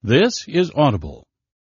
This is Audible.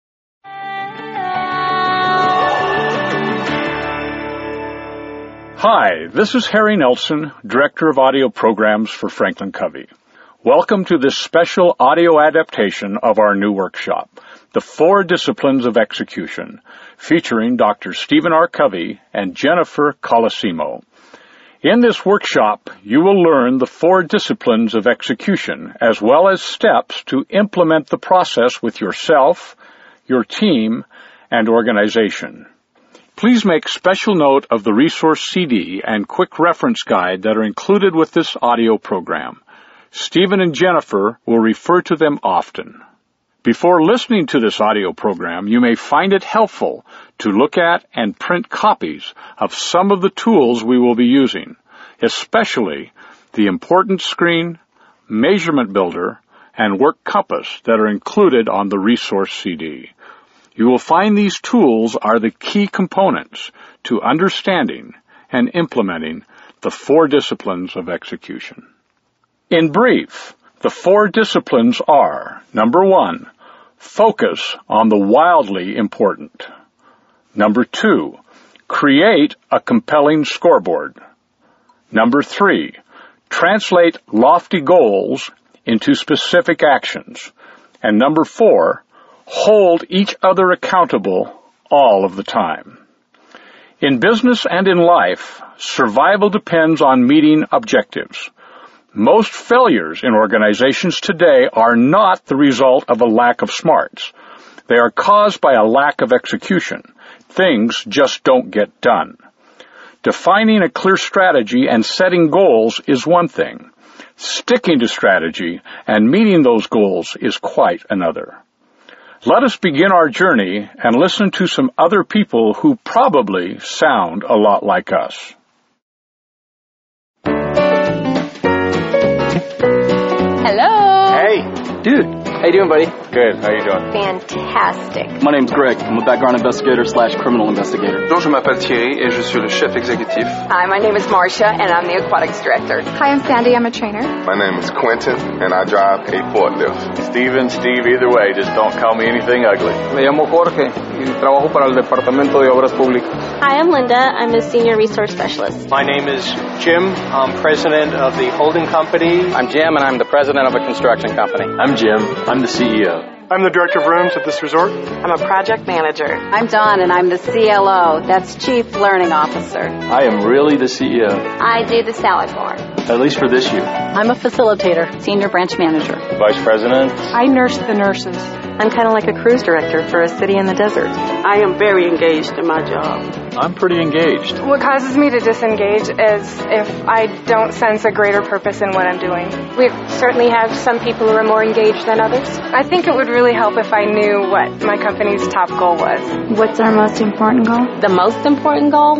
Hi, this is Harry Nelson, Director of Audio Programs for Franklin Covey. Welcome to this special audio adaptation of our new workshop, The 4 Disciplines of Execution, featuring Dr. Stephen R. Covey and Jennifer Colosimo. In this workshop, you will learn the 4 disciplines of execution, as well as steps to implement the process with yourself, your team, and organization. Please make special note of the resource CD and quick reference guide that are included with this audio program. Stephen and Jennifer will refer to them often. Before listening to this audio program, you may find it helpful to look at and print copies of some of the tools we will be using, especially the Importance Screen, Measurement Builder, and Work Compass that are included on the resource CD. You will find these tools are the key components to understanding and implementing the 4 disciplines of execution. In brief, the 4 disciplines are, number 1, focus on the wildly important. Number 2, create a compelling scoreboard. Number 3, translate lofty goals into specific actions. And number 4, hold each other accountable all of the time. In business and in life, survival depends on meeting objectives. Most failures in organizations today are not the result of a lack of smarts. They are caused by a lack of execution. Things just don't get done. Defining a clear strategy and setting goals is one thing. Sticking to strategy and meeting those goals is quite another. Let us begin our journey and listen to some other people who probably sound a lot like us. Hello. Hey. Dude, how you doing, buddy? Good. How you doing? Fantastic. My name's Greg. I'm a background investigator / criminal investigator. Donc, je m'appelle Thierry et je suis le chef exécutif. Hi, my name is Marcia, and I'm the aquatics director. Hi, I'm Sandy. I'm a trainer. My name is Quentin, and I drive a forklift. Steve, either way, just don't call me anything ugly. Me llamo Jorge y trabajo para el Departamento de Obras Públicas. Hi, I'm Linda. I'm a senior resource specialist. My name is Jim. I'm president of the holding company. I'm Jim, and I'm the president of a construction company. I'm Jim. I'm the CEO. I'm the director of rooms at this resort. I'm a project manager. I'm Dawn, and I'm the CLO. That's Chief Learning Officer. I am really the CEO. I do the salad bar. At least for this year. I'm a facilitator, senior branch manager. Vice president. I nurse the nurses. I'm kind of like a cruise director for a city in the desert. I am very engaged in my job. I'm pretty engaged. What causes me to disengage is if I don't sense a greater purpose in what I'm doing. We certainly have some people who are more engaged than others. I think it would really help if I knew what my company's top goal was. What's our most important goal? The most important goal?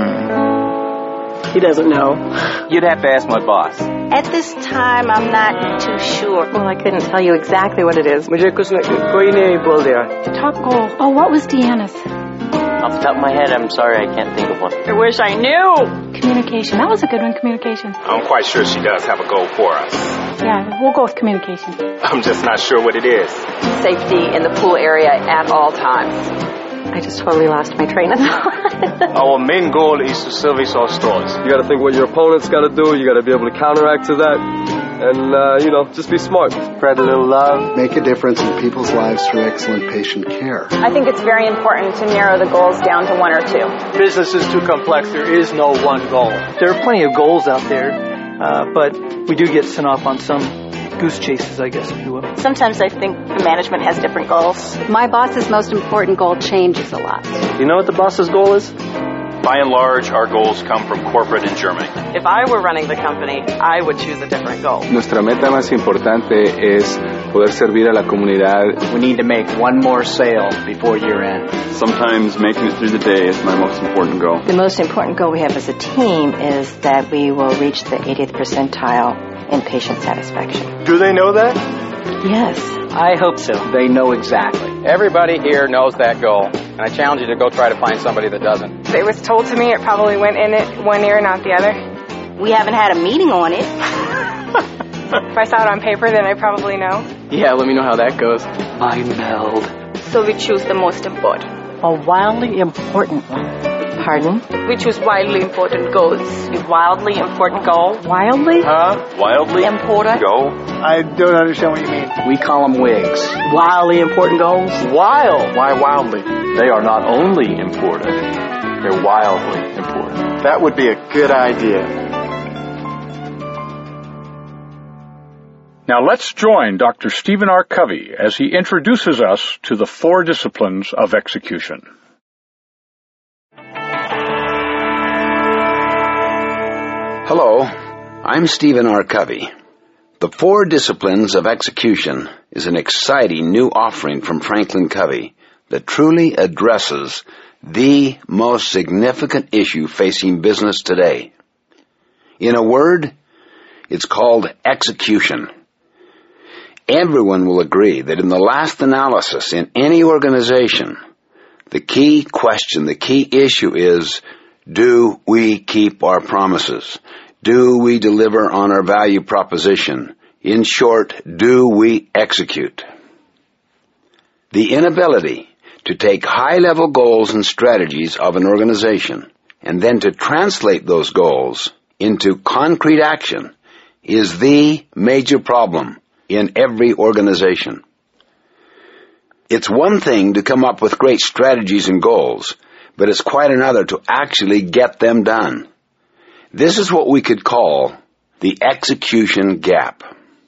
He doesn't know. You'd have to ask my boss. At this time, I'm not too sure. Well, I couldn't tell you exactly what it is. मुझे कुछ कोई नहीं बोल दिया. Top goal. Oh, what was Deanna's? Off the top of my head, I'm sorry, I can't think of one. I wish I knew. Communication. That was a good one, communication. I'm quite sure she does have a goal for us. Yeah, we'll go with communication. I'm just not sure what it is. Safety in the pool area at all times. I just totally lost my train of thought. Our main goal is to service our stores. You got to think what your opponent's got to do. You got to be able to counteract to that. And, just be smart. Spread a little love. Make a difference in people's lives through excellent patient care. I think it's very important to narrow the goals down to 1 or 2. Business is too complex. There is no one goal. There are plenty of goals out there, but we do get sent off on some goose chases, I guess, if you will. Sometimes I think the management has different goals. My boss's most important goal changes a lot. You know what the boss's goal is? By and large, our goals come from corporate in Germany. If I were running the company, I would choose a different goal. Nuestra meta más importante es poder servir a la comunidad. We need to make one more sale before year end. Sometimes making it through the day is my most important goal. The most important goal we have as a team is that we will reach the 80th percentile in patient satisfaction. Do they know that? Yes. I hope so. They know exactly. Everybody here knows that goal, and I challenge you to go try to find somebody that doesn't. If it was told to me, it probably went in it one ear, not the other. We haven't had a meeting on it. If I saw it on paper, then I probably know. Yeah, let me know how that goes. Mind meld. So we choose the most important. A wildly important one. Pardon? We choose wildly important goals. A wildly important goal? Wildly? Wildly important? Go. I don't understand what you mean. We call them wigs. Wildly important goals? Wild. Why wildly? They are not only important, they're wildly important. That would be a good idea. Now let's join Dr. Stephen R. Covey as he introduces us to the 4 disciplines of execution. Hello, I'm Stephen R. Covey. The 4 disciplines of execution is an exciting new offering from Franklin Covey that truly addresses the most significant issue facing business today. In a word, it's called execution. Everyone will agree that in the last analysis in any organization, the key question, the key issue is, do we keep our promises? Do we deliver on our value proposition? In short, do we execute? The inability to take high-level goals and strategies of an organization and then to translate those goals into concrete action is the major problem in every organization. It's one thing to come up with great strategies and goals, but it's quite another to actually get them done. This is what we could call the execution gap.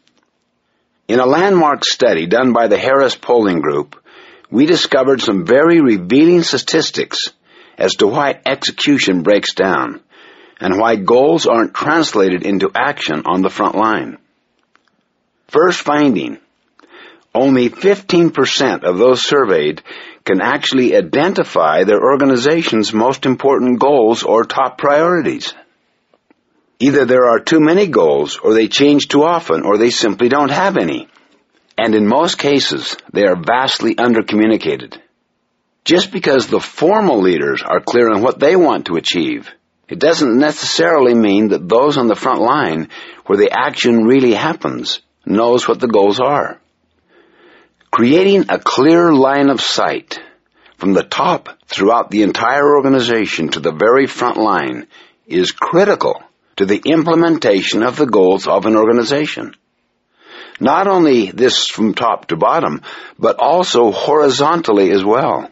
In a landmark study done by the Harris Polling Group, we discovered some very revealing statistics as to why execution breaks down and why goals aren't translated into action on the front line. First finding, only 15% of those surveyed can actually identify their organization's most important goals or top priorities. Either there are too many goals, or they change too often, or they simply don't have any. And in most cases, they are vastly undercommunicated. Just because the formal leaders are clear on what they want to achieve, it doesn't necessarily mean that those on the front line, where the action really happens, knows what the goals are. Creating a clear line of sight from the top throughout the entire organization to the very front line is critical to the implementation of the goals of an organization. Not only this from top to bottom, but also horizontally as well.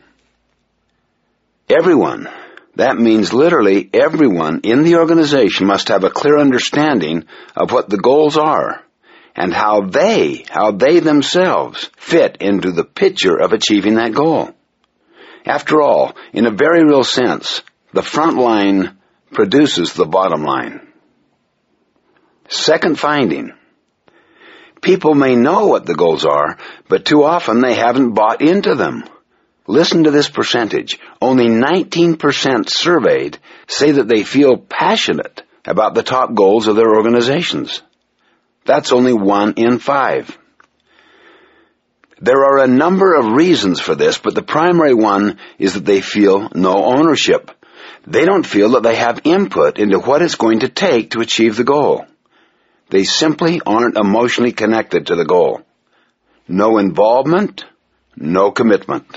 Everyone, that means literally everyone in the organization, must have a clear understanding of what the goals are and how they themselves fit into the picture of achieving that goal. After all, in a very real sense, the front line produces the bottom line. Second finding, people may know what the goals are, but too often they haven't bought into them. Listen to this percentage. Only 19% surveyed say that they feel passionate about the top goals of their organizations. That's only 1 in 5. There are a number of reasons for this, but the primary one is that they feel no ownership. They don't feel that they have input into what it's going to take to achieve the goal. They simply aren't emotionally connected to the goal. No involvement, no commitment.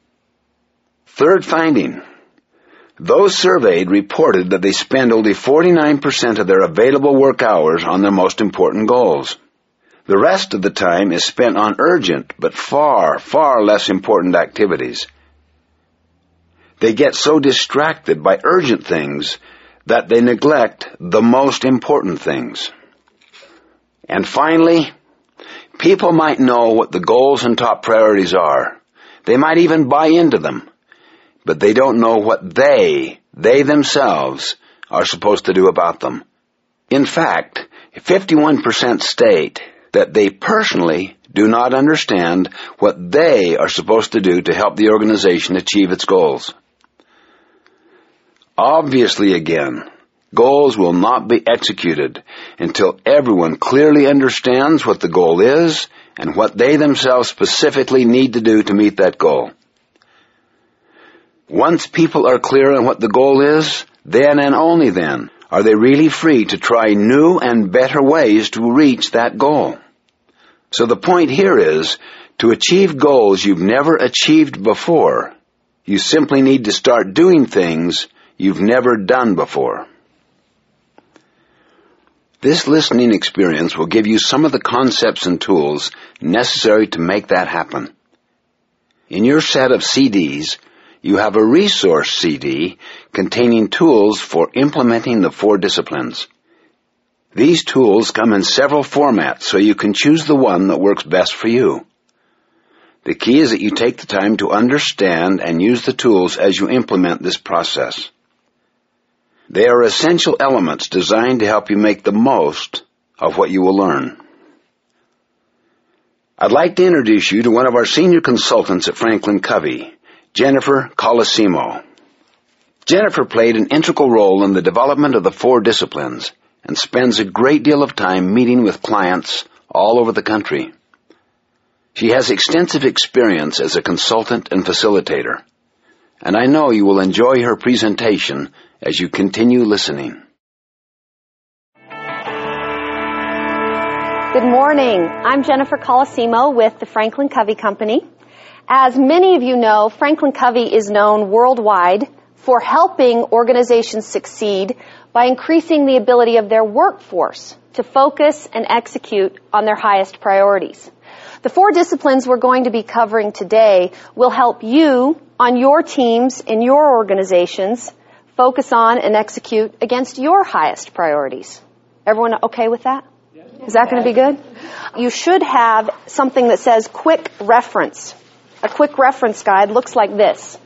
Third finding, those surveyed reported that they spend only 49% of their available work hours on their most important goals. The rest of the time is spent on urgent but far, far less important activities. They get so distracted by urgent things that they neglect the most important things. And finally, people might know what the goals and top priorities are. They might even buy into them, but they don't know what they themselves are supposed to do about them. In fact, 51% state that they personally do not understand what they are supposed to do to help the organization achieve its goals. Obviously, again, goals will not be executed until everyone clearly understands what the goal is and what they themselves specifically need to do to meet that goal. Once people are clear on what the goal is, then and only then Are they really free to try new and better ways to reach that goal? So the point here is, to achieve goals you've never achieved before, you simply need to start doing things you've never done before. This listening experience will give you some of the concepts and tools necessary to make that happen. In your set of CDs, you have a resource CD containing tools for implementing the 4 disciplines. These tools come in several formats, so you can choose the one that works best for you. The key is that you take the time to understand and use the tools as you implement this process. They are essential elements designed to help you make the most of what you will learn. I'd like to introduce you to one of our senior consultants at Franklin Covey, Jennifer Colosimo. Jennifer played an integral role in the development of the 4 disciplines and spends a great deal of time meeting with clients all over the country. She has extensive experience as a consultant and facilitator, and I know you will enjoy her presentation as you continue listening. Good morning. I'm Jennifer Colosimo with the Franklin Covey Company. As many of you know, Franklin Covey is known worldwide for helping organizations succeed by increasing the ability of their workforce to focus and execute on their highest priorities. The 4 disciplines we're going to be covering today will help you on your teams in your organizations focus on and execute against your highest priorities. Everyone okay with that? Is that going to be good? You should have something that says quick reference. A quick reference guide looks like this.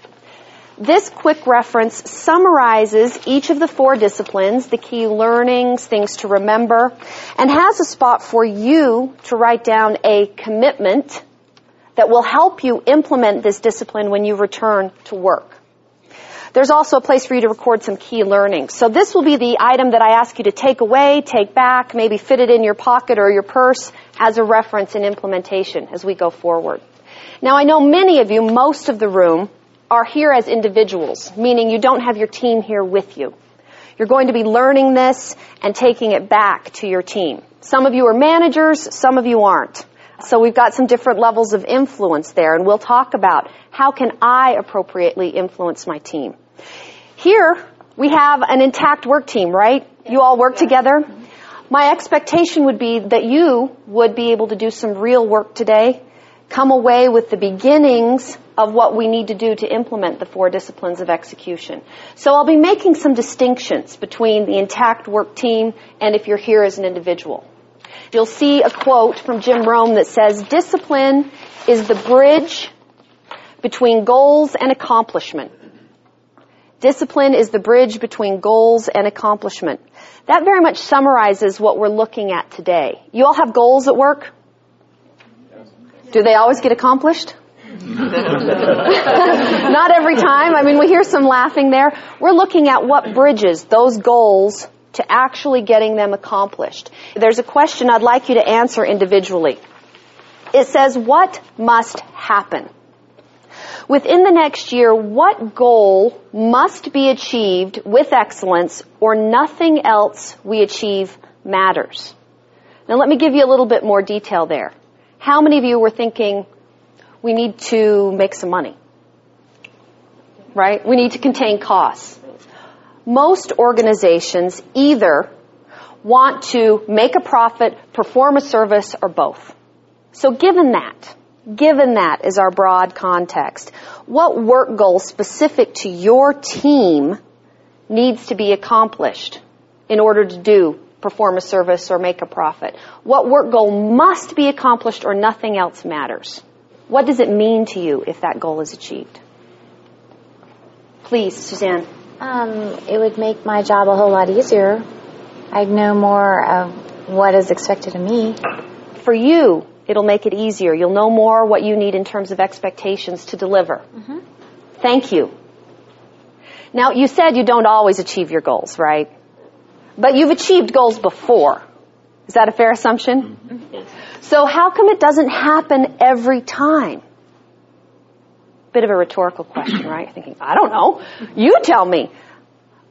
This quick reference summarizes each of the 4 disciplines, the key learnings, things to remember, and has a spot for you to write down a commitment that will help you implement this discipline when you return to work. There's also a place for you to record some key learnings. So this will be the item that I ask you to take away, take back, maybe fit it in your pocket or your purse as a reference in implementation as we go forward. Now, I know many of you, most of the room, are here as individuals, meaning you don't have your team here with you. You're going to be learning this and taking it back to your team. Some of you are managers, some of you aren't. So we've got some different levels of influence there, and we'll talk about how can I appropriately influence my team. Here, we have an intact work team, right? You all work together. My expectation would be that you would be able to do some real work today, come away with the beginnings of what we need to do to implement the 4 disciplines of execution. So I'll be making some distinctions between the intact work team and if you're here as an individual. You'll see a quote from Jim Rohn that says, "Discipline is the bridge between goals and accomplishment." Discipline is the bridge between goals and accomplishment. That very much summarizes what we're looking at today. You all have goals at work? Do they always get accomplished? Not every time. I mean, we hear some laughing there. We're looking at what bridges those goals to actually getting them accomplished. There's a question I'd like you to answer individually. It says, what must happen? Within the next year, what goal must be achieved with excellence or nothing else we achieve matters? Now let me give you a little bit more detail there. How many of you were thinking, we need to make some money? Right? We need to contain costs. Most organizations either want to make a profit, perform a service, or both. So given that is our broad context, what work goal specific to your team needs to be accomplished in order to perform a service or make a profit? What work goal must be accomplished or nothing else matters? What does it mean to you if that goal is achieved? Please, Suzanne. It would make my job a whole lot easier. I'd know more of what is expected of me. For you, it'll make it easier. You'll know more what you need in terms of expectations to deliver. Mm-hmm. Thank you. Now, you said you don't always achieve your goals, right? But you've achieved goals before. Is that a fair assumption? Mm-hmm. Yes. So how come it doesn't happen every time? Bit of a rhetorical question, right? Thinking, I don't know. You tell me.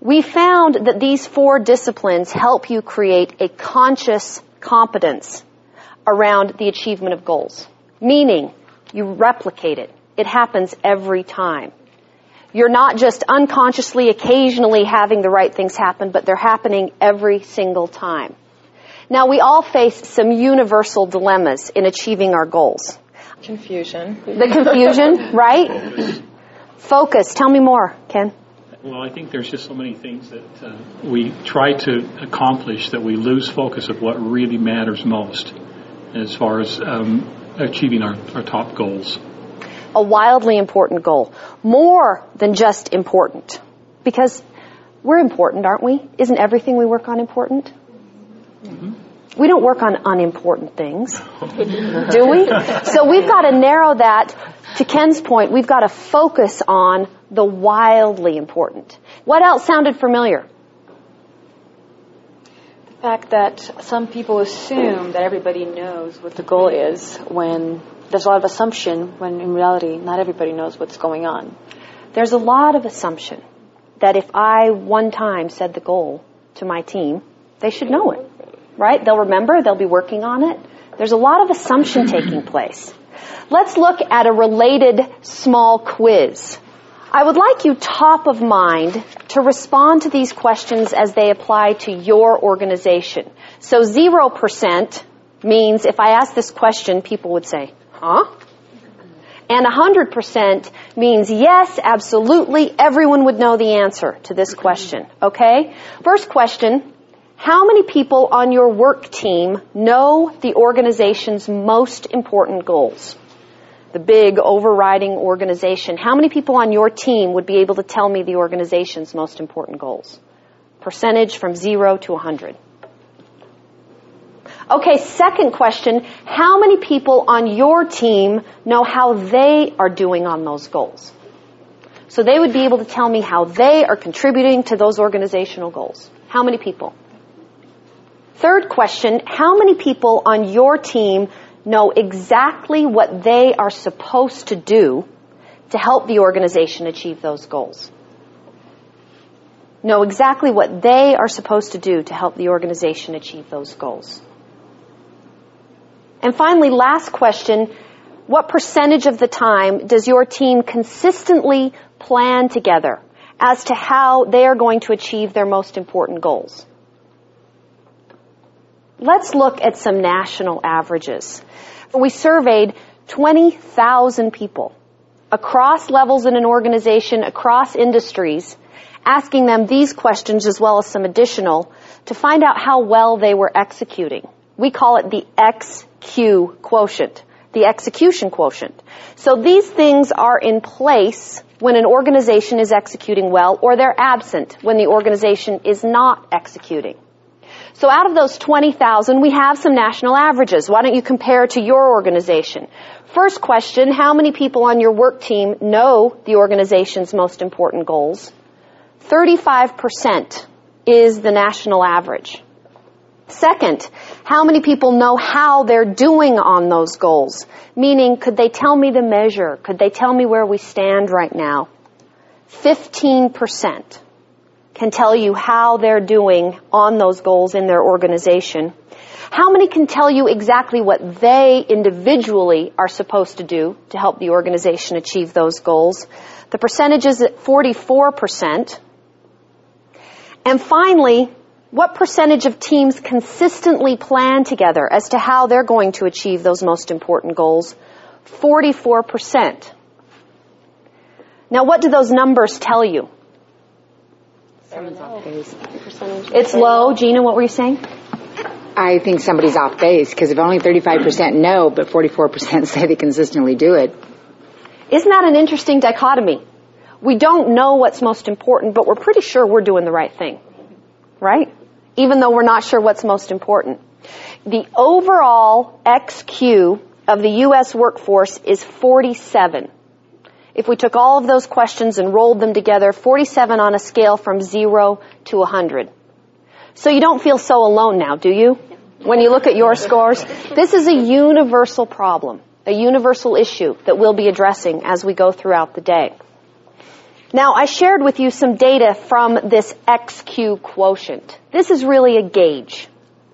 We found that these 4 disciplines help you create a conscious competence around the achievement of goals, meaning you replicate it. It happens every time. You're not just unconsciously occasionally having the right things happen, but they're happening every single time. Now, we all face some universal dilemmas in achieving our goals. Confusion. The confusion, right? Focus. Tell me more, Ken. Well, I think there's just so many things that we try to accomplish that we lose focus of what really matters most as far as achieving our top goals. A wildly important goal. More than just important. Because we're important, aren't we? Isn't everything we work on important? Mm-hmm. We don't work on unimportant things, do we? So we've got to narrow that, to Ken's point, we've got to focus on the wildly important. What else sounded familiar? The fact that some people assume that everybody knows what the goal is when there's a lot of assumption when in reality not everybody knows what's going on. There's a lot of assumption that if I one time said the goal to my team, they should know it, right? They'll remember, they'll be working on it. There's a lot of assumption taking place. Let's look at a related small quiz. I would like you top of mind to respond to these questions as they apply to your organization. So 0% means if I ask this question, people would say, huh? And 100% means yes, absolutely, everyone would know the answer to this question, okay? First question, how many people on your work team know the organization's most important goals? The big overriding organization. How many people on your team would be able to tell me the organization's most important goals? Percentage from 0 to 100. Okay, second question, how many people on your team know how they are doing on those goals? So they would be able to tell me how they are contributing to those organizational goals. How many people? Third question, how many people on your team know exactly what they are supposed to do to help the organization achieve those goals? Know exactly what they are supposed to do to help the organization achieve those goals. And finally, last question, what percentage of the time does your team consistently plan together as to how they are going to achieve their most important goals? Let's look at some national averages. We surveyed 20,000 people across levels in an organization, across industries, asking them these questions as well as some additional to find out how well they were executing. We call it the XQ quotient, the execution quotient. So these things are in place when an organization is executing well, or they're absent when the organization is not executing. So out of those 20,000, we have some national averages. Why don't you compare to your organization? First question, how many people on your work team know the organization's most important goals? 35% is the national average. Second, how many people know how they're doing on those goals? Meaning, could they tell me the measure? Could they tell me where we stand right now? 15% can tell you how they're doing on those goals in their organization. How many can tell you exactly what they individually are supposed to do to help the organization achieve those goals? The percentage is at 44%. And finally, what percentage of teams consistently plan together as to how they're going to achieve those most important goals? 44%. Now, what do those numbers tell you? It's low. Gina, what were you saying? I think somebody's off base, because if only 35% know, but 44% say they consistently do it. Isn't that an interesting dichotomy? We don't know what's most important, but we're pretty sure we're doing the right thing, right? Even though we're not sure what's most important. The overall XQ of the U.S. workforce is 47. If we took all of those questions and rolled them together, 47 on a scale from 0 to 100. So you don't feel so alone now, do you? When you look at your scores, this is a universal problem, a universal issue that we'll be addressing as we go throughout the day. Now, I shared with you some data from this XQ quotient. This is really a gauge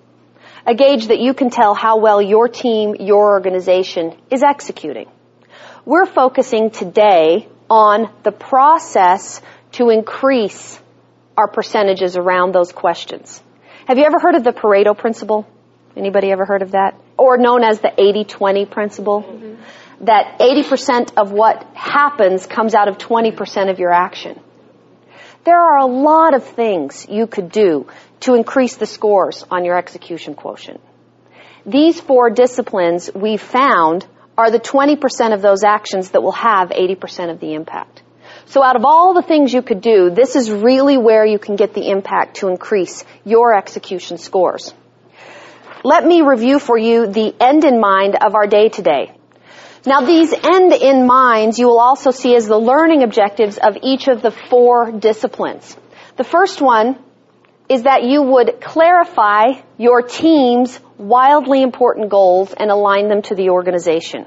that you can tell how well your team, your organization is executing. We're focusing today on the process to increase our percentages around those questions. Have you ever heard of the Pareto principle? Anybody ever heard of that? Or known as the 80-20 principle? Mm-hmm. That 80% of what happens comes out of 20% of your action. There are a lot of things you could do to increase the scores on your execution quotient. These 4 disciplines we found are the 20% of those actions that will have 80% of the impact. So out of all the things you could do, this is really where you can get the impact to increase your execution scores. Let me review for you the end in mind of our day today. Now, these end in minds you will also see as the learning objectives of each of the 4 disciplines. The first one is that you would clarify your team's wildly important goals and align them to the organization.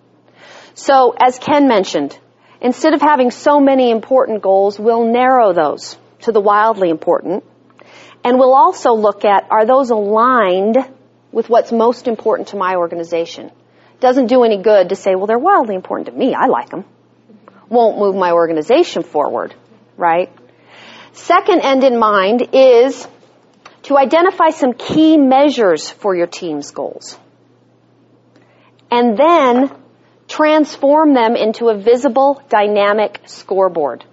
So, as Ken mentioned, instead of having so many important goals, we'll narrow those to the wildly important. And we'll also look at, are those aligned with what's most important to my organization? Doesn't do any good to say, well, they're wildly important to me. I like them. Won't move my organization forward, right? Second end in mind is to identify some key measures for your team's goals. And then transform them into a visible, dynamic scoreboard.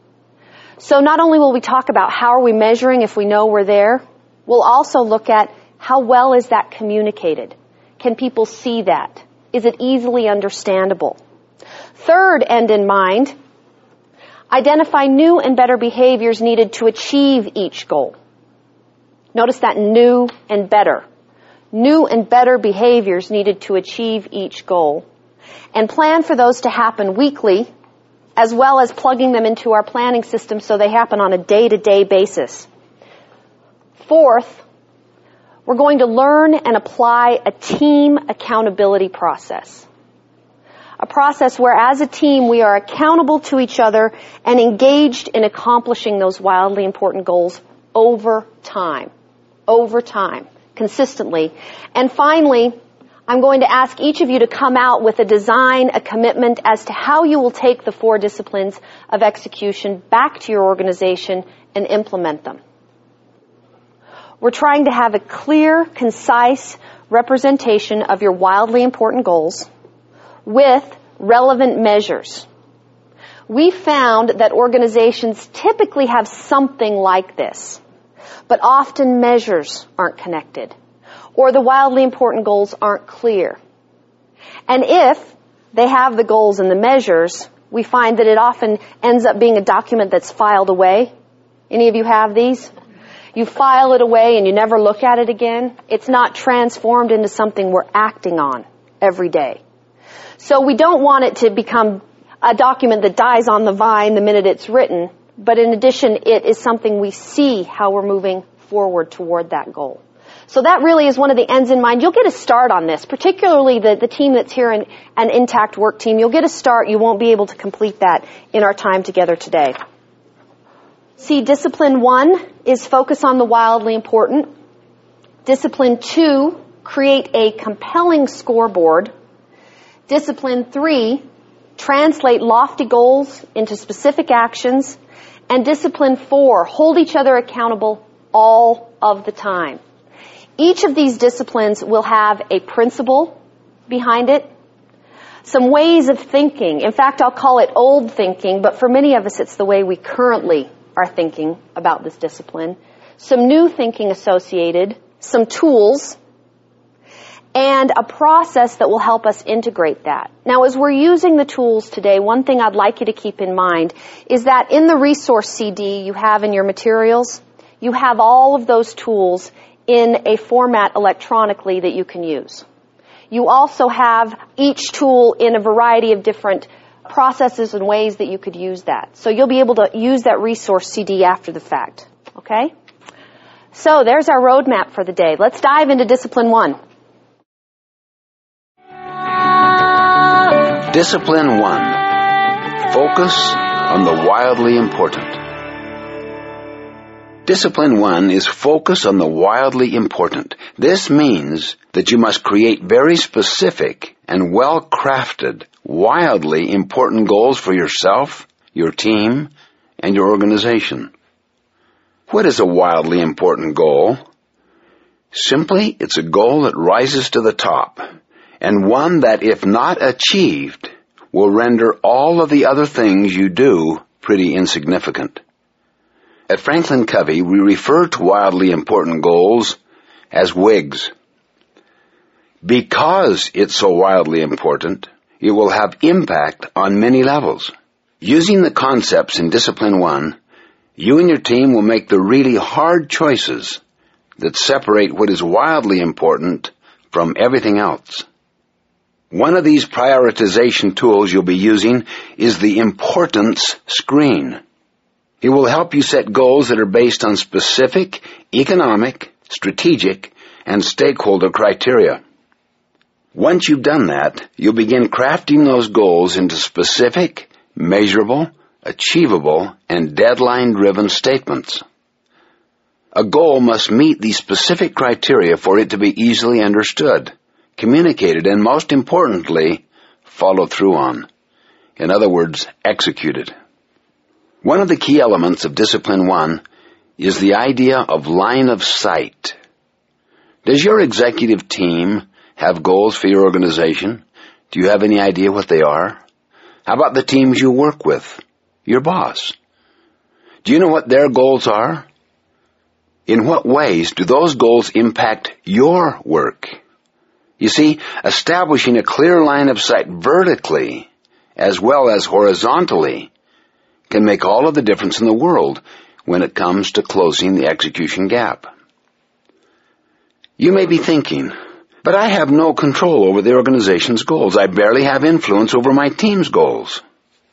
So not only will we talk about how are we measuring if we know we're there, we'll also look at how well is that communicated. Can people see that? Is it easily understandable? Third end in mind, identify new and better behaviors needed to achieve each goal. Notice that new and better. New and better behaviors needed to achieve each goal. And plan for those to happen weekly, as well as plugging them into our planning system so they happen on a day-to-day basis. Fourth, we're going to learn and apply a team accountability process. A process where as a team we are accountable to each other and engaged in accomplishing those wildly important goals over time, consistently. And finally, I'm going to ask each of you to come out with a design, a commitment as to how you will take the 4 disciplines of execution back to your organization and implement them. We're trying to have a clear, concise representation of your wildly important goals with relevant measures. We found that organizations typically have something like this, but often measures aren't connected, or the wildly important goals aren't clear. And if they have the goals and the measures, we find that it often ends up being a document that's filed away. Any of you have these? You file it away and you never look at it again. It's not transformed into something we're acting on every day. So we don't want it to become a document that dies on the vine the minute it's written, but in addition, it is something we see how we're moving forward toward that goal. So that really is one of the ends in mind. You'll get a start on this, particularly the team that's here, an intact work team. You'll get a start. You won't be able to complete that in our time together today. See, Discipline 1 is focus on the wildly important. Discipline 2, create a compelling scoreboard. Discipline 3, translate lofty goals into specific actions. And Discipline 4, hold each other accountable all of the time. Each of these disciplines will have a principle behind it, some ways of thinking. In fact, I'll call it old thinking, but for many of us it's the way we currently are thinking about this discipline. Some new thinking associated, some tools, and a process that will help us integrate that. Now, as we're using the tools today, one thing I'd like you to keep in mind is that in the resource CD you have in your materials, you have all of those tools in a format electronically that you can use. You also have each tool in a variety of different processes and ways that you could use that. So you'll be able to use that resource CD after the fact. Okay? So there's our roadmap for the day. Let's dive into Discipline 1. Discipline 1. Focus on the wildly important. Discipline 1 is focus on the wildly important. This means that you must create very specific and well-crafted, wildly important goals for yourself, your team, and your organization. What is a wildly important goal? Simply, it's a goal that rises to the top, and one that, if not achieved, will render all of the other things you do pretty insignificant. At Franklin Covey, we refer to wildly important goals as WIGs. Because it's so wildly important, it will have impact on many levels. Using the concepts in Discipline 1, you and your team will make the really hard choices that separate what is wildly important from everything else. One of these prioritization tools you'll be using is the importance screen. It will help you set goals that are based on specific, economic, strategic, and stakeholder criteria. Once you've done that, you'll begin crafting those goals into specific, measurable, achievable, and deadline-driven statements. A goal must meet these specific criteria for it to be easily understood, communicated, and most importantly, followed through on. In other words, executed. One of the key elements of Discipline 1 is the idea of line of sight. Does your executive team have goals for your organization? Do you have any idea what they are? How about the teams you work with? Your boss? Do you know what their goals are? In what ways do those goals impact your work? You see, establishing a clear line of sight vertically as well as horizontally can make all of the difference in the world when it comes to closing the execution gap. You may be thinking, but I have no control over the organization's goals. I barely have influence over my team's goals.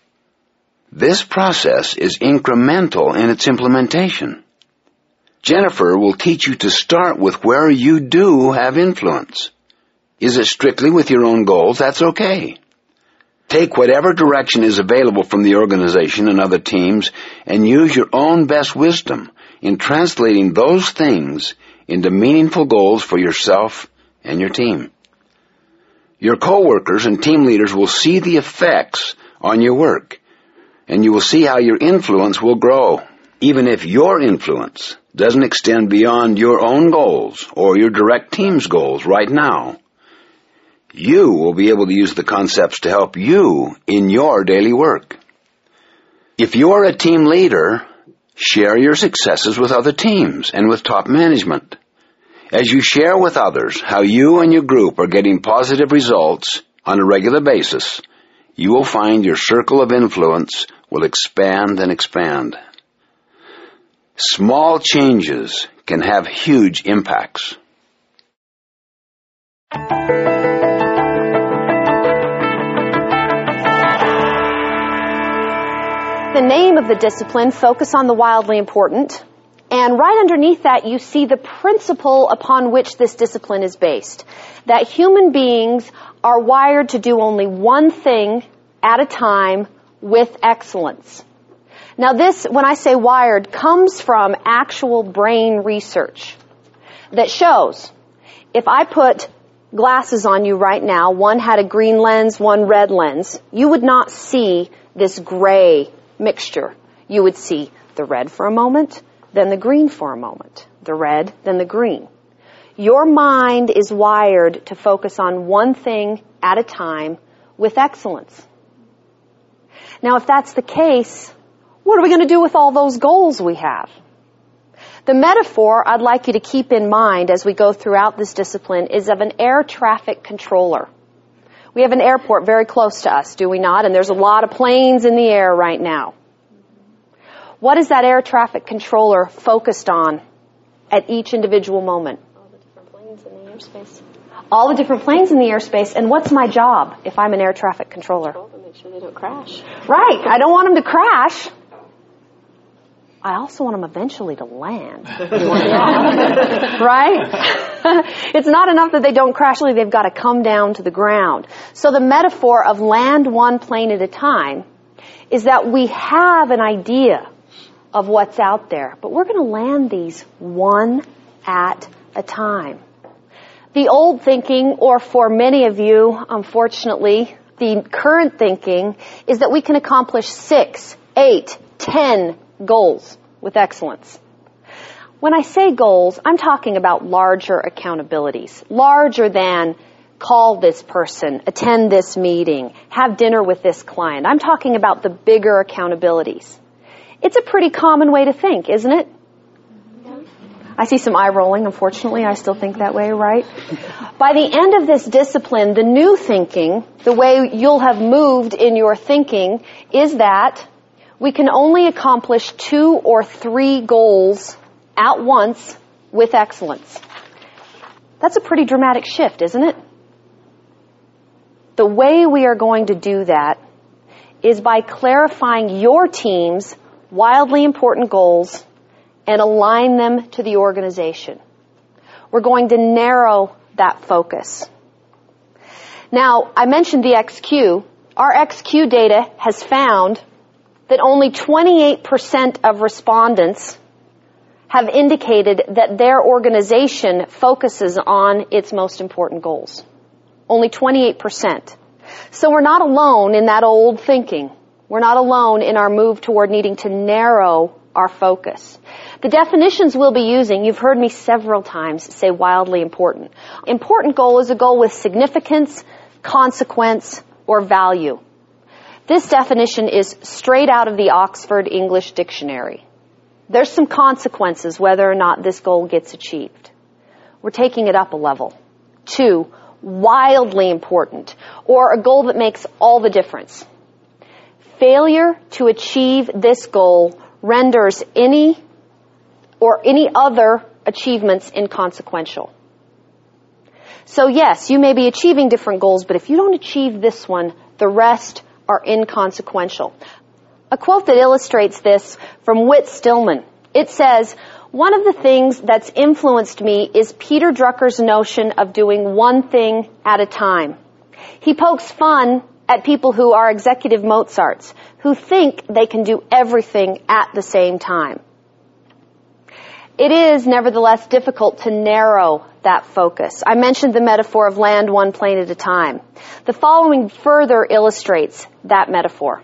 This process is incremental in its implementation. Jennifer will teach you to start with where you do have influence. Is it strictly with your own goals? That's okay. Take whatever direction is available from the organization and other teams and use your own best wisdom in translating those things into meaningful goals for yourself and your team. Your coworkers and team leaders will see the effects on your work, and you will see how your influence will grow. Even if your influence doesn't extend beyond your own goals or your direct team's goals right now, you will be able to use the concepts to help you in your daily work. If you're a team leader, share your successes with other teams and with top management. As you share with others how you and your group are getting positive results on a regular basis, you will find your circle of influence will expand and expand. Small changes can have huge impacts. The name of the discipline, Focus on the Wildly Important, and right underneath that you see the principle upon which this discipline is based, that human beings are wired to do only one thing at a time with excellence. Now this, when I say wired, comes from actual brain research that shows if I put glasses on you right now, one had a green lens, one red lens, you would not see this gray mixture. You would see the red for a moment, then the green for a moment, the red, then the green. Your mind is wired to focus on one thing at a time with excellence. Now, if that's the case, what are we going to do with all those goals we have? The metaphor I'd like you to keep in mind as we go throughout this discipline is of an air traffic controller. We have an airport very close to us, do we not? And there's a lot of planes in the air right now. What is that air traffic controller focused on at each individual moment? All the different planes in the airspace. All the different planes in the airspace. And what's my job if I'm an air traffic controller? To make sure they don't crash. Right. I don't want them to crash. I also want them eventually to land. Right? It's not enough that they don't crash, they've got to come down to the ground. So the metaphor of land one plane at a time is that we have an idea of what's out there, but we're going to land these one at a time. The old thinking, or for many of you, unfortunately, the current thinking, is that we can accomplish 6, 8, 10 goals with excellence. When I say goals, I'm talking about larger accountabilities, larger than call this person, attend this meeting, have dinner with this client. I'm talking about the bigger accountabilities. It's a pretty common way to think, isn't it? I see some eye rolling. Unfortunately, I still think that way, right? By the end of this discipline, the new thinking, the way you'll have moved in your thinking, is that we can only accomplish 2 or 3 goals at once with excellence. That's a pretty dramatic shift, isn't it? The way we are going to do that is by clarifying your team's wildly important goals and align them to the organization. We're going to narrow that focus. Now, I mentioned the XQ. Our XQ data has found that only 28% of respondents have indicated that their organization focuses on its most important goals. Only 28%. So we're not alone in that old thinking. We're not alone in our move toward needing to narrow our focus. The definitions we'll be using, you've heard me several times say wildly important. Important goal is a goal with significance, consequence, or value. This definition is straight out of the Oxford English Dictionary. There's some consequences whether or not this goal gets achieved. We're taking it up a level. 2, wildly important, or a goal that makes all the difference. Failure to achieve this goal renders any other achievements inconsequential. So yes, you may be achieving different goals, but if you don't achieve this one, the rest are inconsequential. A quote that illustrates this from Whit Stillman. It says, "One of the things that's influenced me is Peter Drucker's notion of doing one thing at a time. He pokes fun at people who are executive Mozarts, who think they can do everything at the same time." It is, nevertheless, difficult to narrow that focus. I mentioned the metaphor of land one plane at a time. The following further illustrates that metaphor.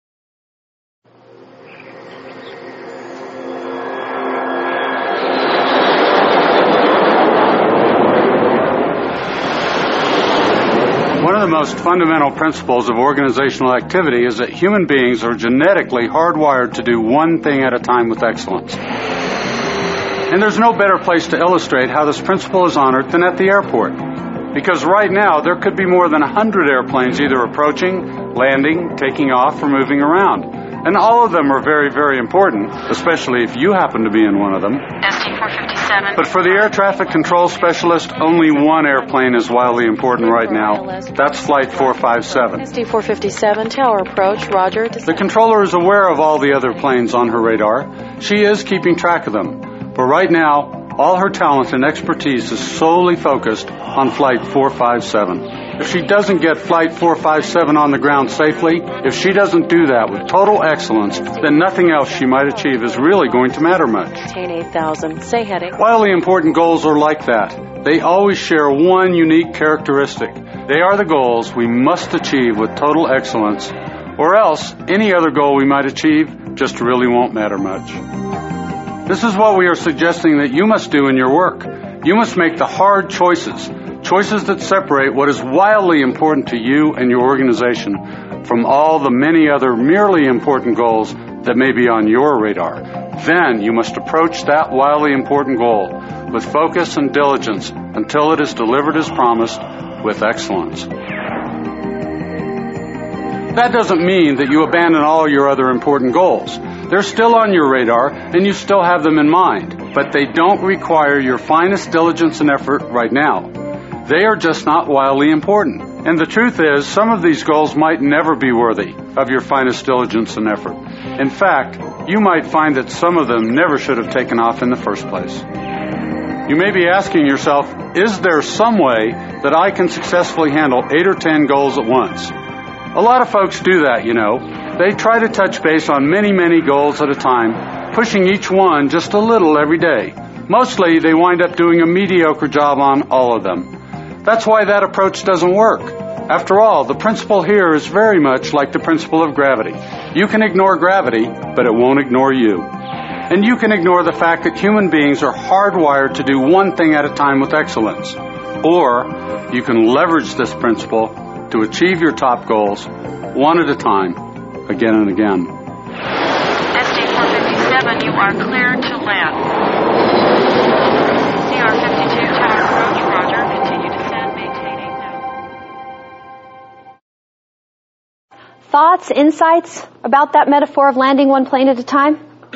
One of the most fundamental principles of organizational activity is that human beings are genetically hardwired to do one thing at a time with excellence. And there's no better place to illustrate how this principle is honored than at the airport. Because right now, there could be more than 100 airplanes either approaching, landing, taking off, or moving around. And all of them are very, very important, especially if you happen to be in one of them. ST-457. But for the air traffic control specialist, only one airplane is wildly important right now. That's Flight 457. ST-457, tower approach, roger. The controller is aware of all the other planes on her radar. She is keeping track of them. But right now, all her talent and expertise is solely focused on Flight 457. If she doesn't get Flight 457 on the ground safely, if she doesn't do that with total excellence, then nothing else she might achieve is really going to matter much. Maintain 8,000. Say heading. Wildly important goals are like that. They always share one unique characteristic. They are the goals we must achieve with total excellence, or else any other goal we might achieve just really won't matter much. This is what we are suggesting that you must do in your work. You must make the hard choices that separate what is wildly important to you and your organization from all the many other merely important goals that may be on your radar. Then you must approach that wildly important goal with focus and diligence until it is delivered as promised with excellence. That doesn't mean that you abandon all your other important goals. They're still on your radar, and you still have them in mind, but they don't require your finest diligence and effort right now. They are just not wildly important. And the truth is, some of these goals might never be worthy of your finest diligence and effort. In fact, you might find that some of them never should have taken off in the first place. You may be asking yourself, is there some way that I can successfully handle 8 or 10 goals at once? A lot of folks do that, you know. They try to touch base on many, many goals at a time, pushing each one just a little every day. Mostly, they wind up doing a mediocre job on all of them. That's why that approach doesn't work. After all, the principle here is very much like the principle of gravity. You can ignore gravity, but it won't ignore you. And you can ignore the fact that human beings are hardwired to do one thing at a time with excellence. Or you can leverage this principle to achieve your top goals one at a time, again and again. SD-457, you are cleared to land. CR-52 tower approach, roger. Continue descent, maintaining now. Thoughts, insights about that metaphor of landing one plane at a time?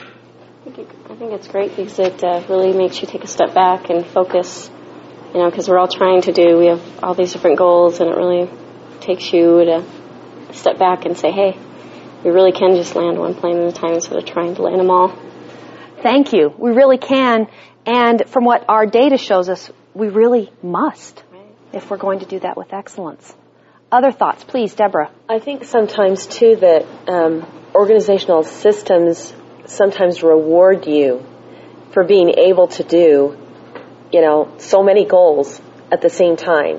I think it's great because it really makes you take a step back and focus, because we're all trying to we have all these different goals, and it really takes you to step back and say, hey, we really can just land one plane at a time instead of trying to land them all. Thank you. We really can. And from what our data shows us, we really must if we're going to do that with excellence. Other thoughts, please, Deborah. I think sometimes, too, that organizational systems sometimes reward you for being able to do, so many goals at the same time.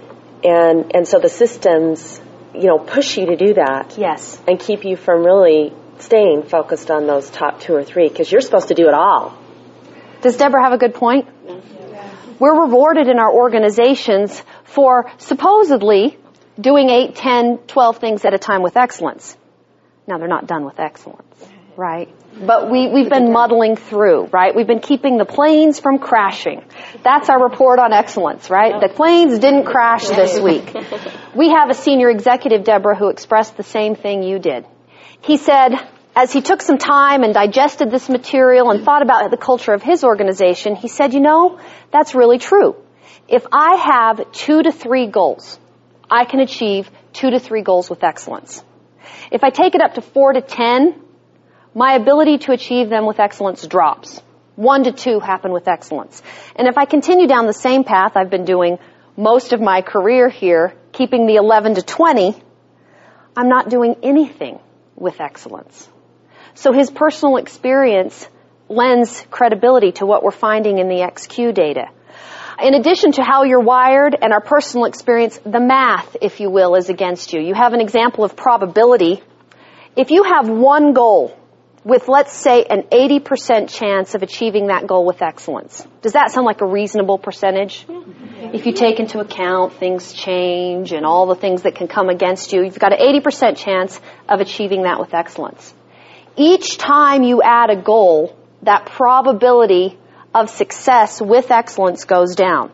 And so the systems, push you to do that. Yes. And keep you from really staying focused on those top 2 or 3, because you're supposed to do it all. Does Deborah have a good point? Yeah. We're rewarded in our organizations for supposedly doing 8, 10, 12 things at a time with excellence. Now, they're not done with excellence, right? But we've been muddling through, right? We've been keeping the planes from crashing. That's our report on excellence, right? The planes didn't crash this week. We have a senior executive, Deborah, who expressed the same thing you did. He said, as he took some time and digested this material and thought about the culture of his organization, he said, that's really true. If I have 2 to 3 goals, I can achieve 2 to 3 goals with excellence. If I take it up to 4 to 10, my ability to achieve them with excellence drops. 1 to 2 happen with excellence. And if I continue down the same path I've been doing most of my career here, keeping the 11 to 20, I'm not doing anything with excellence. So his personal experience lends credibility to what we're finding in the XQ data. In addition to how you're wired and our personal experience, the math, if you will, is against you. You have an example of probability. If you have one goal with, let's say, an 80% chance of achieving that goal with excellence, does that sound like a reasonable percentage? If you take into account things change and all the things that can come against you, you've got an 80% chance of achieving that with excellence. Each time you add a goal, that probability of success with excellence goes down.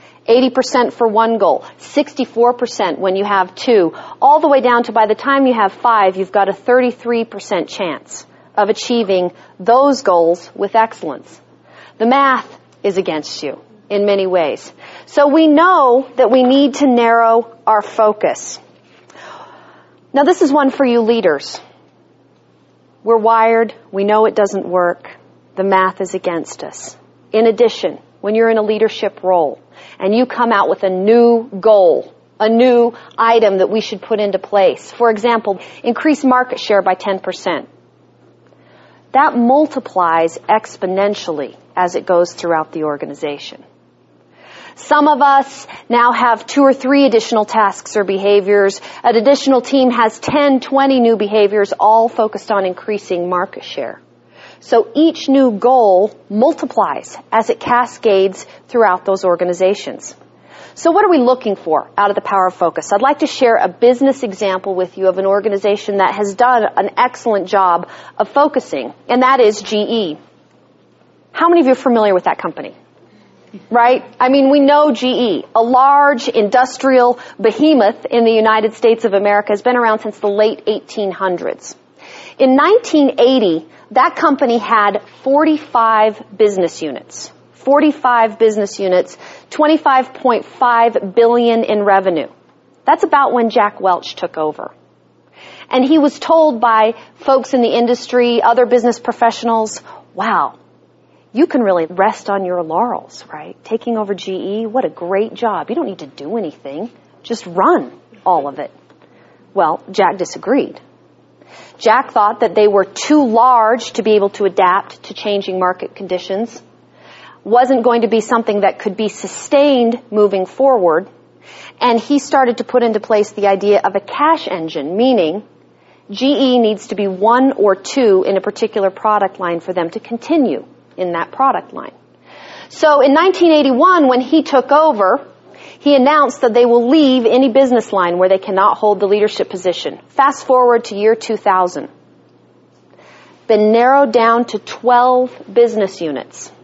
80% for one goal, 64% when you have 2, all the way down to by the time you have 5, you've got a 33% chance of achieving those goals with excellence. The math is against you in many ways. So we know that we need to narrow our focus. Now this is one for you leaders. We're wired. We know it doesn't work. The math is against us. In addition, when you're in a leadership role and you come out with a new goal, a new item that we should put into place, for example, increase market share by 10%, that multiplies exponentially as it goes throughout the organization. Some of us now have 2 or 3 additional tasks or behaviors. An additional team has 10, 20 new behaviors, all focused on increasing market share. So each new goal multiplies as it cascades throughout those organizations. So what are we looking for out of the power of focus? I'd like to share a business example with you of an organization that has done an excellent job of focusing, and that is GE. How many of you are familiar with that company? Right? I mean, we know GE, a large industrial behemoth in the United States of America, has been around since the late 1800s. In 1980, that company had 45 business units. 45 business units, $25.5 billion in revenue. That's about when Jack Welch took over. And he was told by folks in the industry, other business professionals, wow, you can really rest on your laurels, right? Taking over GE, what a great job. You don't need to do anything. Just run all of it. Well, Jack disagreed. Jack thought that they were too large to be able to adapt to changing market conditions, wasn't going to be something that could be sustained moving forward, and he started to put into place the idea of a cash engine, meaning GE needs to be 1 or 2 in a particular product line for them to continue in that product line. So in 1981, when he took over, he announced that they will leave any business line where they cannot hold the leadership position. Fast forward to year 2000. Been narrowed down to 12 business units.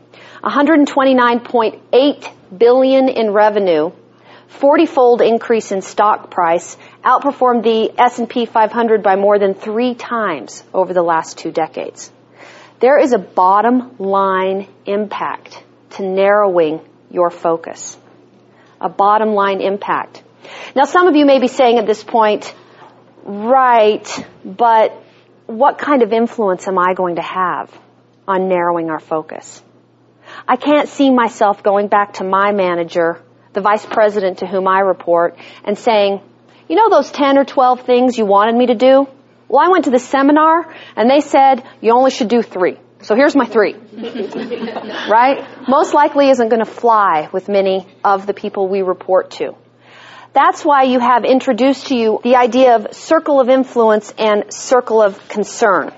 $129.8 billion in revenue, 40-fold increase in stock price, outperformed the S&P 500 by more than 3 times over the last 2 decades. There is a bottom line impact to narrowing your focus. A bottom line impact. Now, some of you may be saying at this point, right, but what kind of influence am I going to have on narrowing our focus? I can't see myself going back to my manager, the vice president to whom I report, and saying, you know those 10 or 12 things you wanted me to do? Well, I went to the seminar, and they said you only should do 3. So here's my 3. Right? Most likely isn't going to fly with many of the people we report to. That's why you have introduced to you the idea of circle of influence and circle of concern.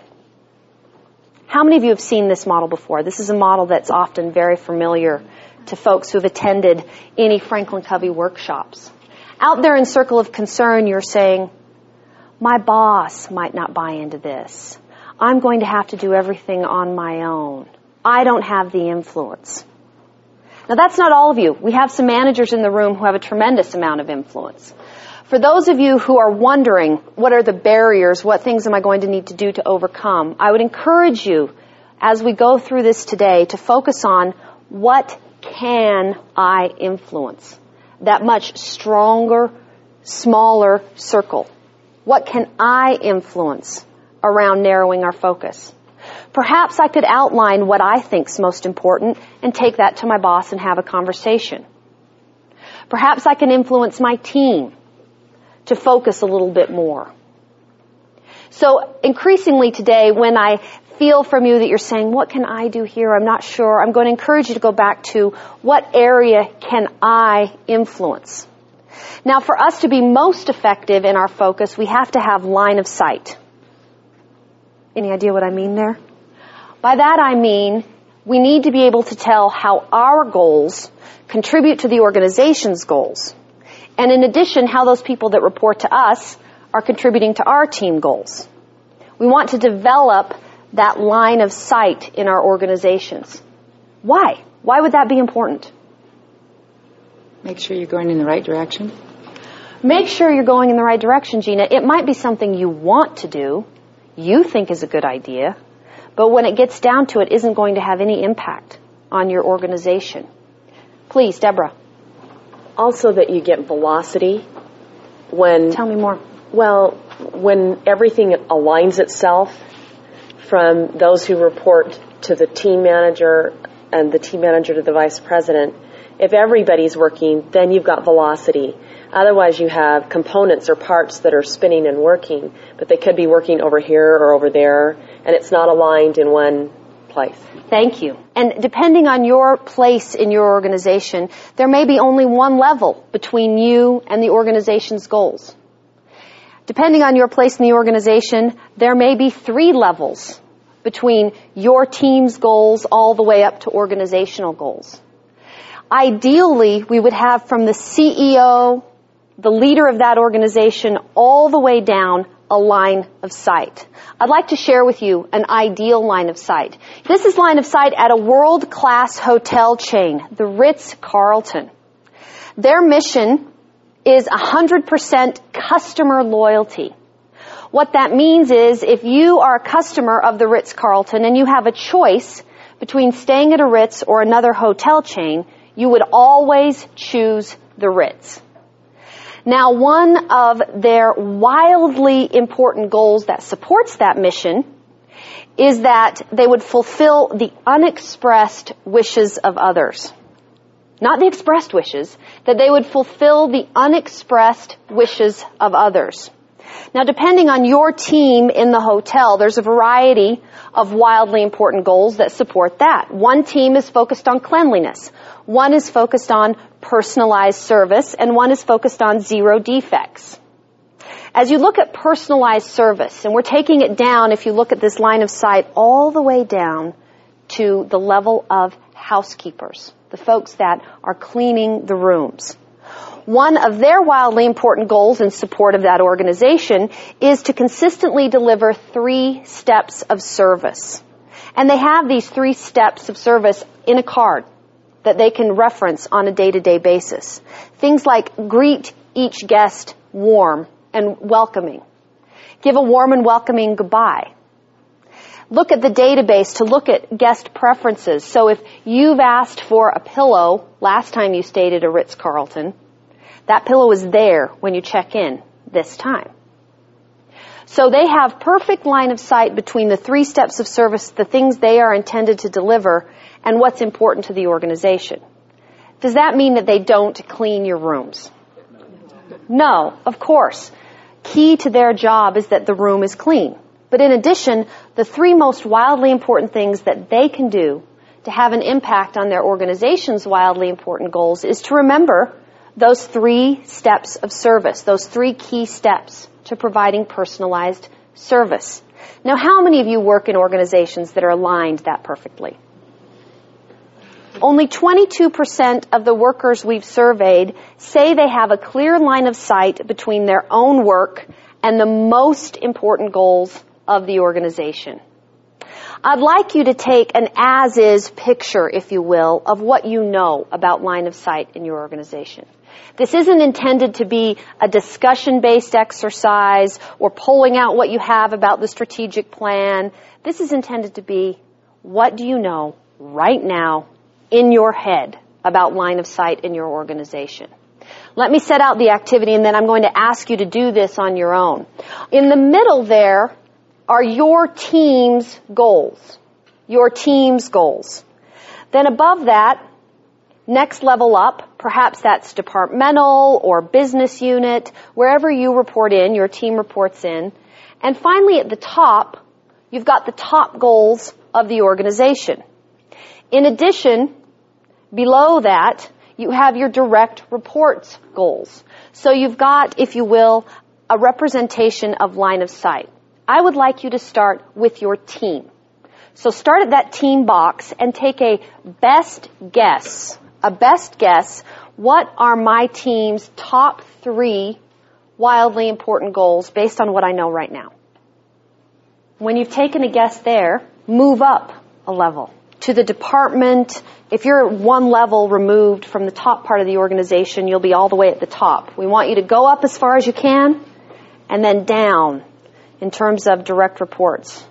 How many of you have seen this model before? This is a model that's often very familiar to folks who have attended any Franklin Covey workshops. Out there in circle of concern, you're saying, my boss might not buy into this. I'm going to have to do everything on my own. I don't have the influence. Now, that's not all of you. We have some managers in the room who have a tremendous amount of influence. For those of you who are wondering, what are the barriers, what things am I going to need to do to overcome, I would encourage you, as we go through this today, to focus on what can I influence? That much stronger, smaller circle. What can I influence around narrowing our focus? Perhaps I could outline what I think's most important and take that to my boss and have a conversation. Perhaps I can influence my team to focus a little bit more. So increasingly today, when I feel from you that you're saying, what can I do here? I'm not sure. I'm going to encourage you to go back to what area can I influence? Now, for us to be most effective in our focus, we have to have line of sight. Any idea what I mean there? By that I mean we need to be able to tell how our goals contribute to the organization's goals. And in addition, how those people that report to us are contributing to our team goals. We want to develop that line of sight in our organizations. Why? Why would that be important? Make sure you're going in the right direction. Make sure you're going in the right direction, Gina. It might be something you want to do, you think is a good idea, but when it gets down to it, isn't going to have any impact on your organization. Please, Deborah. Also that you get velocity when... Tell me more. Well, when everything aligns itself from those who report to the team manager and the team manager to the vice president, if everybody's working, then you've got velocity. Otherwise, you have components or parts that are spinning and working, but they could be working over here or over there, and it's not aligned in one place. Thank you. And depending on your place in your organization, there may be only one level between you and the organization's goals. Depending on your place in the organization, there may be 3 levels between your team's goals all the way up to organizational goals. Ideally, we would have from the CEO, the leader of that organization, all the way down a line of sight. I'd like to share with you an ideal line of sight. This is line of sight at a world-class hotel chain, the Ritz-Carlton. Their mission is 100% customer loyalty. What that means is if you are a customer of the Ritz-Carlton and you have a choice between staying at a Ritz or another hotel chain, you would always choose the Ritz. Now, one of their wildly important goals that supports that mission is that they would fulfill the unexpressed wishes of others. Not the expressed wishes, that they would fulfill the unexpressed wishes of others. Now, depending on your team in the hotel, there's a variety of wildly important goals that support that. One team is focused on cleanliness. One is focused on personalized service, and one is focused on 0 defects. As you look at personalized service, and we're taking it down, if you look at this line of sight, all the way down to the level of housekeepers, the folks that are cleaning the rooms. One of their wildly important goals in support of that organization is to consistently deliver 3 steps of service. And they have these 3 steps of service in a card that they can reference on a day-to-day basis. Things like greet each guest warm and welcoming. Give a warm and welcoming goodbye. Look at the database to look at guest preferences. So if you've asked for a pillow last time you stayed at a Ritz-Carlton, that pillow is there when you check in this time. So they have perfect line of sight between the 3 steps of service, the things they are intended to deliver, and what's important to the organization. Does that mean that they don't clean your rooms? No, of course. Key to their job is that the room is clean. But in addition, the 3 most wildly important things that they can do to have an impact on their organization's wildly important goals is to remember those 3 steps of service, those 3 key steps to providing personalized service. Now, how many of you work in organizations that are aligned that perfectly? Only 22% of the workers we've surveyed say they have a clear line of sight between their own work and the most important goals of the organization. I'd like you to take an as-is picture, if you will, of what you know about line of sight in your organization. This isn't intended to be a discussion-based exercise or pulling out what you have about the strategic plan. This is intended to be, what do you know right now in your head about line of sight in your organization? Let me set out the activity, and then I'm going to ask you to do this on your own. In the middle there are your team's goals. Your team's goals. Then above that, next level up, perhaps that's departmental or business unit, wherever you report in, your team reports in. And finally at the top, you've got the top goals of the organization. In addition, below that, you have your direct reports goals. So you've got, if you will, a representation of line of sight. I would like you to start with your team. So start at that team box and take a best guess. A best guess, what are my team's top 3 wildly important goals based on what I know right now? When you've taken a guess there, move up a level to the department. If you're 1 level removed from the top part of the organization, you'll be all the way at the top. We want you to go up as far as you can and then down in terms of direct reports.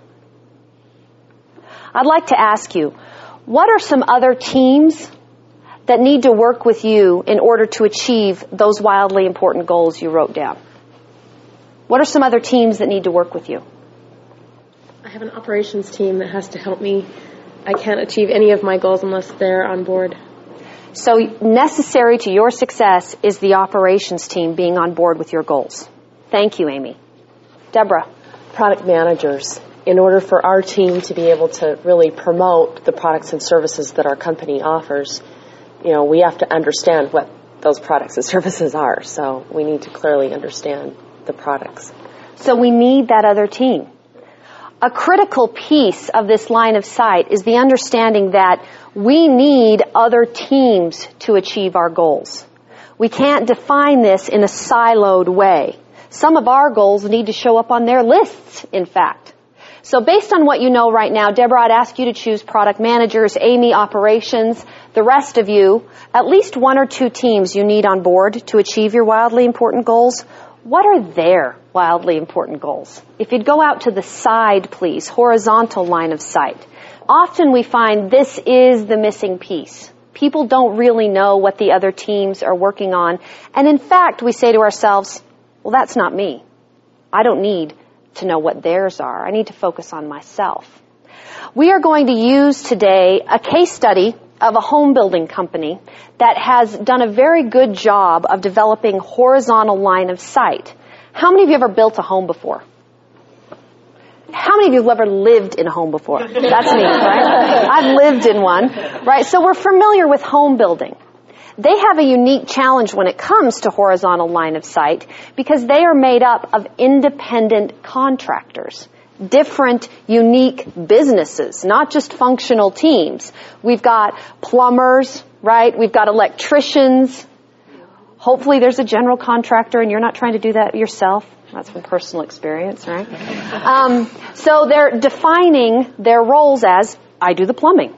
I'd like to ask you, what are some other teams that need to work with you in order to achieve those wildly important goals you wrote down? What are some other teams that need to work with you? I have an operations team that has to help me. I can't achieve any of my goals unless they're on board. So necessary to your success is the operations team being on board with your goals. Thank you, Amy. Deborah. Product managers. In order for our team to be able to really promote the products and services that our company offers, we have to understand what those products and services are. So we need to clearly understand the products. So we need that other team. A critical piece of this line of sight is the understanding that we need other teams to achieve our goals. We can't define this in a siloed way. Some of our goals need to show up on their lists, in fact. So based on what you know right now, Deborah, I'd ask you to choose product managers, Amy, operations, the rest of you, at least 1 or 2 teams you need on board to achieve your wildly important goals. What are their wildly important goals? If you'd go out to the side, please, horizontal line of sight. Often we find this is the missing piece. People don't really know what the other teams are working on. And in fact, we say to ourselves, well, that's not me. I don't need to know what theirs are. I need to focus on myself. We are going to use today a case study of a home building company that has done a very good job of developing horizontal line of sight. How many of you have ever built a home before? How many of you have ever lived in a home before? That's me, right? I've lived in one, right? So we're familiar with home building. They have a unique challenge when it comes to horizontal line of sight because they are made up of independent contractors, different, unique businesses, not just functional teams. We've got plumbers, right? We've got electricians. Hopefully there's a general contractor and you're not trying to do that yourself. That's from personal experience, right? So they're defining their roles as, I do the plumbing.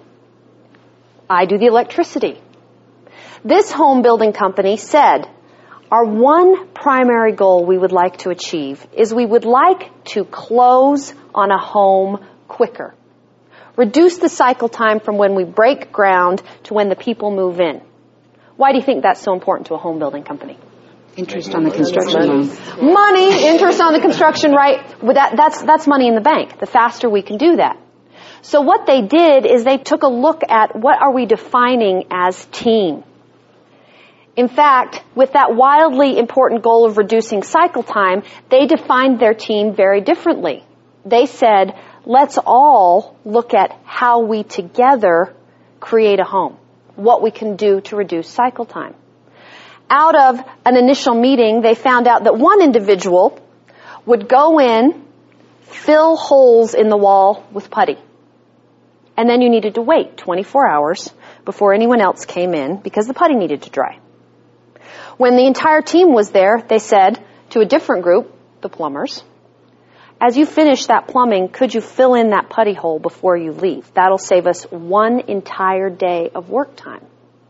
I do the electricity. This home building company said, our one primary goal we would like to achieve is we would like to close on a home quicker. Reduce the cycle time from when we break ground to when the people move in. Why do you think that's so important to a home building company? Interest on the construction loan. Money, interest on the construction, right? That's money in the bank. The faster we can do that. So what they did is they took a look at what are we defining as team. In fact, with that wildly important goal of reducing cycle time, they defined their team very differently. They said, let's all look at how we together create a home, what we can do to reduce cycle time. Out of an initial meeting, they found out that one individual would go in, fill holes in the wall with putty. And then you needed to wait 24 hours before anyone else came in because the putty needed to dry. When the entire team was there, they said to a different group, the plumbers, as you finish that plumbing, could you fill in that putty hole before you leave? That'll save us one entire day of work time.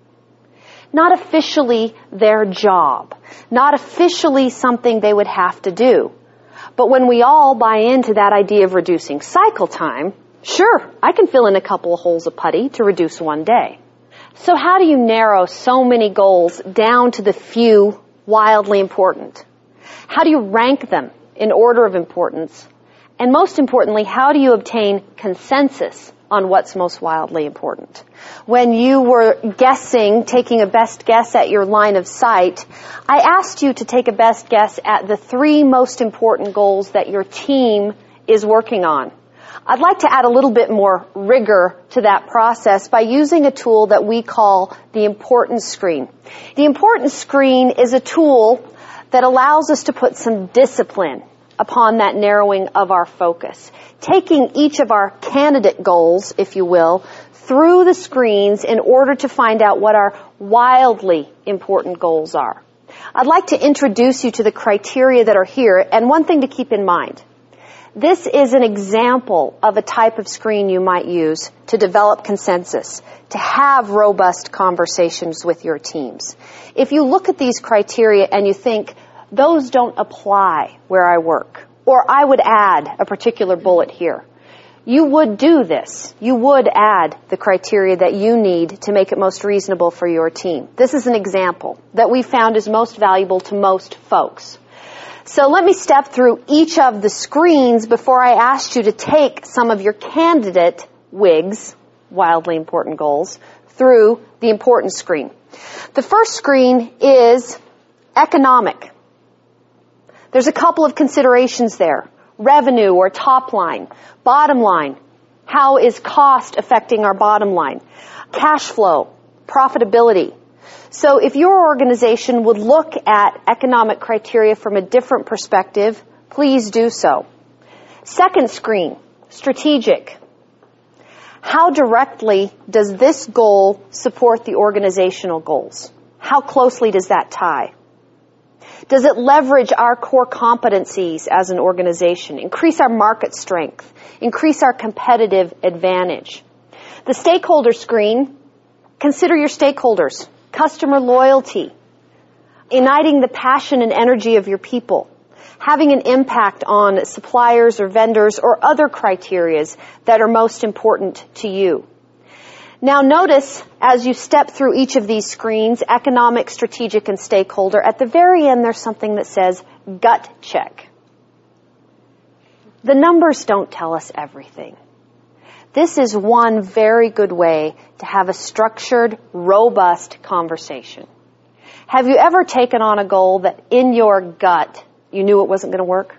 Not officially their job, not officially something they would have to do. But when we all buy into that idea of reducing cycle time, sure, I can fill in a couple of holes of putty to reduce one day. So how do you narrow so many goals down to the few wildly important? How do you rank them in order of importance? And most importantly, how do you obtain consensus on what's most wildly important? When you were guessing, taking a best guess at your line of sight, I asked you to take a best guess at the 3 most important goals that your team is working on. I'd like to add a little bit more rigor to that process by using a tool that we call the importance screen. The importance screen is a tool that allows us to put some discipline upon that narrowing of our focus, taking each of our candidate goals, if you will, through the screens in order to find out what our wildly important goals are. I'd like to introduce you to the criteria that are here, and one thing to keep in mind. This is an example of a type of screen you might use to develop consensus, to have robust conversations with your teams. If you look at these criteria and you think, those don't apply where I work, or I would add a particular bullet here, you would do this. You would add the criteria that you need to make it most reasonable for your team. This is an example that we found is most valuable to most folks. So let me step through each of the screens before I ask you to take some of your candidate WIGs, wildly important goals, through the importance screen. The first screen is economic. There's a couple of considerations there. Revenue or top line, bottom line. How is cost affecting our bottom line? Cash flow, profitability. So if your organization would look at economic criteria from a different perspective, please do so. Second screen, strategic. How directly does this goal support the organizational goals? How closely does that tie? Does it leverage our core competencies as an organization, increase our market strength, increase our competitive advantage? The stakeholder screen, consider your stakeholders. Customer loyalty, igniting the passion and energy of your people, having an impact on suppliers or vendors or other criterias that are most important to you. Now notice, as you step through each of these screens, economic, strategic, and stakeholder, at the very end there's something that says gut check. The numbers don't tell us everything. This is one very good way to have a structured, robust conversation. Have you ever taken on a goal that in your gut You knew it wasn't going to work?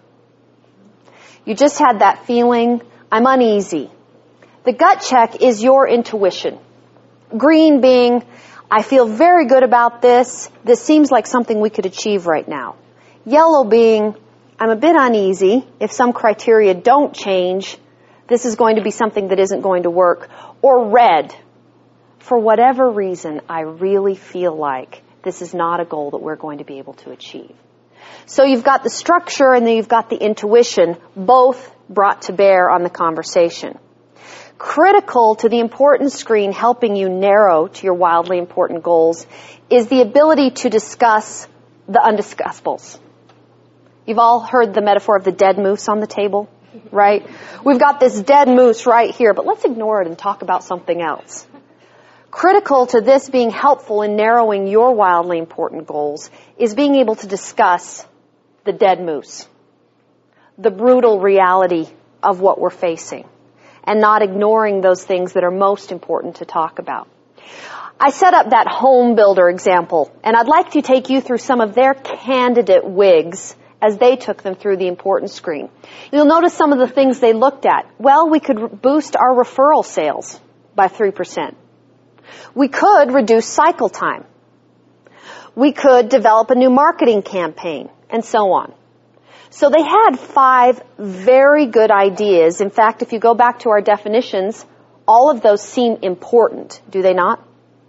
You just had that feeling, I'm uneasy. The gut check is your intuition. Green being, I feel very good about this. This seems like something we could achieve right now. Yellow being, I'm a bit uneasy. If some criteria don't change, this is going to be something that isn't going to work. Or red, for whatever reason, I really feel like this is not a goal that we're going to be able to achieve. So you've got the structure and then you've got the intuition, both brought to bear on the conversation. Critical to the important screen helping you narrow to your wildly important goals is the ability to discuss the undiscussables. You've all heard the metaphor of the dead moose on the table, right? We've got this dead moose right here, but let's ignore it and talk about something else. Critical to this being helpful in narrowing your wildly important goals is being able to discuss the dead moose, the brutal reality of what we're facing, and not ignoring those things that are most important to talk about. I set up that home builder example, and I'd like to take you through some of their candidate WIGs as they took them through the important screen. You'll notice some of the things they looked at. Well, we could boost our referral sales by 3%. We could reduce cycle time. We could develop a new marketing campaign, and so on. So they had 5 very good ideas. In fact, if you go back to our definitions, all of those seem important, do they not?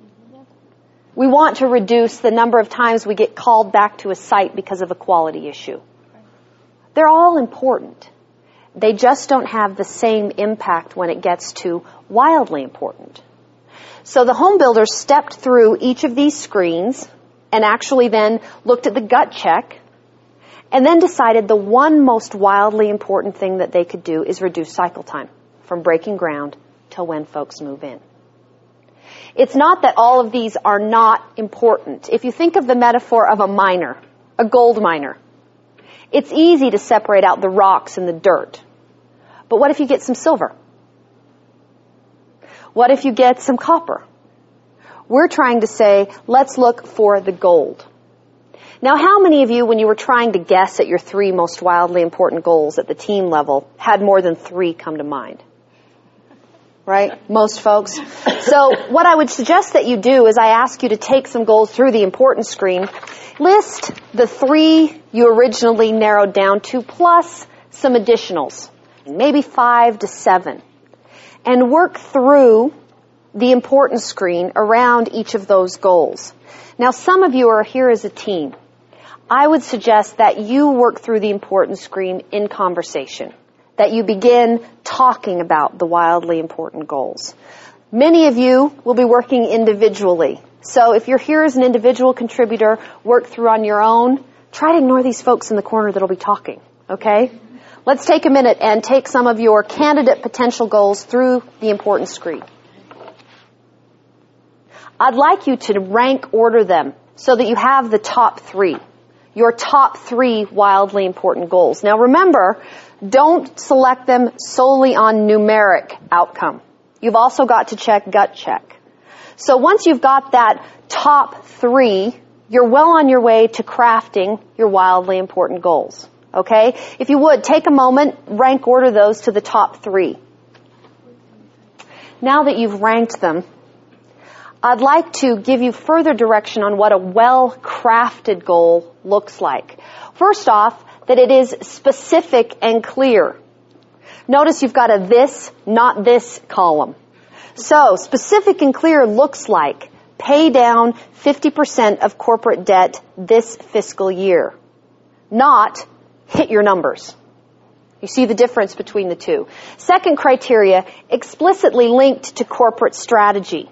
We want to reduce the number of times we get called back to a site because of a quality issue. They're all important. They just don't have the same impact when it gets to wildly important. So the home builders stepped through each of these screens and actually then looked at the gut check and then decided the one most wildly important thing that they could do is reduce cycle time from breaking ground till when folks move in. It's not that all of these are not important. If you think of the metaphor of a miner, a gold miner, it's easy to separate out the rocks and the dirt. But what if you get some silver? What if you get some copper? We're trying to say, let's look for the gold. Now, how many of you, when you were trying to guess at your 3 most wildly important goals at the team level, had more than 3 come to mind? Right? Most folks. So what I would suggest that you do is I ask you to take some goals through the important screen, list the 3 you originally narrowed down to, plus some additionals, maybe 5 to 7, and work through the important screen around each of those goals. Now, some of you are here as a team. I would suggest that you work through the important screen in conversation, that you begin talking about the wildly important goals. Many of you will be working individually. So if you're here as an individual contributor, work through on your own. Try to ignore these folks in the corner that'll be talking, okay? Let's take a minute and take some of your candidate potential goals through the important screen. I'd like you to rank order them so that you have the top 3. Your top 3 wildly important goals. Now remember, don't select them solely on numeric outcome. You've also got to check gut check. So once you've got that top 3, you're well on your way to crafting your wildly important goals. Okay? If you would, take a moment, rank order those to the top 3. Now that you've ranked them, I'd like to give you further direction on what a well-crafted goal looks like. First off, that it is specific and clear. Notice you've got a this, not this column. So, specific and clear looks like pay down 50% of corporate debt this fiscal year, not hit your numbers. You see the difference between the two. Second criteria, explicitly linked to corporate strategy.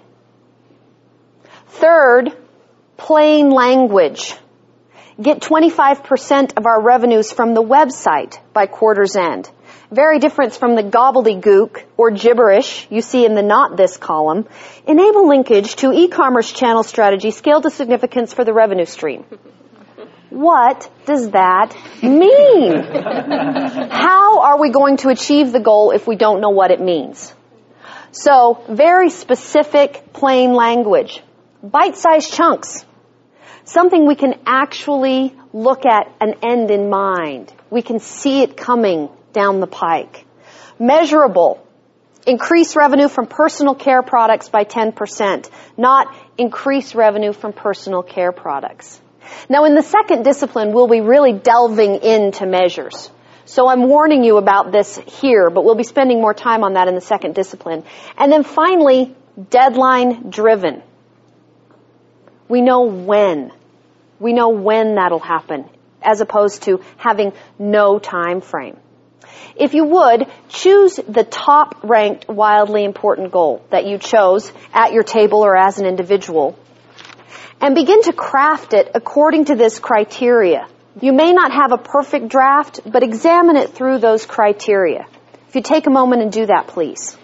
Third, plain language. Get 25% of our revenues from the website by quarter's end. Very different from the gobbledygook or gibberish you see in the not this column. Enable linkage to e-commerce channel strategy scaled to significance for the revenue stream. What does that mean? How are we going to achieve the goal if we don't know what it means? So, very specific, plain language. Bite-sized chunks. Something we can actually look at an end in mind. We can see it coming down the pike. Measurable. Increase revenue from personal care products by 10%, not increase revenue from personal care products. Now, in the second discipline, we'll be really delving into measures. So I'm warning you about this here, but we'll be spending more time on that in the second discipline. And then finally, deadline driven. We know when. We know when that'll happen, as opposed to having no time frame. If you would, choose the top-ranked wildly important goal that you chose at your table or as an individual, and begin to craft it according to this criteria. You may not have a perfect draft, but examine it through those criteria. If you take a moment and do that, please.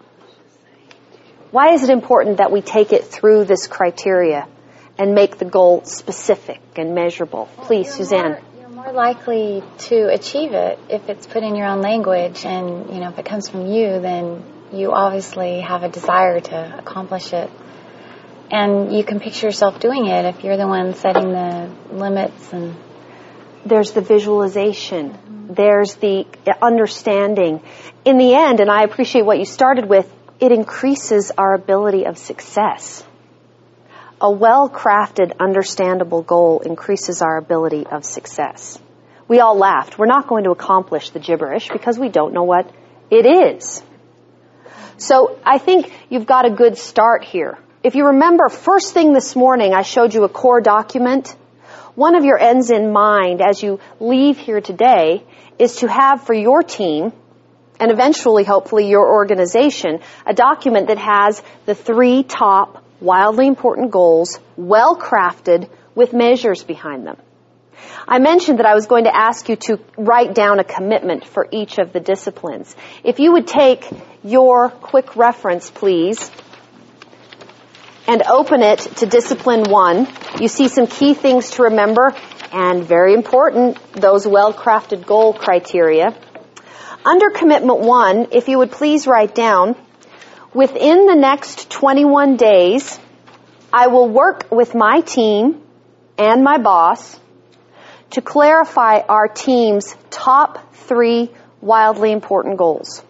Why is it important that we take it through this criteria and make the goal specific and measurable? Please, Suzanne. You're more likely to achieve it if it's put in your own language, and if it comes from you, then you obviously have a desire to accomplish it. And you can picture yourself doing it if you're the one setting the limits. And there's the visualization. There's the understanding. In the end, and I appreciate what you started with, it increases our ability of success. A well-crafted, understandable goal increases our ability of success. We all laughed. We're not going to accomplish the gibberish because we don't know what it is. So I think you've got a good start here. If you remember, first thing this morning, I showed you a core document. One of your ends in mind as you leave here today is to have for your team, and eventually, hopefully, your organization, a document that has the 3 top wildly important goals, well crafted, with measures behind them. I mentioned that I was going to ask you to write down a commitment for each of the disciplines. If you would take your quick reference, please, and open it to Discipline 1. You see some key things to remember, and very important, those well-crafted goal criteria. Under Commitment 1, if you would please write down, within the next 21 days, I will work with my team and my boss to clarify our team's top 3 wildly important goals.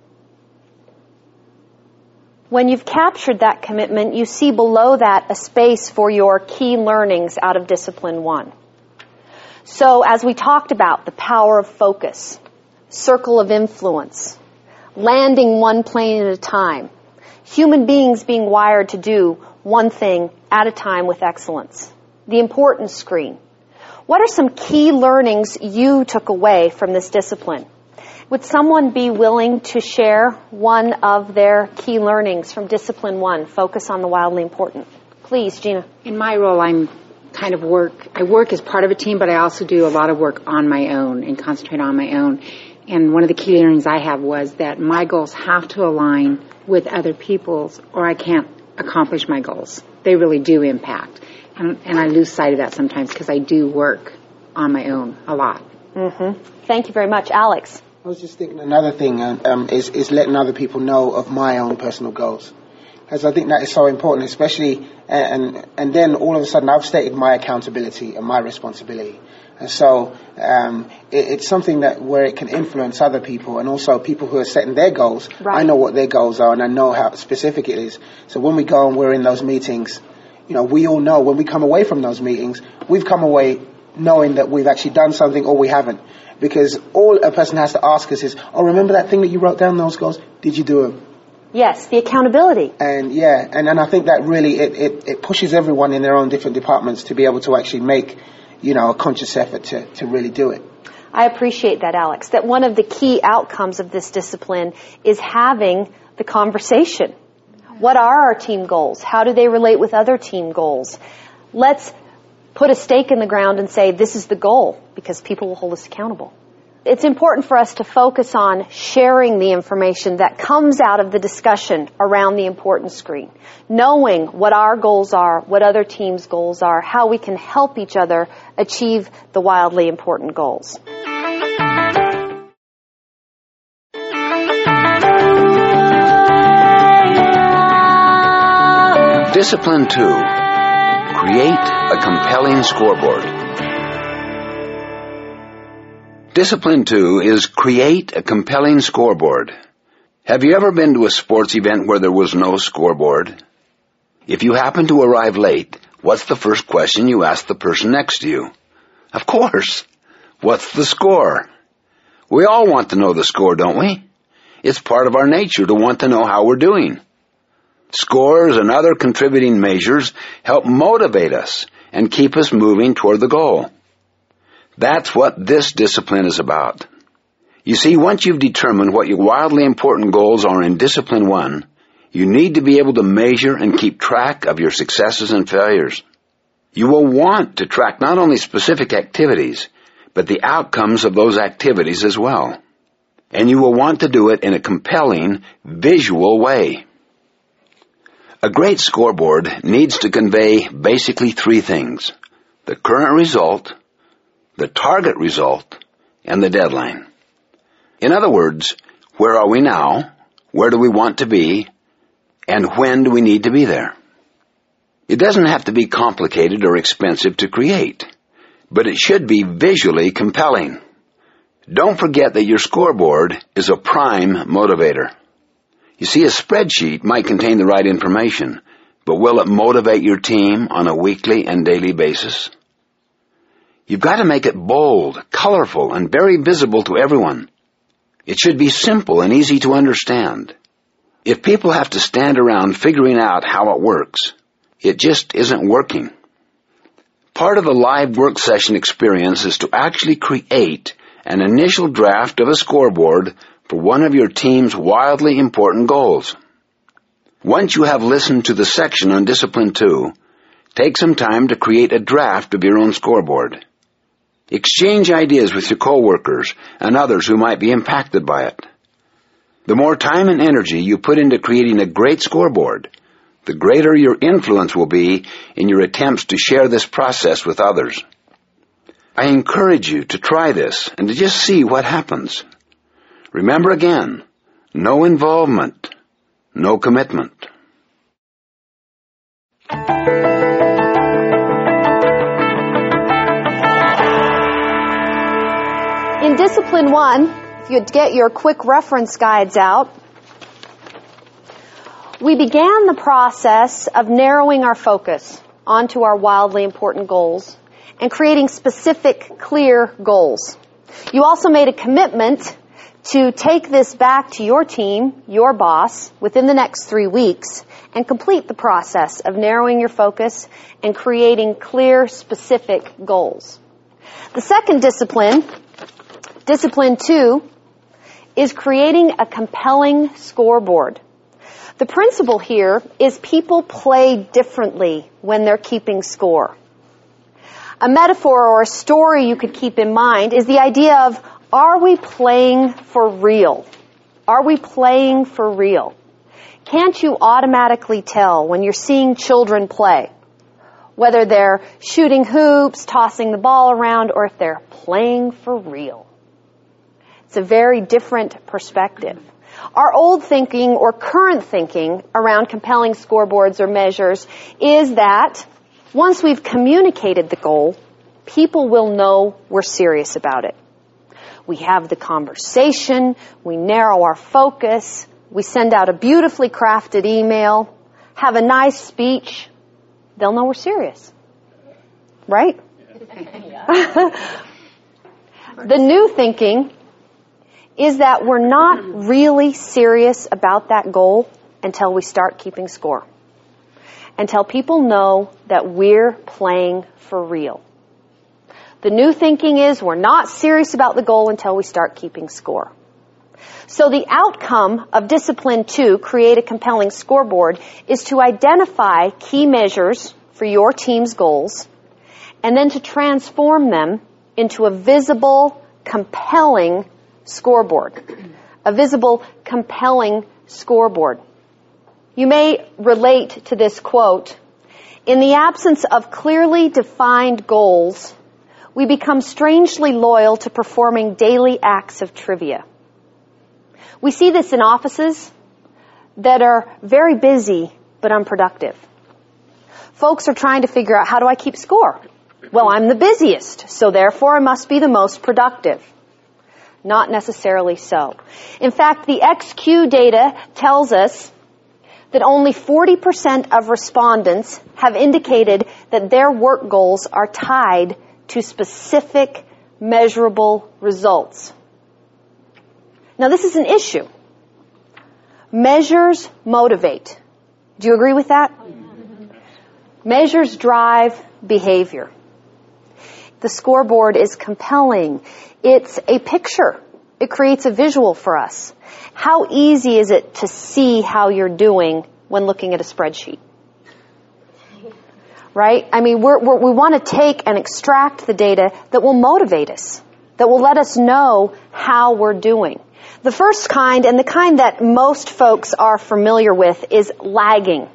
When you've captured that commitment, you see below that a space for your key learnings out of Discipline 1. So as we talked about, the power of focus, circle of influence, landing one plane at a time, human beings being wired to do one thing at a time with excellence, the importance screen. What are some key learnings you took away from this discipline? Would someone be willing to share one of their key learnings from Discipline 1, focus on the wildly important? Please, Gina. In my role, I work as part of a team, but I also do a lot of work on my own and concentrate on my own. And one of the key learnings I have was that my goals have to align with other people's, or I can't accomplish my goals. They really do impact. And I lose sight of that sometimes because I do work on my own a lot. Mm-hmm. Thank you very much. Alex? I was just thinking another thing is letting other people know of my own personal goals. Because I think that is so important, especially, and then all of a sudden I've stated my accountability and my responsibility. And so it's something that where it can influence other people, and also people who are setting their goals. Right. I know what their goals are, and I know how specific it is. So when we go and we're in those meetings, we all know when we come away from those meetings, we've come away knowing that we've actually done something or we haven't. Because all a person has to ask us is, remember that thing that you wrote down, those goals? Did you do them? Yes, the accountability. And and I think that really it pushes everyone in their own different departments to be able to actually make, a conscious effort to really do it. I appreciate that, Alex, that one of the key outcomes of this discipline is having the conversation. What are our team goals? How do they relate with other team goals? Let's put a stake in the ground and say, this is the goal, because people will hold us accountable. It's important for us to focus on sharing the information that comes out of the discussion around the importance screen, knowing what our goals are, what other teams' goals are, how we can help each other achieve the wildly important goals. Discipline 2. Create a compelling scoreboard. Discipline 2 is create a compelling scoreboard. Have you ever been to a sports event where there was no scoreboard? If you happen to arrive late, what's the first question you ask the person next to you? Of course. What's the score? We all want to know the score, don't we? It's part of our nature to want to know how we're doing. Scores and other contributing measures help motivate us and keep us moving toward the goal. That's what this discipline is about. You see, once you've determined what your wildly important goals are in Discipline 1, you need to be able to measure and keep track of your successes and failures. You will want to track not only specific activities, but the outcomes of those activities as well. And you will want to do it in a compelling, visual way. A great scoreboard needs to convey basically three things: the current result, the target result, and the deadline. In other words, where are we now? Where do we want to be? And when do we need to be there? It doesn't have to be complicated or expensive to create, but it should be visually compelling. Don't forget that your scoreboard is a prime motivator. You see, a spreadsheet might contain the right information, but will it motivate your team on a weekly and daily basis? You've got to make it bold, colorful, and very visible to everyone. It should be simple and easy to understand. If people have to stand around figuring out how it works, it just isn't working. Part of the live work session experience is to actually create an initial draft of a scoreboard for one of your team's wildly important goals. Once you have listened to the section on Discipline 2, take some time to create a draft of your own scoreboard. Exchange ideas with your coworkers and others who might be impacted by it. The more time and energy you put into creating a great scoreboard, the greater your influence will be in your attempts to share this process with others. I encourage you to try this and to just see what happens. Remember again, no involvement, no commitment. In Discipline 1, if you'd get your quick reference guides out, we began the process of narrowing our focus onto our wildly important goals and creating specific, clear goals. You also made a commitment to take this back to your team, your boss, within the next 3 weeks and complete the process of narrowing your focus and creating clear, specific goals. The second discipline, Discipline 2, is creating a compelling scoreboard. The principle here is people play differently when they're keeping score. A metaphor or a story you could keep in mind is the idea of, are we playing for real? Are we playing for real? Can't you automatically tell when you're seeing children play, whether they're shooting hoops, tossing the ball around, or if they're playing for real? It's a very different perspective. Our old thinking or current thinking around compelling scoreboards or measures is that once we've communicated the goal, people will know we're serious about it. We have the conversation, we narrow our focus, we send out a beautifully crafted email, have a nice speech, they'll know we're serious. Right? The new thinking is that we're not really serious about that goal until we start keeping score. Until people know that we're playing for real. The new thinking is we're not serious about the goal until we start keeping score. So the outcome of Discipline 2, create a compelling scoreboard, is to identify key measures for your team's goals and then to transform them into a visible, compelling scoreboard. A visible, compelling scoreboard. You may relate to this quote, "In the absence of clearly defined goals, we become strangely loyal to performing daily acts of trivia." We see this in offices that are very busy but unproductive. Folks are trying to figure out, how do I keep score? Well, I'm the busiest, so therefore I must be the most productive. Not necessarily so. In fact, the XQ data tells us that only 40% of respondents have indicated that their work goals are tied to specific measurable results. Now, this is an issue. Measures motivate. Do you agree with that? Measures drive behavior. The scoreboard is compelling. It's a picture. It creates a visual for us. How easy is it to see how you're doing when looking at a spreadsheet? Right? I mean, we want to take and extract the data that will motivate us, that will let us know how we're doing. The first kind, and the kind that most folks are familiar with, is lagging.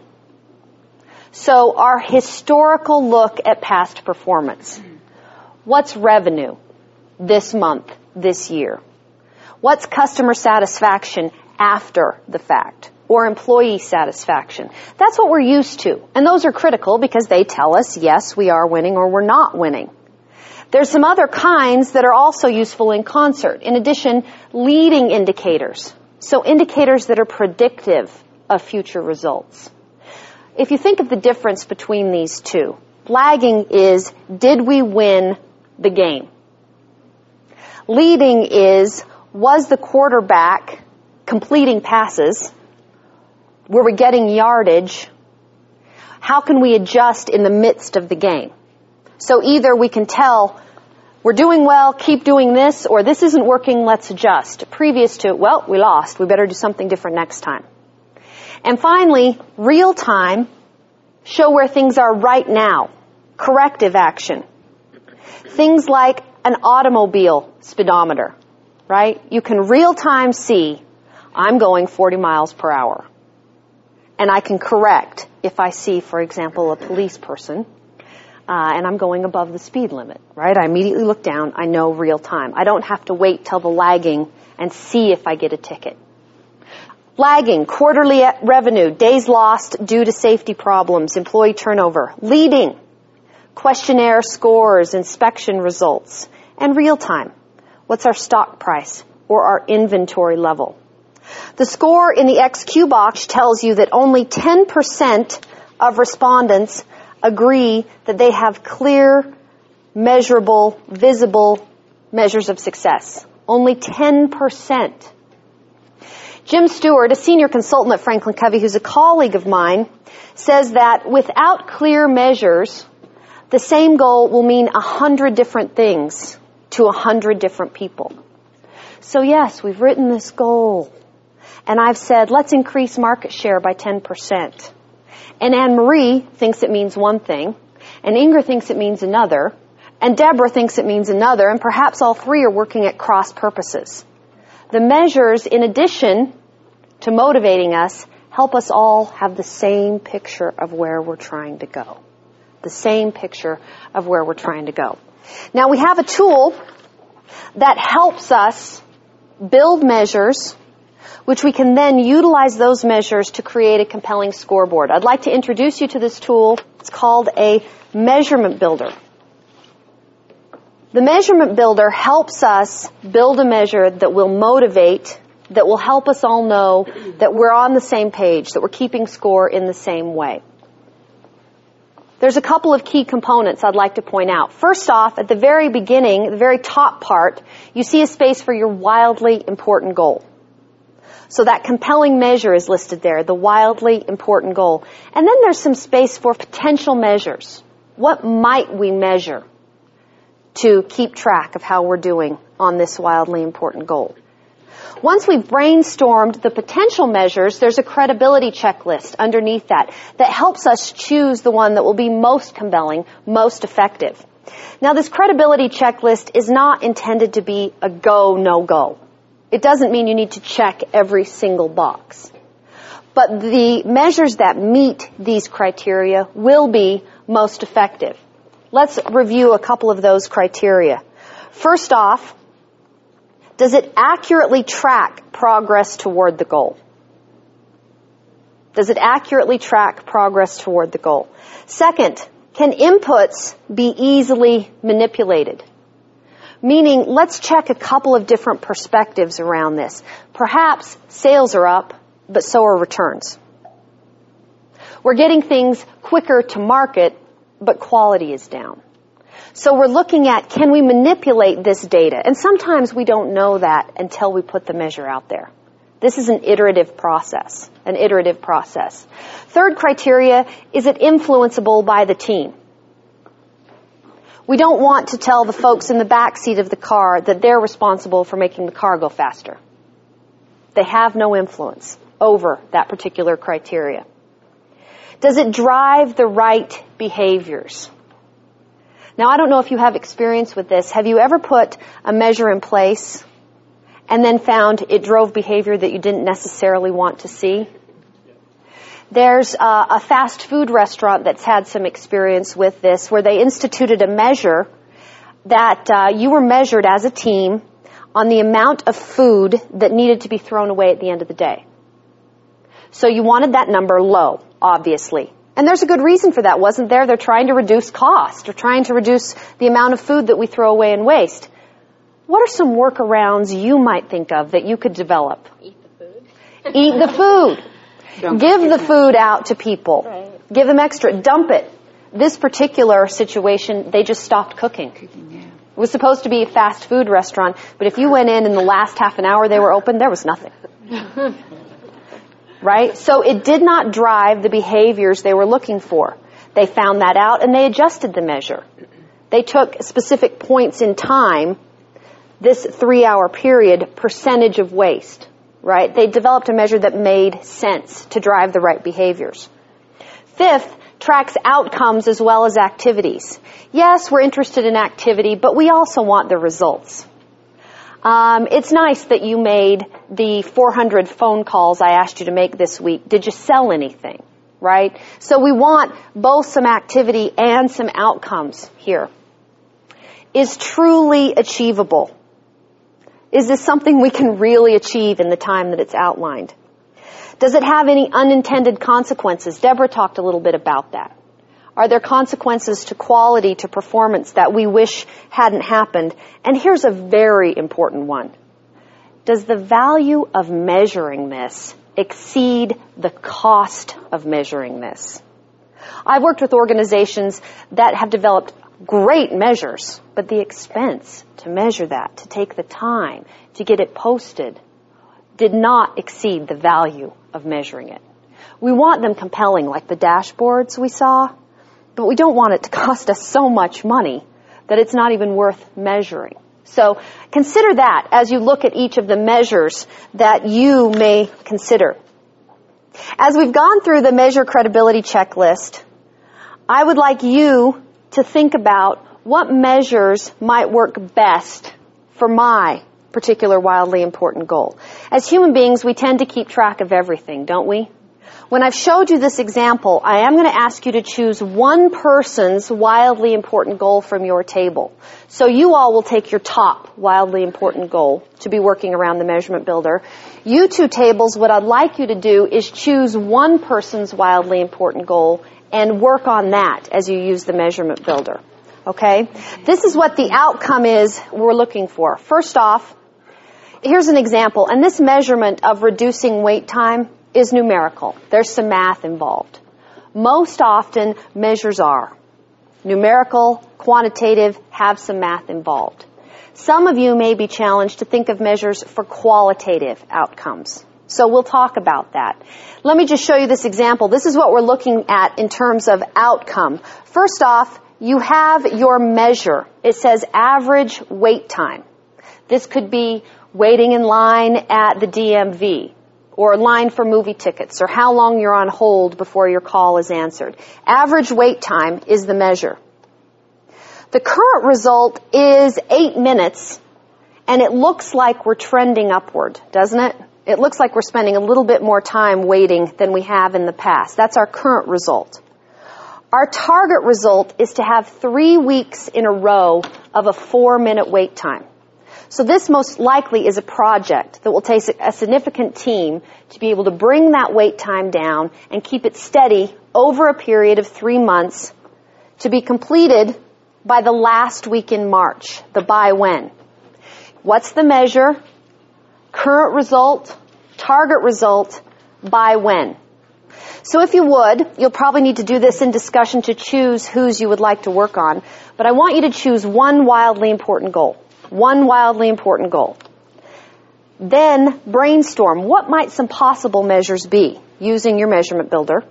So our historical look at past performance. What's revenue this month, this year? What's customer satisfaction after the fact? Or employee satisfaction? That's what we're used to. And those are critical because they tell us, yes, we are winning or we're not winning. There's some other kinds that are also useful in concert. In addition, leading indicators. So indicators that are predictive of future results. If you think of the difference between these two, lagging is, did we win the game? Leading is, was the quarterback completing passes? Were we getting yardage? How can we adjust in the midst of the game? So either we can tell, we're doing well, keep doing this, or this isn't working, let's adjust. Previous to, well, we lost, we better do something different next time. And finally, real time, show where things are right now. Corrective action. Things like an automobile speedometer, right? You can real time see, I'm going 40 miles per hour. And I can correct if I see, for example, a police person, and I'm going above the speed limit, right? I immediately look down, I know real time. I don't have to wait till the lagging and see if I get a ticket. Lagging, quarterly revenue, days lost due to safety problems, employee turnover. Leading, questionnaire scores, inspection results. And real time, what's our stock price or our inventory level? The score in the XQ box tells you that only 10% of respondents agree that they have clear, measurable, visible measures of success. Only 10%. Jim Stewart, a senior consultant at Franklin Covey, who's a colleague of mine, says that without clear measures, the same goal will mean 100 different things to 100 different people. So yes, we've written this goal. And I've said, let's increase market share by 10%. And Anne-Marie thinks it means one thing, and Inger thinks it means another, and Deborah thinks it means another, and perhaps all three are working at cross purposes. The measures, in addition to motivating us, help us all have the same picture of where we're trying to go. The same picture of where we're trying to go. Now we have a tool that helps us build measures, which we can then utilize those measures to create a compelling scoreboard. I'd like to introduce you to this tool. It's called a measurement builder. The measurement builder helps us build a measure that will motivate, that will help us all know that we're on the same page, that we're keeping score in the same way. There's a couple of key components I'd like to point out. First off, at the very beginning, the very top part, you see a space for your wildly important goal. So that compelling measure is listed there, the wildly important goal. And then there's some space for potential measures. What might we measure to keep track of how we're doing on this wildly important goal? Once we've brainstormed the potential measures, there's a credibility checklist underneath that helps us choose the one that will be most compelling, most effective. Now, this credibility checklist is not intended to be a go, no-go. It doesn't mean you need to check every single box. But the measures that meet these criteria will be most effective. Let's review a couple of those criteria. First off, does it accurately track progress toward the goal? Does it accurately track progress toward the goal? Second, can inputs be easily manipulated? Meaning, let's check a couple of different perspectives around this. Perhaps sales are up, but so are returns. We're getting things quicker to market, but quality is down. So we're looking at, can we manipulate this data? And sometimes we don't know that until we put the measure out there. This is an iterative process. Third criteria, is it influenceable by the team? We don't want to tell the folks in the back seat of the car that they're responsible for making the car go faster. They have no influence over that particular criteria. Does it drive the right behaviors? Now, I don't know if you have experience with this. Have you ever put a measure in place and then found it drove behavior that you didn't necessarily want to see? There's a fast food restaurant that's had some experience with this where they instituted a measure that you were measured as a team on the amount of food that needed to be thrown away at the end of the day. So you wanted that number low, obviously. And there's a good reason for that, wasn't there? They're trying to reduce cost. They're trying to reduce the amount of food that we throw away and waste. What are some workarounds you might think of that you could develop? Eat the food. Eat the food. Give the food out to people. Right. Give them extra. Dump it. This particular situation, they just stopped cooking. It was supposed to be a fast food restaurant, but if you went in the last half an hour they were open, there was nothing. Right? So it did not drive the behaviors they were looking for. They found that out and they adjusted the measure. They took specific points in time, this 3-hour period, percentage of waste. Right? They developed a measure that made sense to drive the right behaviors. Fifth, tracks outcomes as well as activities. Yes, we're interested in activity, but we also want the results. It's nice that you made the 400 phone calls I asked you to make this week. Did you sell anything? Right? So we want both some activity and some outcomes here. Is truly achievable. Is this something we can really achieve in the time that it's outlined? Does it have any unintended consequences? Deborah talked a little bit about that. Are there consequences to quality, to performance that we wish hadn't happened? And here's a very important one. Does the value of measuring this exceed the cost of measuring this? I've worked with organizations that have developed great measures, but the expense to measure that, to take the time, to get it posted, did not exceed the value of measuring it. We want them compelling, like the dashboards we saw, but we don't want it to cost us so much money that it's not even worth measuring. So consider that as you look at each of the measures that you may consider. As we've gone through the measure credibility checklist, I would like you to think about what measures might work best for my particular wildly important goal. As human beings, we tend to keep track of everything, don't we? When I've showed you this example, I am going to ask you to choose one person's wildly important goal from your table. So you all will take your top wildly important goal to be working around the measurement builder. You two tables, what I'd like you to do is choose one person's wildly important goal and work on that as you use the measurement builder. Okay? This is what the outcome is we're looking for. First off, here's an example. And this measurement of reducing wait time is numerical. There's some math involved. Most often, measures are numerical, quantitative, have some math involved. Some of you may be challenged to think of measures for qualitative outcomes. So we'll talk about that. Let me just show you this example. This is what we're looking at in terms of outcome. First off, you have your measure. It says average wait time. This could be waiting in line at the DMV, or line for movie tickets, or how long you're on hold before your call is answered. Average wait time is the measure. The current result is 8 minutes, and it looks like we're trending upward, doesn't it? It looks like we're spending a little bit more time waiting than we have in the past. That's our current result. Our target result is to have 3 weeks in a row of a 4-minute wait time. So this most likely is a project that will take a significant team to be able to bring that wait time down and keep it steady over a period of 3 months to be completed by the last week in March, the by when. What's the measure? Current result, target result, by when. So if you would, you'll probably need to do this in discussion to choose whose you would like to work on, but I want you to choose one wildly important goal. One wildly important goal. Then brainstorm what might some possible measures be using your measurement builder.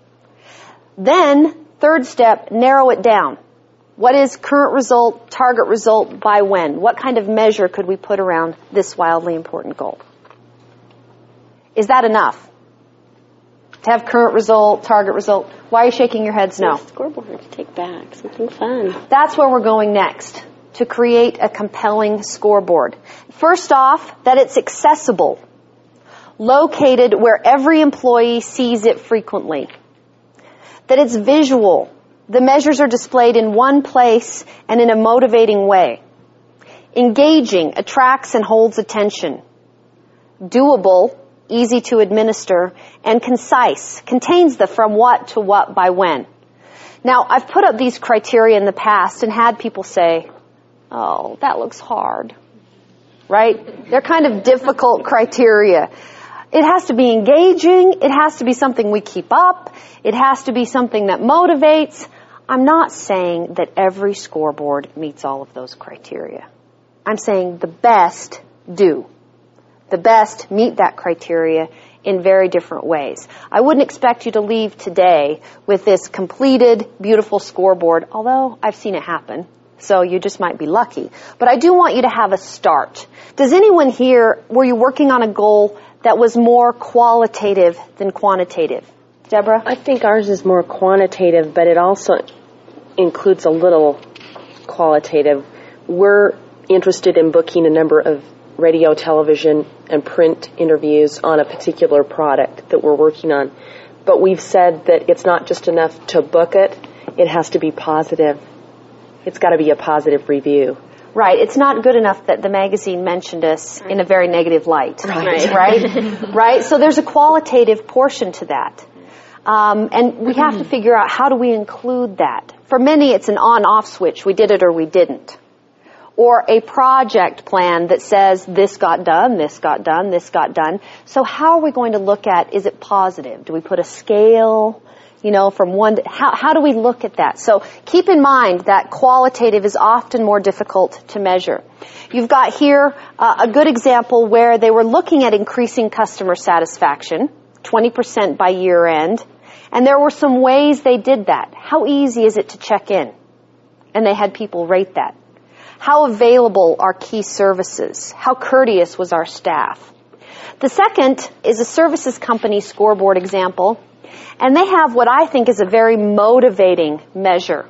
Then, third step, narrow it down. What is current result, target result, by when? What kind of measure could we put around this wildly important goal? Is that enough? To have current result, target result? Why are you shaking your heads no? Scoreboard to take back, something fun. That's where we're going next, to create a compelling scoreboard. First off, that it's accessible, located where every employee sees it frequently. That it's visual. The measures are displayed in one place and in a motivating way. Engaging, attracts and holds attention. Doable, easy to administer, and concise, contains the from what to what by when. Now, I've put up these criteria in the past and had people say, oh, that looks hard. Right? They're kind of difficult criteria. It has to be engaging. It has to be something we keep up. It has to be something that motivates. I'm not saying that every scoreboard meets all of those criteria. I'm saying the best do. The best meet that criteria in very different ways. I wouldn't expect you to leave today with this completed, beautiful scoreboard, although I've seen it happen. So you just might be lucky. But I do want you to have a start. Does anyone here, were you working on a goal that was more qualitative than quantitative? Deborah? I think ours is more quantitative, but it also includes a little qualitative. We're interested in booking a number of radio, television, and print interviews on a particular product that we're working on. But we've said that it's not just enough to book it. It has to be positive. It's got to be a positive review. Right. It's not good enough that the magazine mentioned us in a very negative light. Right? Right? So there's a qualitative portion to that. And we have to figure out how do we include that. For many, it's an on-off switch. We did it or we didn't. Or a project plan that says this got done, this got done, this got done. So how are we going to look at, is it positive? Do we put a scale, from one to, how do we look at that? So keep in mind that qualitative is often more difficult to measure. You've got here a good example where they were looking at increasing customer satisfaction, 20% by year end, and there were some ways they did that. How easy is it to check in? And they had people rate that. How available are key services? How courteous was our staff? The second is a services company scoreboard example, and they have what I think is a very motivating measure.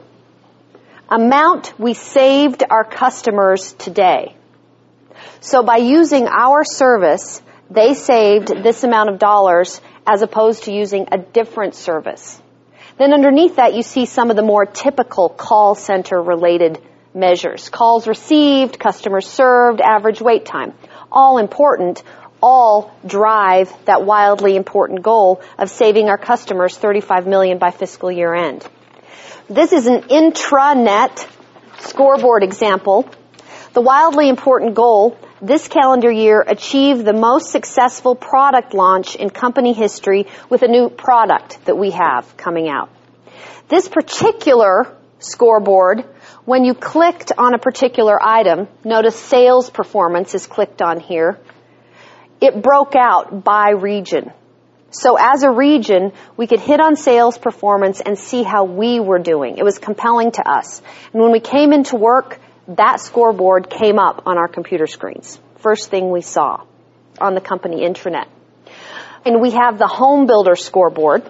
Amount we saved our customers today. So by using our service, they saved this amount of dollars as opposed to using a different service. Then underneath that, you see some of the more typical call center related measures. Calls received, customers served, average wait time. All important, all drive that wildly important goal of saving our customers $35 million by fiscal year end. This is an intranet scoreboard example. The wildly important goal this calendar year, achieve the most successful product launch in company history with a new product that we have coming out. This particular scoreboard, when you clicked on a particular item, notice sales performance is clicked on here, it broke out by region. So as a region, we could hit on sales performance and see how we were doing. It was compelling to us. And when we came into work, that scoreboard came up on our computer screens. First thing we saw on the company intranet. And we have the home builder scoreboard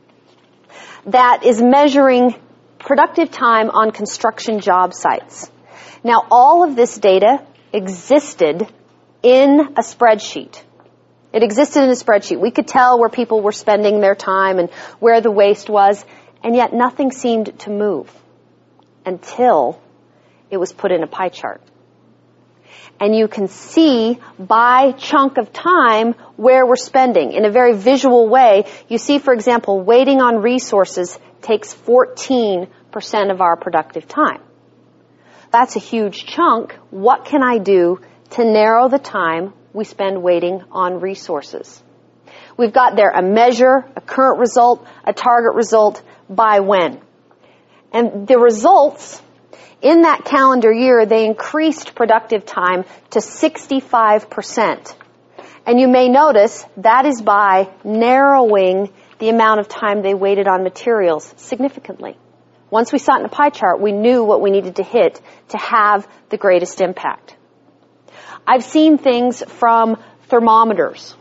that is measuring productive time on construction job sites. Now, all of this data existed in a spreadsheet. It existed in a spreadsheet. We could tell where people were spending their time and where the waste was, and yet nothing seemed to move until it was put in a pie chart. And you can see by chunk of time where we're spending. In a very visual way, you see, for example, waiting on resources takes 14% of our productive time. That's a huge chunk. What can I do to narrow the time we spend waiting on resources? We've got there a measure, a current result, a target result, by when. And the results in that calendar year, they increased productive time to 65%. And you may notice that is by narrowing the amount of time they waited on materials significantly. Once we saw it in a pie chart, we knew what we needed to hit to have the greatest impact. I've seen things from thermometers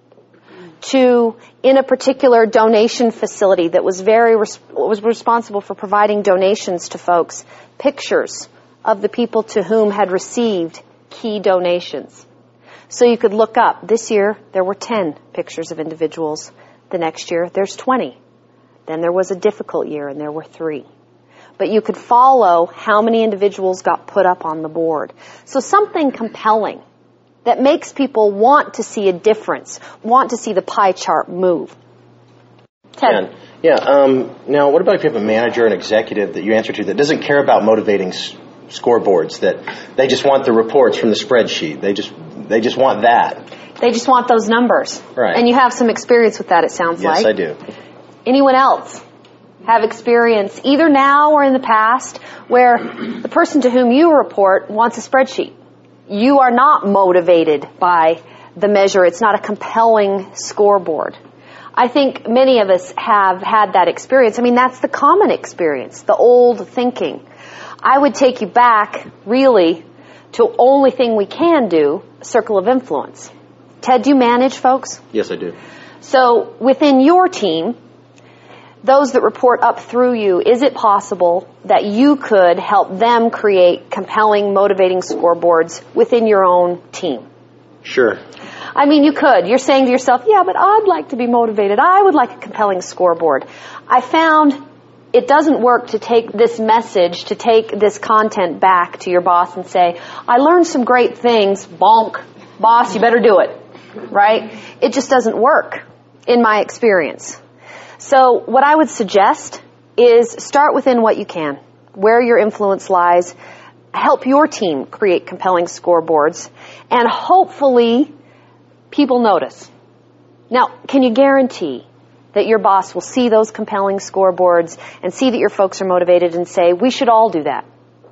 to, in a particular donation facility that was was responsible for providing donations to folks, pictures of the people to whom had received key donations. So you could look up. This year, there were 10 pictures of individuals. The next year, there's 20. Then there was a difficult year, and there were 3. But you could follow how many individuals got put up on the board. So something compelling that makes people want to see a difference, want to see the pie chart move. Ted. Now, what about if you have a manager or an executive that you answer to that doesn't care about motivating scoreboards, that they just want the reports from the spreadsheet? They just want that. They just want those numbers. Right. And you have some experience with that, it sounds like. Yes, I do. Anyone else have experience, either now or in the past, where the person to whom you report wants a spreadsheet? You are not motivated by the measure. It's not a compelling scoreboard. I think many of us have had that experience. I mean, that's the common experience, the old thinking. I would take you back, really, to only thing we can do, circle of influence. Ted, do you manage folks? Yes, I do. So within your team, those that report up through you, is it possible that you could help them create compelling, motivating scoreboards within your own team? Sure. I mean, you could. You're saying to yourself, yeah, but I'd like to be motivated. I would like a compelling scoreboard. I found it doesn't work to take this message, to take this content back to your boss and say, I learned some great things. Bonk. Boss, you better do it. Right? It just doesn't work in my experience. So what I would suggest is start within what you can, where your influence lies, help your team create compelling scoreboards, and hopefully people notice. Now, can you guarantee that your boss will see those compelling scoreboards and see that your folks are motivated and say, we should all do that?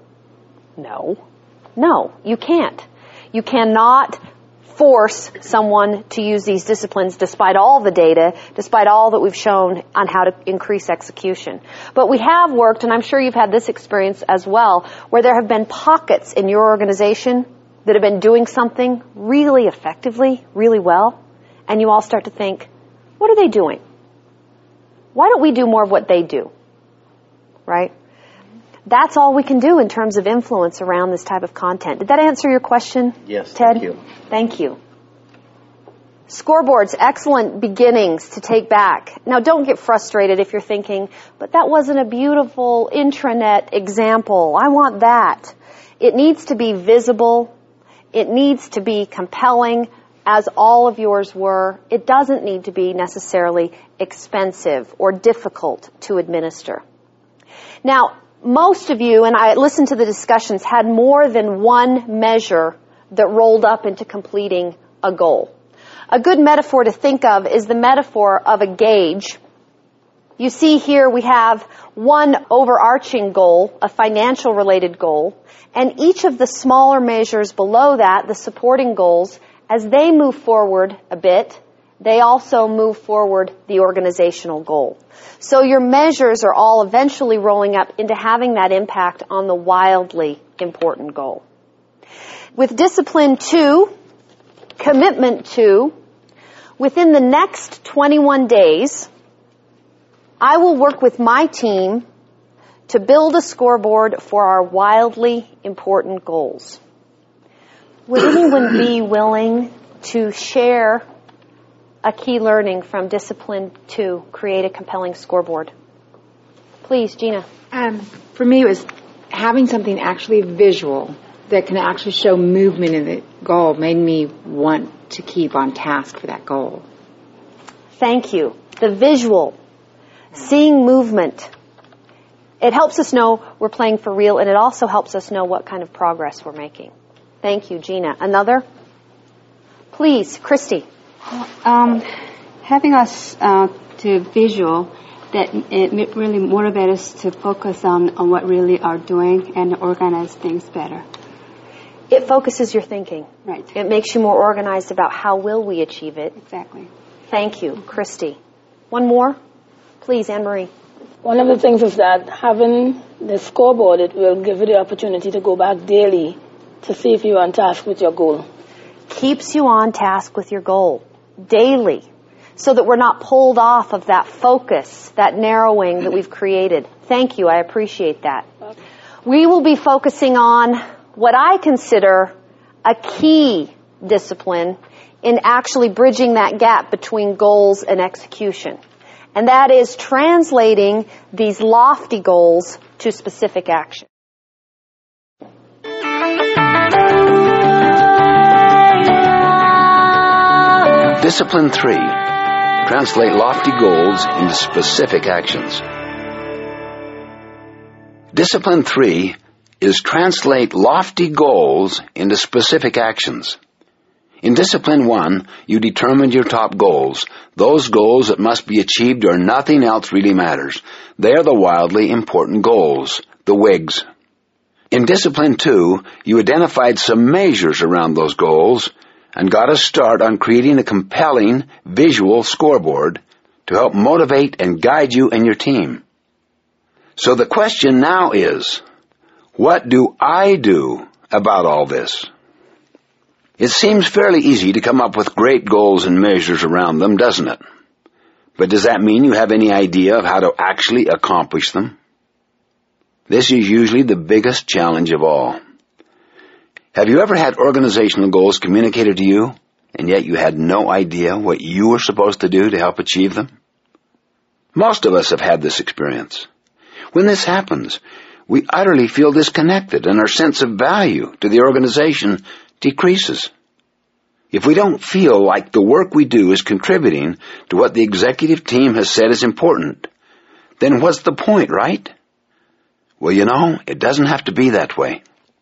No, you can't. You cannot force someone to use these disciplines despite all the data, despite all that we've shown on how to increase execution. But we have worked, and I'm sure you've had this experience as well, where there have been pockets in your organization that have been doing something really effectively, really well, and you all start to think, what are they doing? Why don't we do more of what they do? Right? That's all we can do in terms of influence around this type of content. Did that answer your question, Yes, Ted? thank you. Thank you. Scoreboards, excellent beginnings to take back. Now, don't get frustrated if you're thinking, but that wasn't a beautiful intranet example. I want that. It needs to be visible. It needs to be compelling, as all of yours were. It doesn't need to be necessarily expensive or difficult to administer. Now, most of you, and I listened to the discussions, had more than one measure that rolled up into completing a goal. A good metaphor to think of is the metaphor of a gauge. You see here we have one overarching goal, a financial related goal, and each of the smaller measures below that, the supporting goals, as they move forward a bit, they also move forward the organizational goal. So your measures are all eventually rolling up into having that impact on the wildly important goal. With discipline 2, commitment 2, within the next 21 days, I will work with my team to build a scoreboard for our wildly important goals. Would anyone be willing to share a key learning from Discipline 2, create a compelling scoreboard? Please, Gina. For me, it was having something actually visual that can actually show movement in the goal made me want to keep on task for that goal. Thank you. The visual, seeing movement. It helps us know we're playing for real, and it also helps us know what kind of progress we're making. Thank you, Gina. Another? Please, Christy. Having us to visual, that it really motivates us to focus on what really are doing and organize things better. It focuses your thinking. Right. It makes you more organized about how will we achieve it. Exactly. Thank you, Christy. One more? Please, Anne-Marie. One of the things is that having the scoreboard, it will give you the opportunity to go back daily to see if you're on task with your goal. Keeps you on task with your goal daily so that we're not pulled off of that focus, that narrowing that we've created. Thank you. I appreciate that. We will be focusing on what I consider a key discipline in actually bridging that gap between goals and execution. And that is translating these lofty goals to specific action. Discipline 3. Translate lofty goals into specific actions. Discipline 3 is translate lofty goals into specific actions. In Discipline 1, you determined your top goals. Those goals that must be achieved or nothing else really matters. They are the wildly important goals, the WIGs. In Discipline 2, you identified some measures around those goals and got a start on creating a compelling visual scoreboard to help motivate and guide you and your team. So the question now is, what do I do about all this? It seems fairly easy to come up with great goals and measures around them, doesn't it? But does that mean you have any idea of how to actually accomplish them? This is usually the biggest challenge of all. Have you ever had organizational goals communicated to you, and yet you had no idea what you were supposed to do to help achieve them? Most of us have had this experience. When this happens, we utterly feel disconnected, and our sense of value to the organization decreases. If we don't feel like the work we do is contributing to what the executive team has said is important, then what's the point, right? Well, you know, it doesn't have to be that way.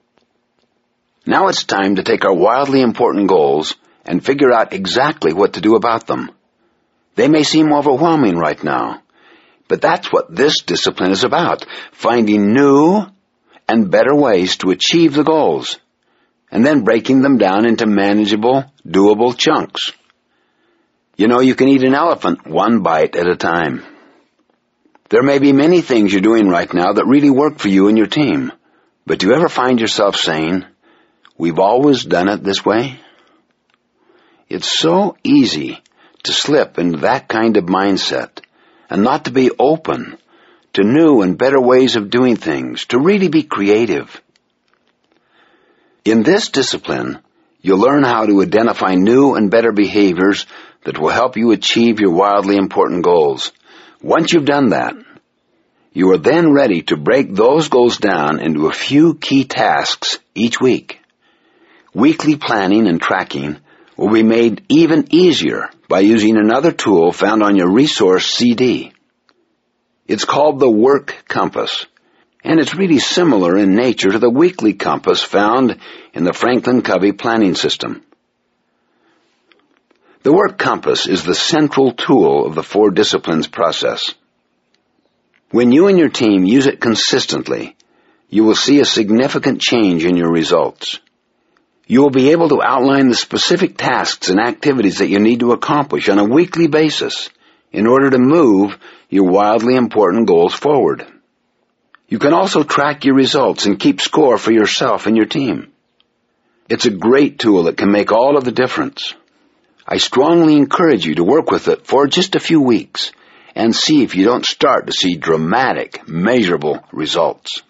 Now it's time to take our wildly important goals and figure out exactly what to do about them. They may seem overwhelming right now, but that's what this discipline is about, finding new and better ways to achieve the goals, and then breaking them down into manageable, doable chunks. You know, you can eat an elephant one bite at a time. There may be many things you're doing right now that really work for you and your team, but do you ever find yourself saying, "We've always done it this way"? It's so easy to slip into that kind of mindset and not to be open to new and better ways of doing things, to really be creative. In this discipline, you'll learn how to identify new and better behaviors that will help you achieve your wildly important goals. Once you've done that, you are then ready to break those goals down into a few key tasks each week. Weekly planning and tracking will be made even easier by using another tool found on your resource CD. It's called the Work Compass, and it's really similar in nature to the weekly compass found in the Franklin Covey planning system. The Work Compass is the central tool of the 4 disciplines process. When you and your team use it consistently, you will see a significant change in your results. You will be able to outline the specific tasks and activities that you need to accomplish on a weekly basis in order to move your wildly important goals forward. You can also track your results and keep score for yourself and your team. It's a great tool that can make all of the difference. I strongly encourage you to work with it for just a few weeks and see if you don't start to see dramatic, measurable results.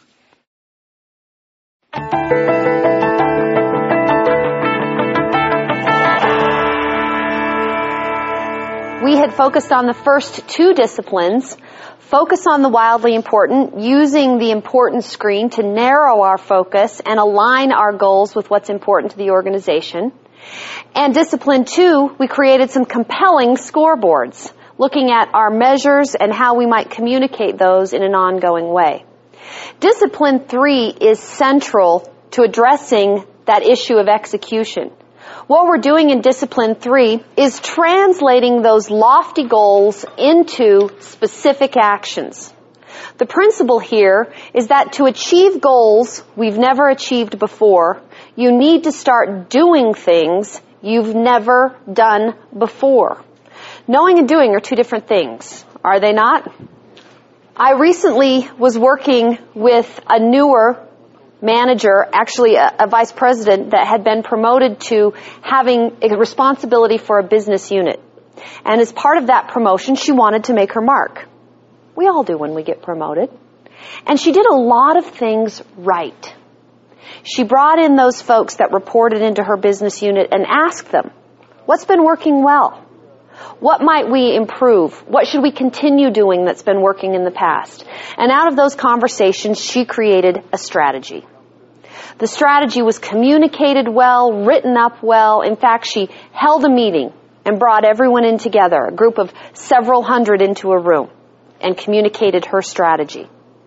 We had focused on the first 2 disciplines. Focus on the wildly important, using the important screen to narrow our focus and align our goals with what's important to the organization. And Discipline 2, we created some compelling scoreboards, looking at our measures and how we might communicate those in an ongoing way. Discipline 3 is central to addressing that issue of execution. What we're doing in Discipline 3 is translating those lofty goals into specific actions. The principle here is that to achieve goals we've never achieved before, you need to start doing things you've never done before. Knowing and doing are two different things, are they not? I recently was working with a newer manager, actually a vice president that had been promoted to having a responsibility for a business unit. And as part of that promotion, she wanted to make her mark. We all do when we get promoted. And she did a lot of things right. She brought in those folks that reported into her business unit and asked them, what's been working well? What might we improve? What should we continue doing that's been working in the past? And out of those conversations, she created a strategy. The strategy was communicated well, written up well. In fact, she held a meeting and brought everyone in together, a group of several hundred into a room, and communicated her strategy.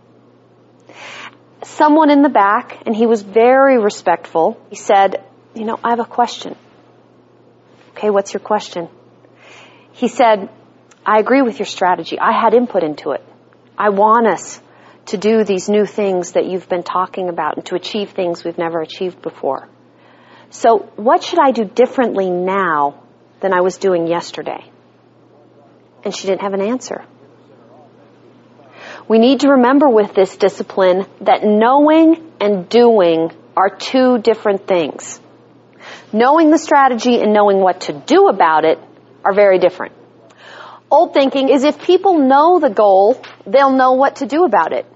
Someone in the back, and he was very respectful, he said, I have a question. Okay, what's your question? He said, I agree with your strategy. I had input into it. I want us to do these new things that you've been talking about and to achieve things we've never achieved before. So what should I do differently now than I was doing yesterday? And she didn't have an answer. We need to remember with this discipline that knowing and doing are two different things. Knowing the strategy and knowing what to do about it are very different. Old thinking is if people know the goal, they'll know what to do about it.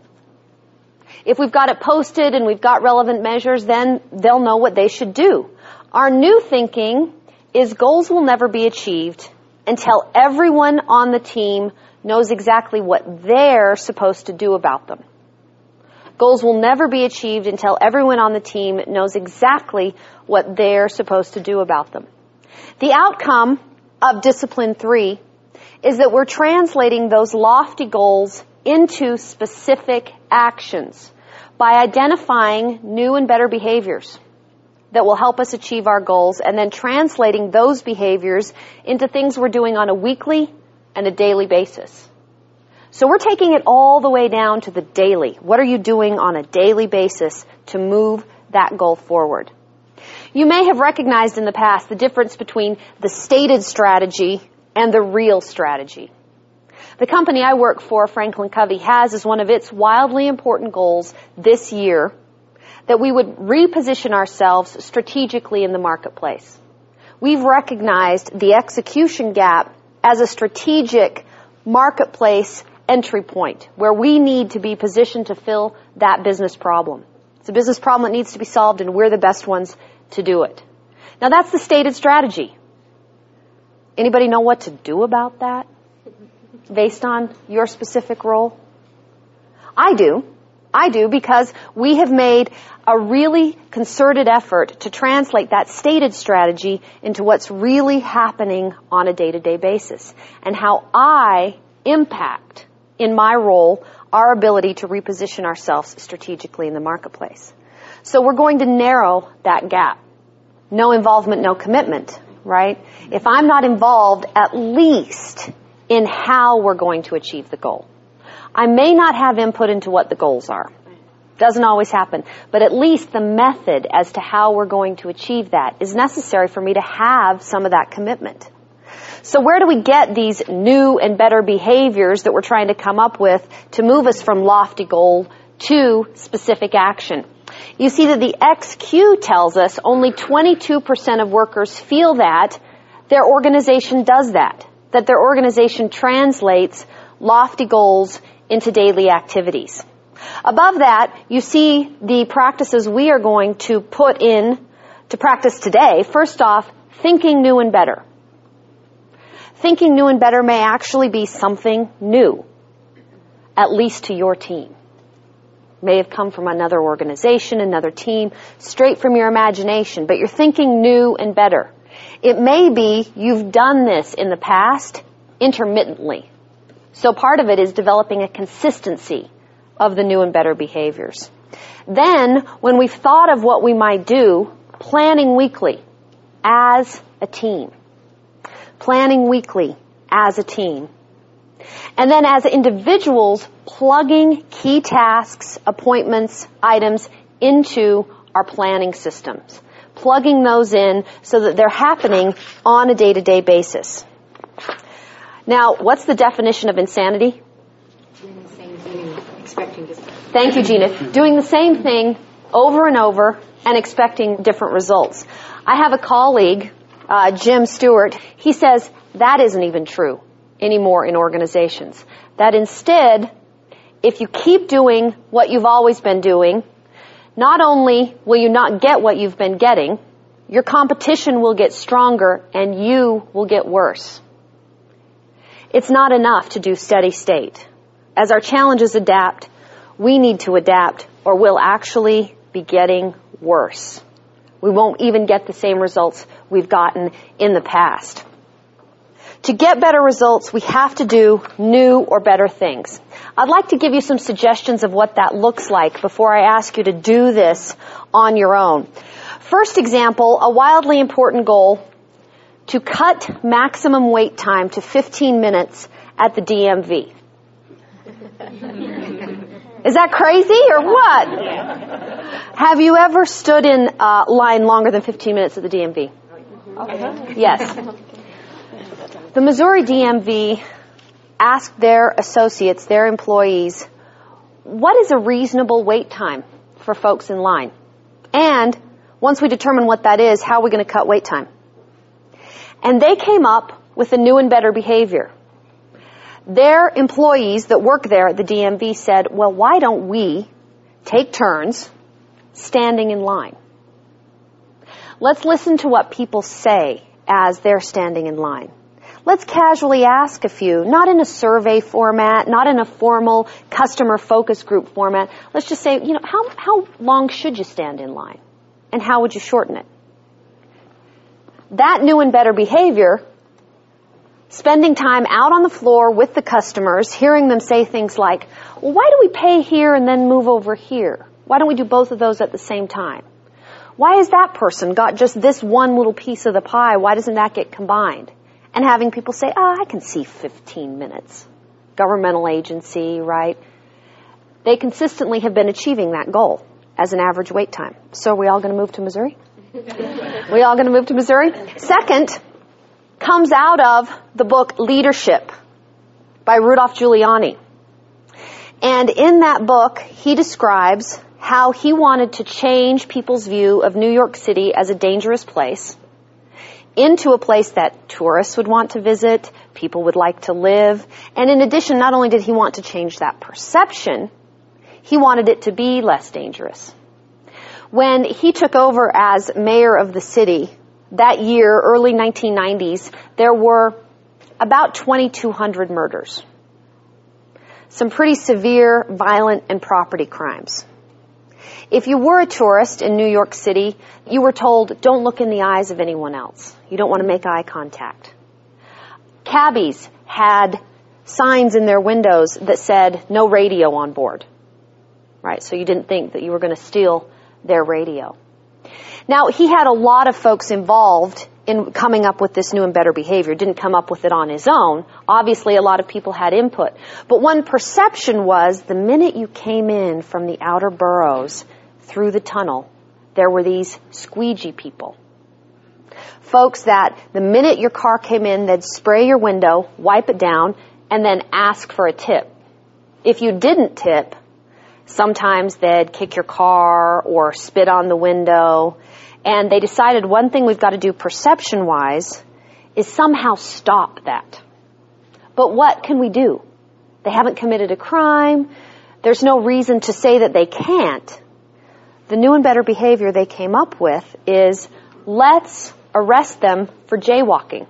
If we've got it posted and we've got relevant measures, then they'll know what they should do. Our new thinking is goals will never be achieved until everyone on the team knows exactly what they're supposed to do about them. Goals will never be achieved until everyone on the team knows exactly what they're supposed to do about them. The outcome of Discipline 3 is that we're translating those lofty goals into specific actions by identifying new and better behaviors that will help us achieve our goals and then translating those behaviors into things we're doing on a weekly and a daily basis. So we're taking it all the way down to the daily. What are you doing on a daily basis to move that goal forward? You may have recognized in the past the difference between the stated strategy and the real strategy. The company I work for, Franklin Covey, has as one of its wildly important goals this year that we would reposition ourselves strategically in the marketplace. We've recognized the execution gap as a strategic marketplace entry point where we need to be positioned to fill that business problem. It's a business problem that needs to be solved, and we're the best ones to do it. Now, that's the stated strategy. Anybody know what to do about that based on your specific role? I do. I do, because we have made a really concerted effort to translate that stated strategy into what's really happening on a day-to-day basis and how I impact in my role our ability to reposition ourselves strategically in the marketplace. So we're going to narrow that gap. No involvement, no commitment, right? If I'm not involved at least in how we're going to achieve the goal, I may not have input into what the goals are. Doesn't always happen. But at least the method as to how we're going to achieve that is necessary for me to have some of that commitment. So where do we get these new and better behaviors that we're trying to come up with to move us from lofty goal to specific action? You see that the XQ tells us only 22% of workers feel that their organization does that their organization translates lofty goals into daily activities. Above that, you see the practices we are going to put in to practice today. First off, thinking new and better. Thinking new and better may actually be something new, at least to your team. May have come from another organization, another team, straight from your imagination, but you're thinking new and better. It may be you've done this in the past intermittently. So part of it is developing a consistency of the new and better behaviors. Then, when we've thought of what we might do, planning weekly as a team. Planning weekly as a team. And then as individuals, plugging key tasks, appointments, items into our planning systems. Plugging those in so that they're happening on a day-to-day basis. Now, what's the definition of insanity? Doing the same thing, expecting to. Thank you, Gina. Doing the same thing over and over and expecting different results. I have a colleague, Jim Stewart. He says that isn't even true anymore in organizations. That instead, if you keep doing what you've always been doing, not only will you not get what you've been getting, your competition will get stronger and you will get worse. It's not enough to do steady state. As our challenges adapt, we need to adapt or we'll actually be getting worse. We won't even get the same results we've gotten in the past. To get better results, we have to do new or better things. I'd like to give you some suggestions of what that looks like before I ask you to do this on your own. First example, a wildly important goal, to cut maximum wait time to 15 minutes at the DMV. Is that crazy or what? Have you ever stood in line longer than 15 minutes at the DMV? Yes. The Missouri DMV asked their associates, their employees, what is a reasonable wait time for folks in line? And once we determine what that is, how are we going to cut wait time? And they came up with a new and better behavior. Their employees that work there at the DMV said, well, why don't we take turns standing in line? Let's listen to what people say as they're standing in line. Let's casually ask a few, not in a survey format, not in a formal customer focus group format. Let's just say, how long should you stand in line? And how would you shorten it? That new and better behavior, spending time out on the floor with the customers, hearing them say things like, well, why do we pay here and then move over here? Why don't we do both of those at the same time? Why has that person got just this one little piece of the pie? Why doesn't that get combined? And having people say, I can see 15 minutes. Governmental agency, right? They consistently have been achieving that goal as an average wait time. So are we all going to move to Missouri? We all going to move to Missouri? Second comes out of the book Leadership by Rudolph Giuliani. And in that book, he describes how he wanted to change people's view of New York City as a dangerous place into a place that tourists would want to visit, people would like to live. And in addition, not only did he want to change that perception, he wanted it to be less dangerous. When he took over as mayor of the city, that year, early 1990s, there were about 2,200 murders. Some pretty severe violent and property crimes. If you were a tourist in New York City, you were told, don't look in the eyes of anyone else. You don't want to make eye contact. Cabbies had signs in their windows that said, no radio on board. Right, so you didn't think that you were going to steal their radio. Now, he had a lot of folks involved in coming up with this new and better behavior. Didn't come up with it on his own. Obviously, a lot of people had input. But one perception was the minute you came in from the outer boroughs through the tunnel, there were these squeegee people. Folks that the minute your car came in, they'd spray your window, wipe it down, and then ask for a tip. If you didn't tip, sometimes they'd kick your car or spit on the window. And they decided one thing we've got to do perception-wise is somehow stop that. But what can we do? They haven't committed a crime. There's no reason to say that they can't. The new and better behavior they came up with is, let's arrest them for jaywalking.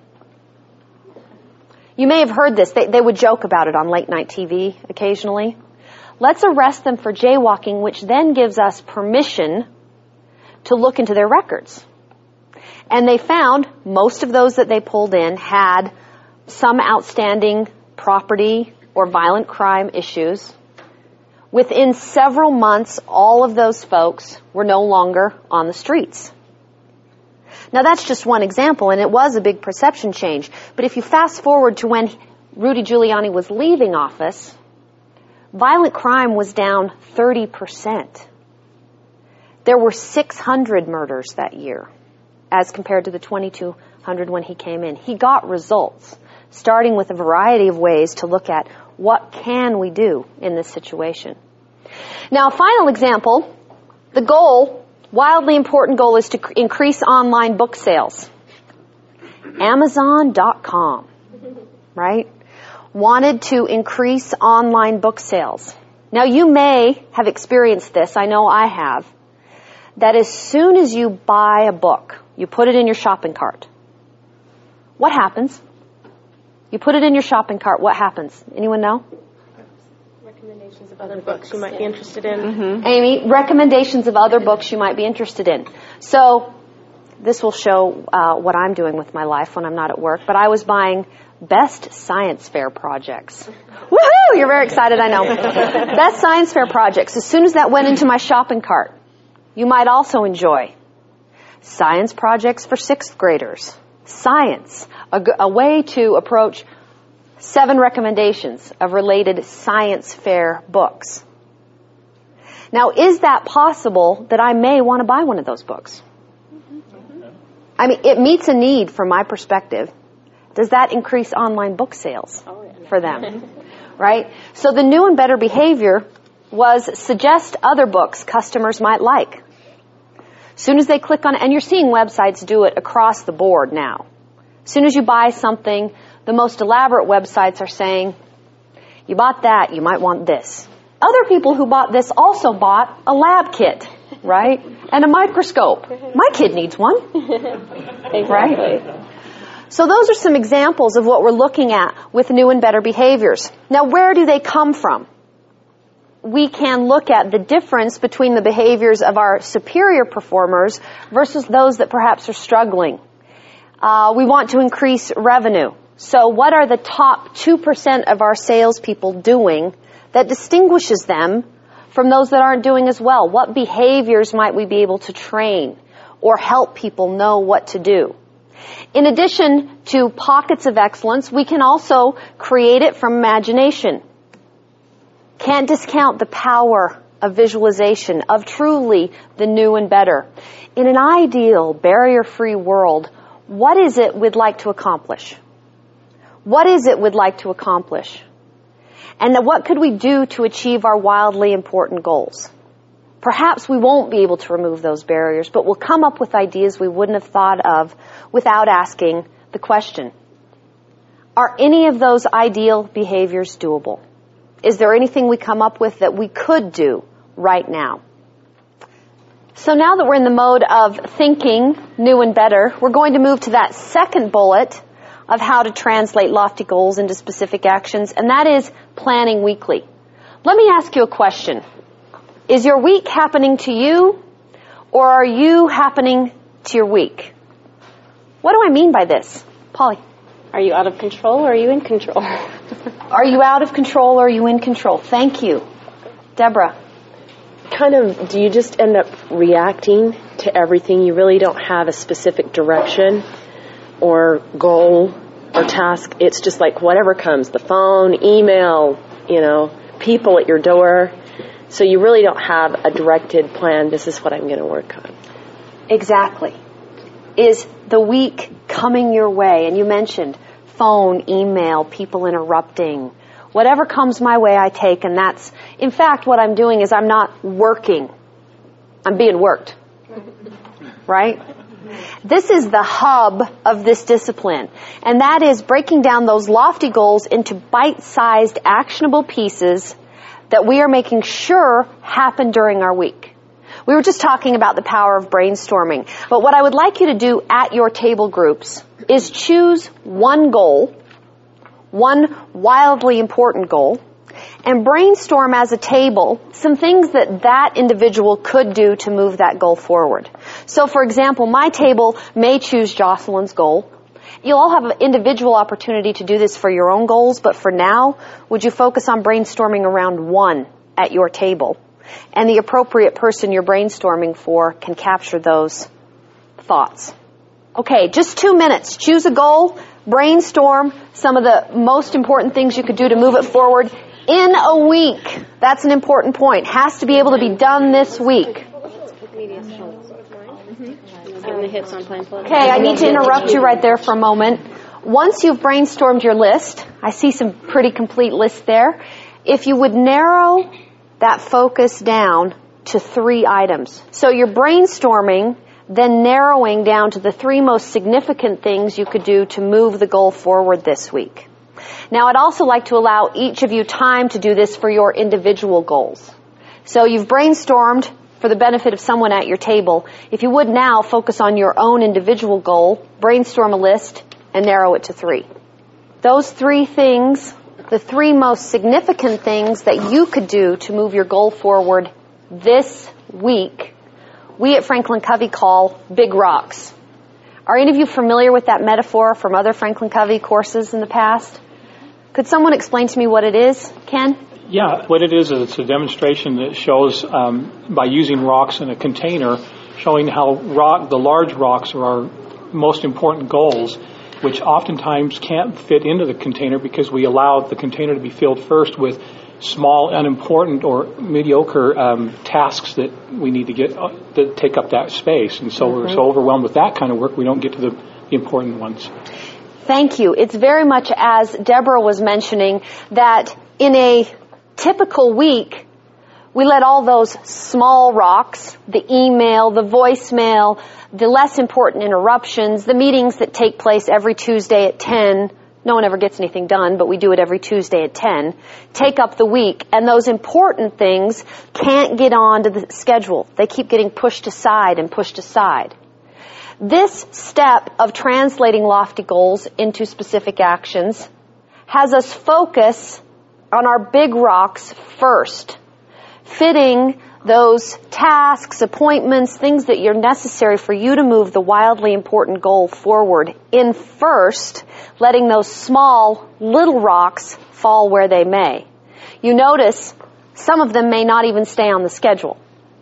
You may have heard this. They would joke about it on late night TV occasionally. Let's arrest them for jaywalking, which then gives us permission to look into their records. And they found most of those that they pulled in had some outstanding property or violent crime issues. Within several months, all of those folks were no longer on the streets. Now that's just one example, and it was a big perception change. But if you fast forward to when Rudy Giuliani was leaving office, violent crime was down 30%. There were 600 murders that year, as compared to the 2,200 when he came in. He got results, starting with a variety of ways to look at what can we do in this situation. Now, a final example, the goal, wildly important goal, is to increase online book sales. Amazon.com, right, wanted to increase online book sales. Now, you may have experienced this, I know I have, that as soon as you buy a book, you put it in your shopping cart. What happens? You put it in your shopping cart, what happens? Anyone know? Recommendations of other books you might be interested in. Mm-hmm. Amy, recommendations of other books you might be interested in. So, this will show what I'm doing with my life when I'm not at work, but I was buying Best Science Fair projects. Woohoo! You're very excited, I know. Best Science Fair projects. As soon as that went into my shopping cart, you might also enjoy science projects for 6th graders. Science, a way to approach 7 recommendations of related science fair books. Now, is that possible that I may want to buy one of those books? I mean, it meets a need from my perspective. Does that increase online book sales for them? Right? So the new and better behavior was suggest other books customers might like. As soon as they click on it, and you're seeing websites do it across the board now. As soon as you buy something, the most elaborate websites are saying, you bought that, you might want this. Other people who bought this also bought a lab kit, right? And a microscope. My kid needs one. Exactly. Right? So those are some examples of what we're looking at with new and better behaviors. Now, where do they come from? We can look at the difference between the behaviors of our superior performers versus those that perhaps are struggling. We want to increase revenue. So what are the top 2% of our salespeople doing that distinguishes them from those that aren't doing as well? What behaviors might we be able to train or help people know what to do? In addition to pockets of excellence, we can also create it from imagination. Can't discount the power of visualization, of truly the new and better. In an ideal, barrier-free world, what is it we'd like to accomplish? What is it we'd like to accomplish? And what could we do to achieve our wildly important goals? Perhaps we won't be able to remove those barriers, but we'll come up with ideas we wouldn't have thought of without asking the question, are any of those ideal behaviors doable? Is there anything we come up with that we could do right now? So now that we're in the mode of thinking new and better, we're going to move to that second bullet of how to translate lofty goals into specific actions, and that is planning weekly. Let me ask you a question. Is your week happening to you, or are you happening to your week? What do I mean by this? Polly? Are you out of control or are you in control? Are you out of control or are you in control? Thank you. Deborah? Kind of, do you just end up reacting to everything? You really don't have a specific direction or goal or task. It's just like whatever comes, the phone, email, people at your door. So you really don't have a directed plan. This is what I'm going to work on. Exactly. Is the week coming your way? And you mentioned phone, email, people interrupting. Whatever comes my way, I take, and that's, in fact, what I'm doing is I'm not working. I'm being worked. Right? This is the hub of this discipline, and that is breaking down those lofty goals into bite-sized, actionable pieces that we are making sure happen during our week. We were just talking about the power of brainstorming, but what I would like you to do at your table groups is choose one goal, one wildly important goal, and brainstorm as a table some things that individual could do to move that goal forward. So, for example, my table may choose Jocelyn's goal. You'll all have an individual opportunity to do this for your own goals, but for now, would you focus on brainstorming around one at your table. And the appropriate person you're brainstorming for can capture those thoughts. Okay, just 2 minutes. Choose a goal, brainstorm some of the most important things you could do to move it forward in a week. That's an important point. Has to be able to be done this week. Okay, I need to interrupt you right there for a moment. Once you've brainstormed your list, I see some pretty complete lists there. If you would narrow that focus down to 3 items. So you're brainstorming, then narrowing down to the 3 most significant things you could do to move the goal forward this week. Now, I'd also like to allow each of you time to do this for your individual goals. So you've brainstormed for the benefit of someone at your table. If you would now focus on your own individual goal, brainstorm a list, and narrow it to 3. Those 3 things, the 3 most significant things that you could do to move your goal forward this week, we at Franklin Covey call big rocks. Are any of you familiar with that metaphor from other Franklin Covey courses in the past? Could someone explain to me what it is? Ken? Yeah, what it is it's a demonstration that shows by using rocks in a container, showing how the large rocks are our most important goals, which oftentimes can't fit into the container because we allow the container to be filled first with small, unimportant, or mediocre tasks that we need to get that take up that space. And so we're so overwhelmed with that kind of work, we don't get to the important ones. Thank you. It's very much as Deborah was mentioning, that in a typical week, we let all those small rocks, the email, the voicemail, the less important interruptions, the meetings that take place every Tuesday at 10, no one ever gets anything done, but we do it every Tuesday at 10, take up the week, and those important things can't get onto the schedule. They keep getting pushed aside and pushed aside. This step of translating lofty goals into specific actions has us focus on our big rocks first, fitting those tasks, appointments, things that are necessary for you to move the wildly important goal forward in first, letting those small little rocks fall where they may. You notice some of them may not even stay on the schedule.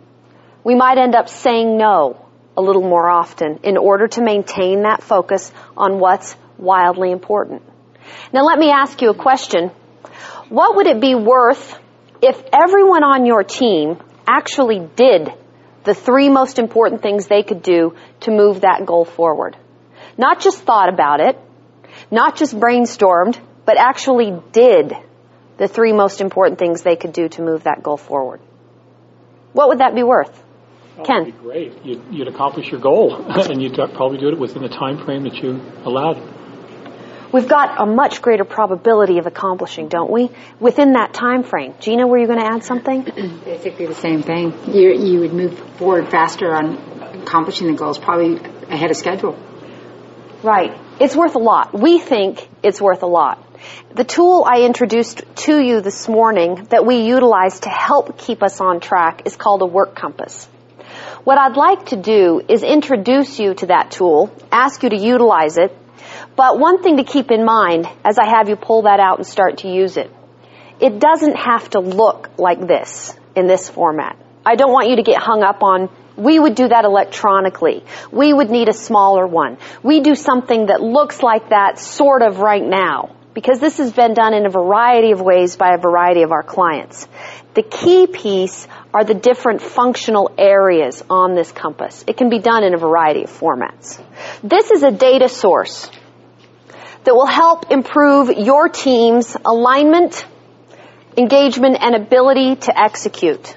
We might end up saying no a little more often in order to maintain that focus on what's wildly important. Now let me ask you a question. What would it be worth if everyone on your team actually did the 3 most important things they could do to move that goal forward? Not just thought about it, not just brainstormed, but actually did the 3 most important things they could do to move that goal forward. What would that be worth? Ken? That would be great. You'd accomplish your goal, and you'd probably do it within the time frame that you allowed. We've got a much greater probability of accomplishing, don't we, within that time frame. Gina, were you going to add something? Basically the same thing. You would move forward faster on accomplishing the goals, probably ahead of schedule. Right. It's worth a lot. We think it's worth a lot. The tool I introduced to you this morning that we utilize to help keep us on track is called a work compass. What I'd like to do is introduce you to that tool, ask you to utilize it, but one thing to keep in mind as I have you pull that out and start to use it, it doesn't have to look like this in this format. I don't want you to get hung up on, we would do that electronically. We would need a smaller one. We do something that looks like that sort of right now, because this has been done in a variety of ways by a variety of our clients. The key piece are the different functional areas on this compass. It can be done in a variety of formats. This is a data source that will help improve your team's alignment, engagement, and ability to execute.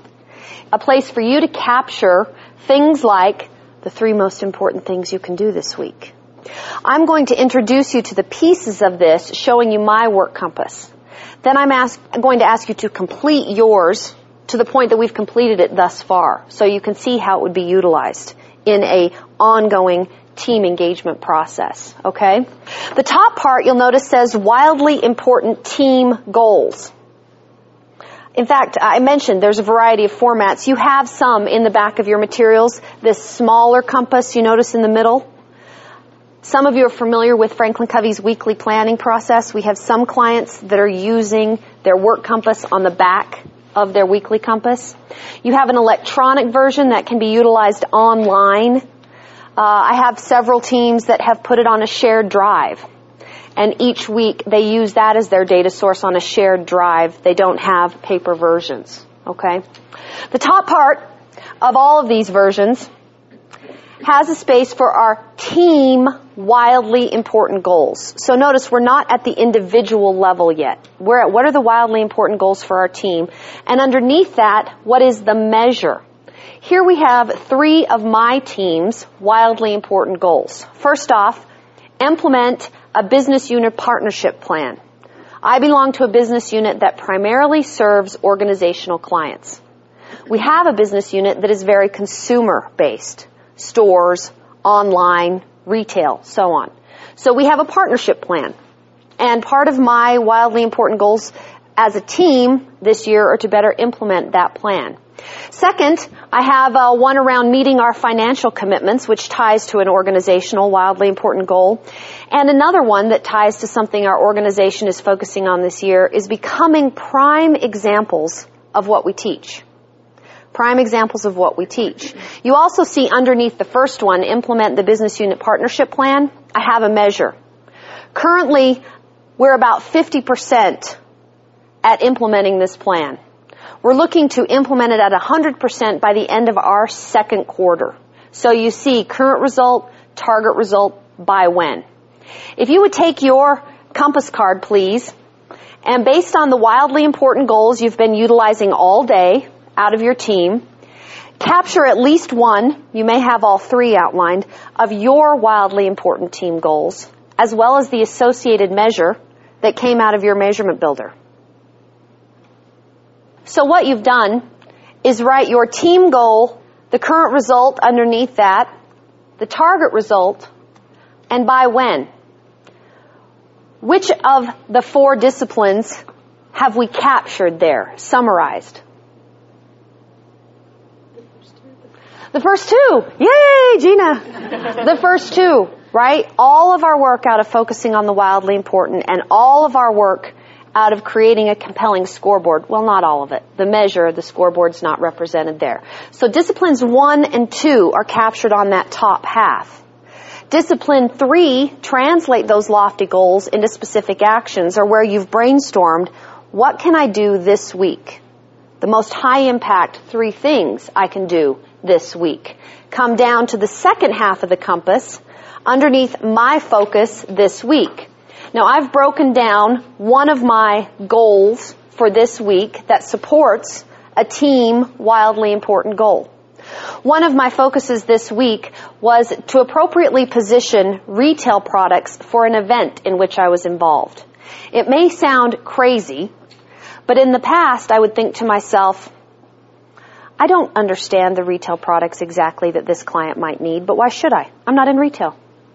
A place for you to capture things like the 3 most important things you can do this week. I'm going to introduce you to the pieces of this, showing you my work compass. Then I'm going to ask you to complete yours to the point that we've completed it thus far, so you can see how it would be utilized in a ongoing team engagement process, okay? The top part, you'll notice, says wildly important team goals. In fact, I mentioned there's a variety of formats. You have some in the back of your materials. This smaller compass you notice in the middle. Some of you are familiar with Franklin Covey's weekly planning process. We have some clients that are using their work compass on the back of their weekly compass. You have an electronic version that can be utilized online. I have several teams that have put it on a shared drive. And each week they use that as their data source on a shared drive. They don't have paper versions. Okay? The top part of all of these versions has a space for our team wildly important goals. So notice we're not at the individual level yet. We're at what are the wildly important goals for our team? And underneath that, what is the measure? Here we have 3 of my team's wildly important goals. First off, implement a business unit partnership plan. I belong to a business unit that primarily serves organizational clients. We have a business unit that is very consumer-based. Stores, online, retail, so on. So we have a partnership plan. And part of my wildly important goals as a team this year are to better implement that plan. Second, I have one around meeting our financial commitments, which ties to an organizational wildly important goal. And another one that ties to something our organization is focusing on this year is becoming prime examples of what we teach. Prime examples of what we teach. You also see underneath the first one, implement the business unit partnership plan. I have a measure. Currently, we're about 50% at implementing this plan. We're looking to implement it at 100% by the end of our second quarter. So you see current result, target result, by when. If you would take your compass card, please, and based on the wildly important goals you've been utilizing all day out of your team, capture at least one, you may have all 3 outlined, of your wildly important team goals, as well as the associated measure that came out of your measurement builder. So what you've done is write your team goal, the current result underneath that, the target result, and by when. Which of the 4 disciplines have we captured there, summarized? The first 2. Yay, Gina. The first 2, right? All of our work out of focusing on the wildly important and all of our work out of creating a compelling scoreboard. Well, not all of it. The measure, the scoreboard's not represented there. So disciplines 1 and 2 are captured on that top half. Discipline 3, translate those lofty goals into specific actions, or where you've brainstormed, what can I do this week? The most high impact 3 things I can do this week. Come down to the second half of the compass, underneath my focus this week. Now, I've broken down one of my goals for this week that supports a team wildly important goal. One of my focuses this week was to appropriately position retail products for an event in which I was involved. It may sound crazy, but in the past I would think to myself, I don't understand the retail products exactly that this client might need, but why should I? I'm not in retail.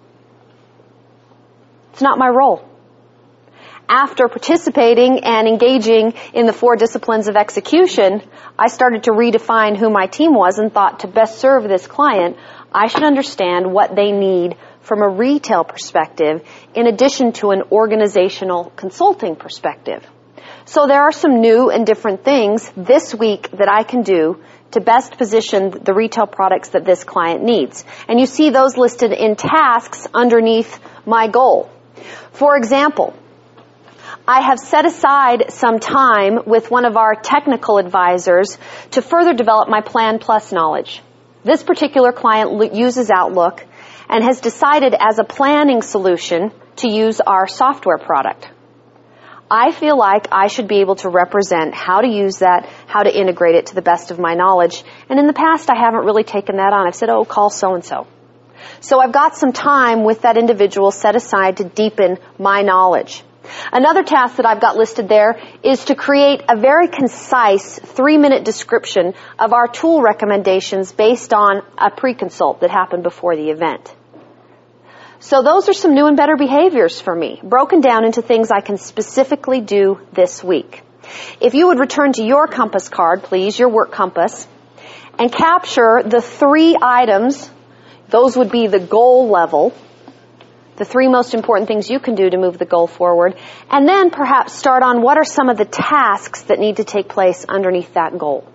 It's not my role. After participating and engaging in the 4 disciplines of execution, I started to redefine who my team was and thought to best serve this client, I should understand what they need from a retail perspective in addition to an organizational consulting perspective. So there are some new and different things this week that I can do to best position the retail products that this client needs. And you see those listed in tasks underneath my goal. For example, I have set aside some time with one of our technical advisors to further develop my Plan Plus knowledge. This particular client uses Outlook and has decided as a planning solution to use our software product. I feel like I should be able to represent how to use that, how to integrate it to the best of my knowledge. And in the past, I haven't really taken that on. I've said, oh, call so-and-so. So I've got some time with that individual set aside to deepen my knowledge. Another task that I've got listed there is to create a very concise 3-minute description of our tool recommendations based on a pre-consult that happened before the event. So those are some new and better behaviors for me, broken down into things I can specifically do this week. If you would return to your compass card, please, your work compass, and capture the 3 items, those would be the goal level, the 3 most important things you can do to move the goal forward, and then perhaps start on what are some of the tasks that need to take place underneath that goal.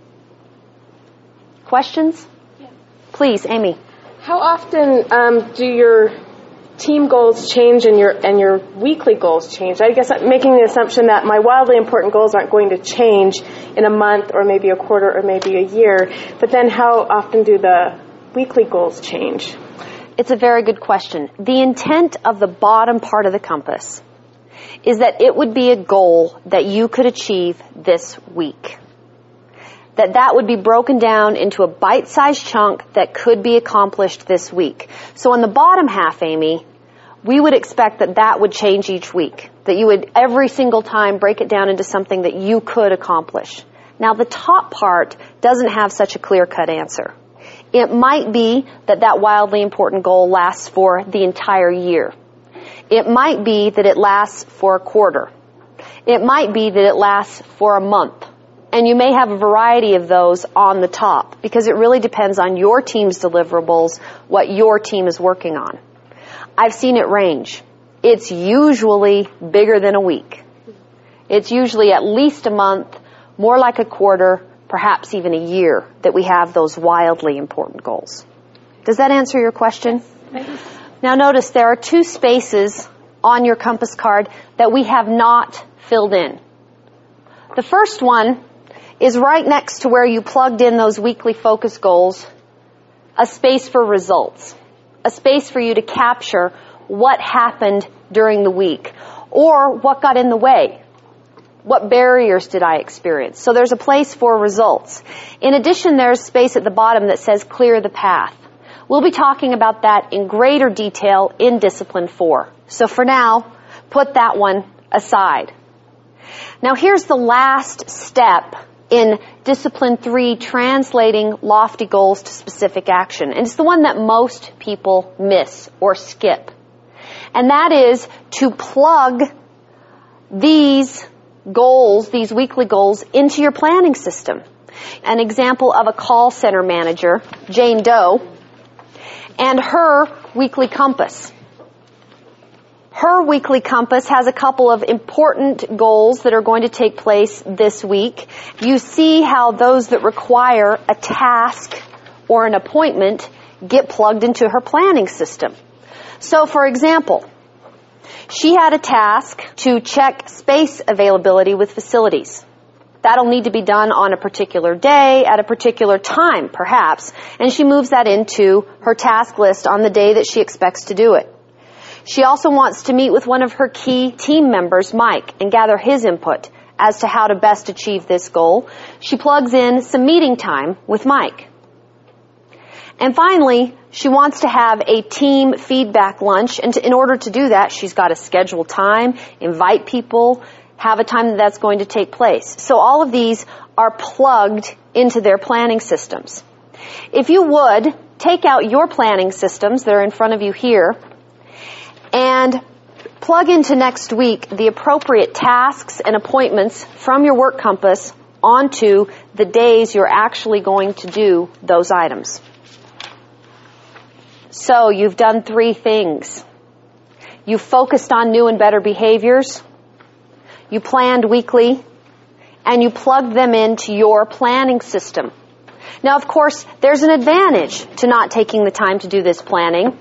Questions? Yes. Please, Amy. How often do your team goals change and your weekly goals change? I guess I'm making the assumption that my wildly important goals aren't going to change in a month or maybe a quarter or maybe a year, but then how often do the weekly goals change? It's a very good question. The intent of the bottom part of the compass is that it would be a goal that you could achieve this week. That would be broken down into a bite-sized chunk that could be accomplished this week. So on the bottom half, Amy, we would expect that would change each week. That you would every single time break it down into something that you could accomplish. Now the top part doesn't have such a clear-cut answer. It might be that wildly important goal lasts for the entire year. It might be that it lasts for a quarter. It might be that it lasts for a month. And you may have a variety of those on the top because it really depends on your team's deliverables, what your team is working on. I've seen it range. It's usually bigger than a week. It's usually at least a month, more like a quarter, perhaps even a year, that we have those wildly important goals. Does that answer your question? Yes. Now notice there are 2 spaces on your compass card that we have not filled in. The first one is right next to where you plugged in those weekly focus goals, a space for results, a space for you to capture what happened during the week or what got in the way. What barriers did I experience? So there's a place for results. In addition, there's space at the bottom that says clear the path. We'll be talking about that in greater detail in Discipline 4. So for now, put that one aside. Now here's the last step in Discipline 3, translating lofty goals to specific action. And it's the one that most people miss or skip. And that is to plug these goals, these weekly goals, into your planning system. An example of a call center manager, Jane Doe, and her weekly compass. Her weekly compass has a couple of important goals that are going to take place this week. You see how those that require a task or an appointment get plugged into her planning system. So, for example, she had a task to check space availability with facilities. That'll need to be done on a particular day, at a particular time, perhaps, and she moves that into her task list on the day that she expects to do it. She also wants to meet with one of her key team members, Mike, and gather his input as to how to best achieve this goal. She plugs in some meeting time with Mike. And finally, she wants to have a team feedback lunch, and in order to do that, she's got to schedule time, invite people, have a time that's going to take place. So all of these are plugged into their planning systems. If you would, take out your planning systems that are in front of you here, and plug into next week the appropriate tasks and appointments from your work compass onto the days you're actually going to do those items. So you've done 3 things. You focused on new and better behaviors, you planned weekly, and you plugged them into your planning system. Now, of course, there's an advantage to not taking the time to do this planning.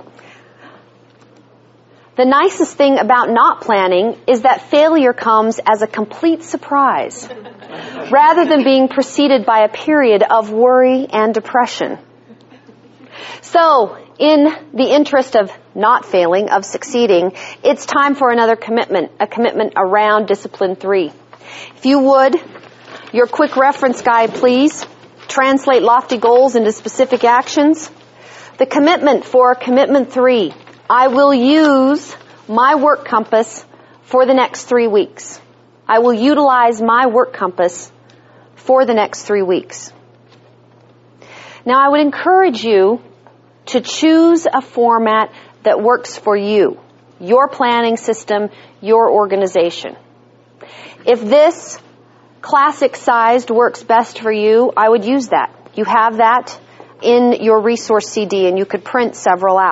The nicest thing about not planning is that failure comes as a complete surprise, rather than being preceded by a period of worry and depression. So, in the interest of not failing, of succeeding, it's time for another commitment, a commitment around Discipline 3. If you would, your quick reference guide, please. Translate lofty goals into specific actions. The commitment for Commitment 3. I will use my work compass for the next 3 weeks. I will utilize my work compass for the next 3 weeks. Now, I would encourage you to choose a format that works for you, your planning system, your organization. If this classic-sized works best for you, I would use that. You have that in your resource CD, and you could print several out.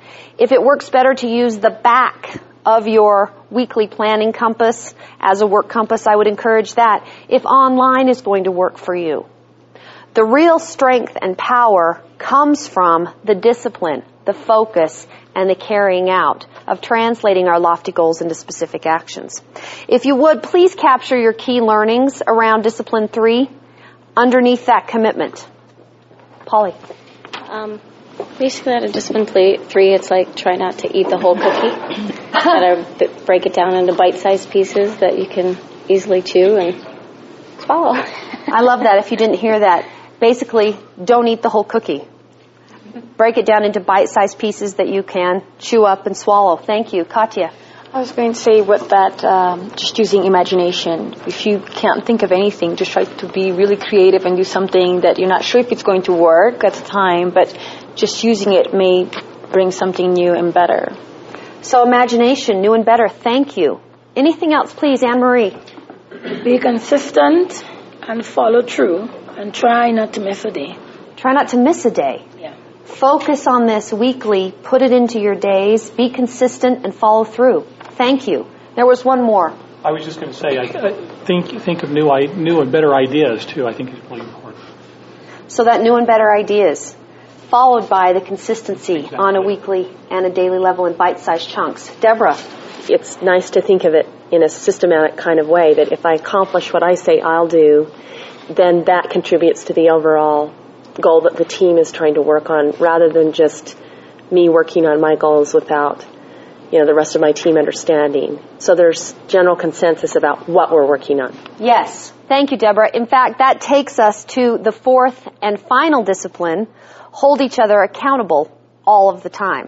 If it works better to use the back of your weekly planning compass as a work compass, I would encourage that. If online is going to work for you. The real strength and power comes from the discipline, the focus, and the carrying out of translating our lofty goals into specific actions. If you would, please capture your key learnings around Discipline 3 underneath that commitment. Polly. Basically, out of Discipline 3, it's like try not to eat the whole cookie. Gotta break it down into bite-sized pieces that you can easily chew and swallow. I love that. If you didn't hear that, basically, don't eat the whole cookie. Break it down into bite-sized pieces that you can chew up and swallow. Thank you. Katya. I was going to say with that, just using imagination. If you can't think of anything, just try to be really creative and do something that you're not sure if it's going to work at the time, but just using it may bring something new and better. So imagination, new and better. Thank you. Anything else, please, Anne-Marie? Be consistent and follow through and try not to miss a day. Try not to miss a day. Yeah. Focus on this weekly. Put it into your days. Be consistent and follow through. Thank you. There was one more. I was just going to say, I think of new and better ideas, too. I think it's really important. So that new and better ideas, followed by the consistency on a weekly and a daily level in bite-sized chunks. Deborah. It's nice to think of it in a systematic kind of way, that if I accomplish what I say I'll do, then that contributes to the overall goal that the team is trying to work on, rather than just me working on my goals without, the rest of my team understanding. So there's general consensus about what we're working on. Yes. Thank you, Deborah. In fact, that takes us to the fourth and final discipline, hold each other accountable all of the time.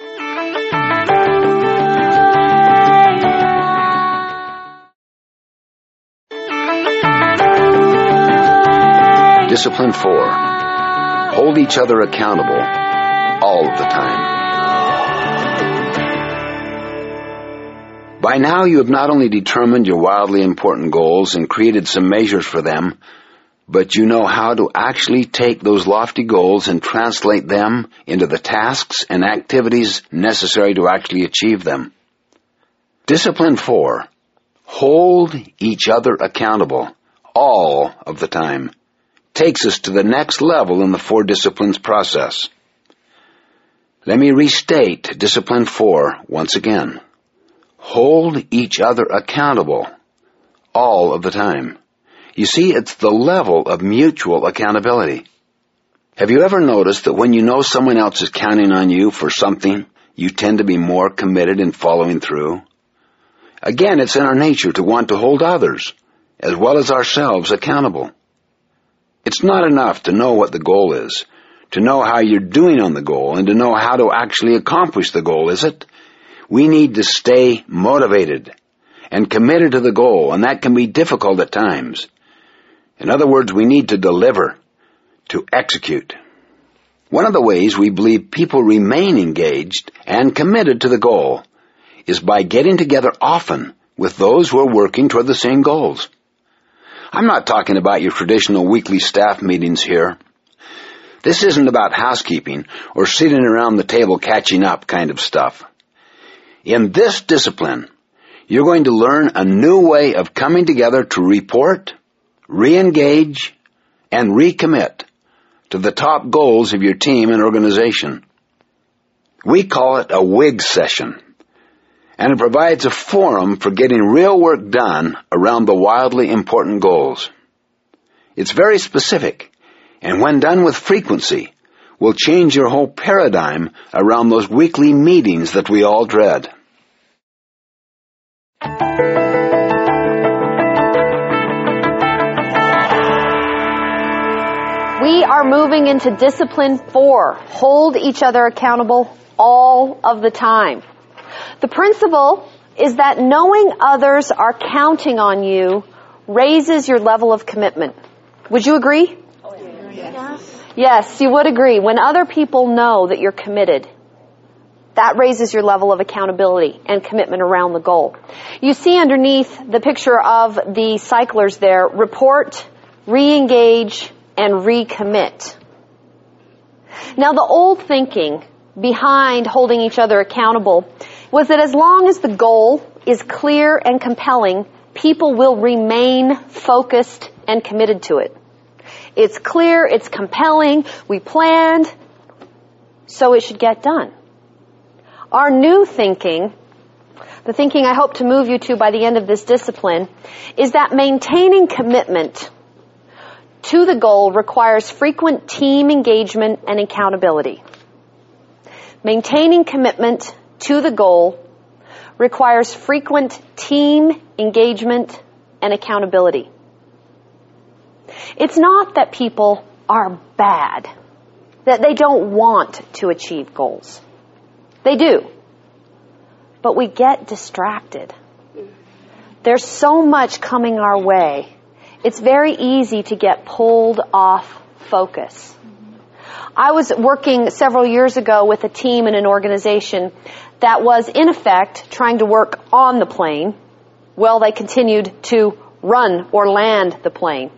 Discipline 4. Hold each other accountable all of the time. By now you have not only determined your wildly important goals and created some measures for them, but you know how to actually take those lofty goals and translate them into the tasks and activities necessary to actually achieve them. Discipline 4. Hold each other accountable all of the time. Takes us to the next level in the 4 disciplines process. Let me restate Discipline 4 once again. Hold each other accountable all of the time. You see, it's the level of mutual accountability. Have you ever noticed that when you know someone else is counting on you for something, you tend to be more committed in following through? Again, it's in our nature to want to hold others, as well as ourselves, accountable. It's not enough to know what the goal is, to know how you're doing on the goal, and to know how to actually accomplish the goal, is it? We need to stay motivated and committed to the goal, and that can be difficult at times. In other words, we need to deliver, to execute. One of the ways we believe people remain engaged and committed to the goal is by getting together often with those who are working toward the same goals. I'm not talking about your traditional weekly staff meetings here. This isn't about housekeeping or sitting around the table catching up kind of stuff. In this discipline, you're going to learn a new way of coming together to report, re-engage, and recommit to the top goals of your team and organization. We call it a WIG session, and it provides a forum for getting real work done around the wildly important goals. It's very specific, and when done with frequency, will change your whole paradigm around those weekly meetings that we all dread. We are moving into Discipline 4. Hold each other accountable all of the time. The principle is that knowing others are counting on you raises your level of commitment. Would you agree? Yes, you would agree. When other people know that you're committed, that raises your level of accountability and commitment around the goal. You see underneath the picture of the cyclers there, report, re-engage, and recommit. Now, the old thinking behind holding each other accountable was that as long as the goal is clear and compelling, people will remain focused and committed to it. It's clear, it's compelling, we planned, so it should get done. Our new thinking, the thinking I hope to move you to by the end of this discipline, is that maintaining commitment to the goal requires frequent team engagement and accountability. Maintaining commitment to the goal requires frequent team engagement and accountability. It's not that people are bad, that they don't want to achieve goals. They do. But we get distracted. There's so much coming our way. It's very easy to get pulled off focus. I was working several years ago with a team in an organization that was, in effect, trying to work on the plane while they continued to run or land the plane.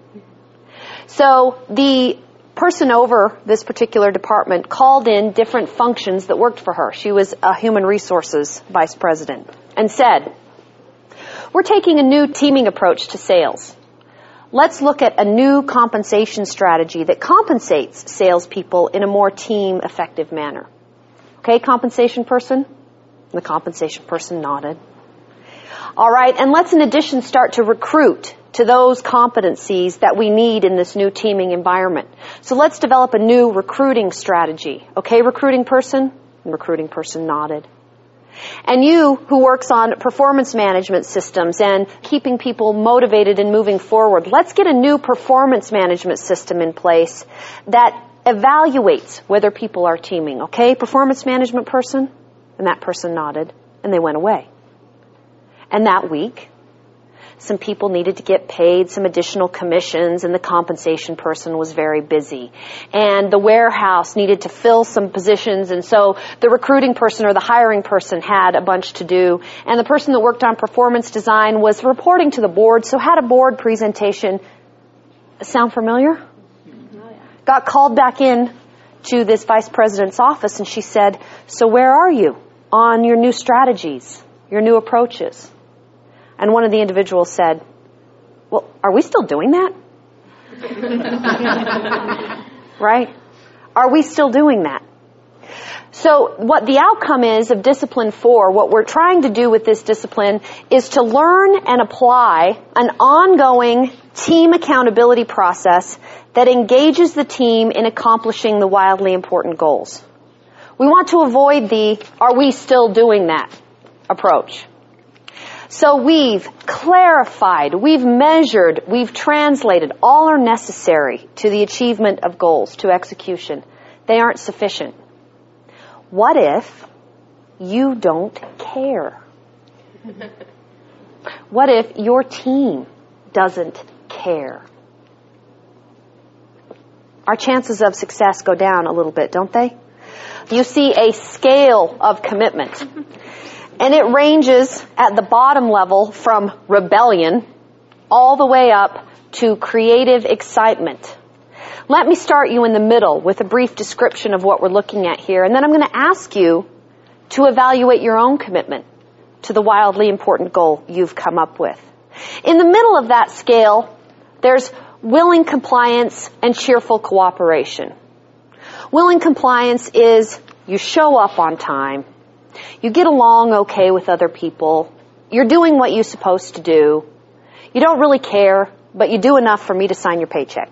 So the person over this particular department called in different functions that worked for her. She was a human resources vice president and said, "We're taking a new teaming approach to sales. Let's look at a new compensation strategy that compensates salespeople in a more team-effective manner." Okay, compensation person? The compensation person nodded. All right, and let's in addition start to recruit to those competencies that we need in this new teaming environment. So let's develop a new recruiting strategy. Okay, recruiting person? The recruiting person nodded. And you, who works on performance management systems and keeping people motivated and moving forward, let's get a new performance management system in place that evaluates whether people are teaming. Okay, performance management person? And that person nodded, and they went away. And that week, some people needed to get paid some additional commissions, and the compensation person was very busy. And the warehouse needed to fill some positions, and so the recruiting person or the hiring person had a bunch to do. And the person that worked on performance design was reporting to the board, so had a board presentation. Sound familiar? Got called back in to this vice president's office, and she said, "So where are you on your new strategies, your new approaches?" And one of the individuals said, "Well, are we still doing that?" Right? Are we still doing that? So what the outcome is of Discipline 4, what we're trying to do with this discipline is to learn and apply an ongoing team accountability process that engages the team in accomplishing the wildly important goals. We want to avoid the "are we still doing that" approach. So we've clarified, we've measured, we've translated. All are necessary to the achievement of goals, to execution. They aren't sufficient. What if you don't care? What if your team doesn't care? Our chances of success go down a little bit, don't they? You see a scale of commitment. And it ranges at the bottom level from rebellion all the way up to creative excitement. Let me start you in the middle with a brief description of what we're looking at here, and then I'm going to ask you to evaluate your own commitment to the wildly important goal you've come up with. In the middle of that scale, there's willing compliance and cheerful cooperation. Willing compliance is you show up on time, you get along okay with other people, you're doing what you're supposed to do, you don't really care, but you do enough for me to sign your paycheck.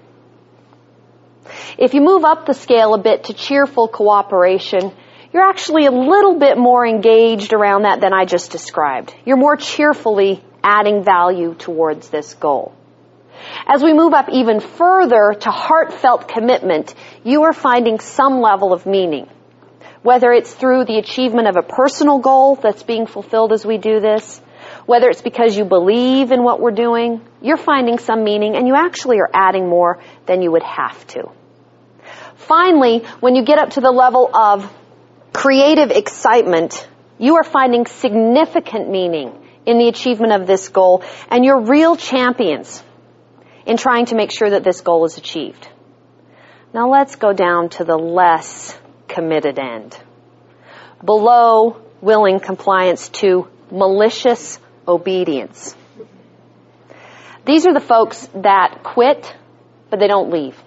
If you move up the scale a bit to cheerful cooperation, you're actually a little bit more engaged around that than I just described. You're more cheerfully adding value towards this goal. As we move up even further to heartfelt commitment, you are finding some level of meaning. Whether it's through the achievement of a personal goal that's being fulfilled as we do this, whether it's because you believe in what we're doing, you're finding some meaning and you actually are adding more than you would have to. Finally, when you get up to the level of creative excitement, you are finding significant meaning in the achievement of this goal, and you're real champions in trying to make sure that this goal is achieved. Now let's go down to the less committed end. below willing compliance to malicious obedience. These are the folks that quit, but they don't leave.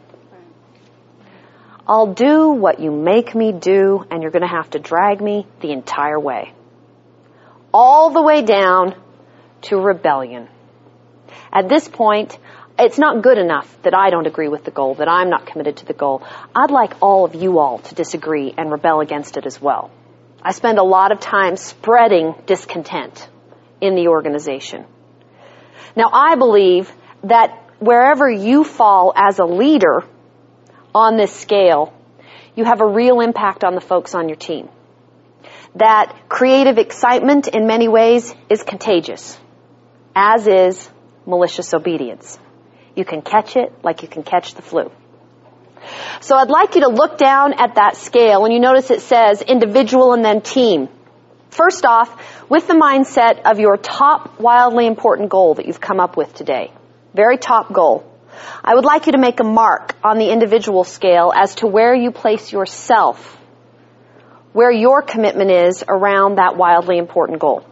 I'll do what you make me do, and you're going to have to drag me the entire way. All the way down to rebellion. At this point, it's not good enough that I don't agree with the goal, that I'm not committed to the goal. I'd like all of you all to disagree and rebel against it as well. I spend a lot of time spreading discontent in the organization. Now, I believe that wherever you fall as a leader on this scale, you have a real impact on the folks on your team. That creative excitement in many ways is contagious, as is malicious obedience. You can catch it like you can catch the flu. So I'd like you to look down at that scale, and you notice it says individual and then team. First off, with the mindset of your top wildly important goal that you've come up with today, very top goal, I would like you to make a mark on the individual scale as to where you place yourself, where your commitment is around that wildly important goal.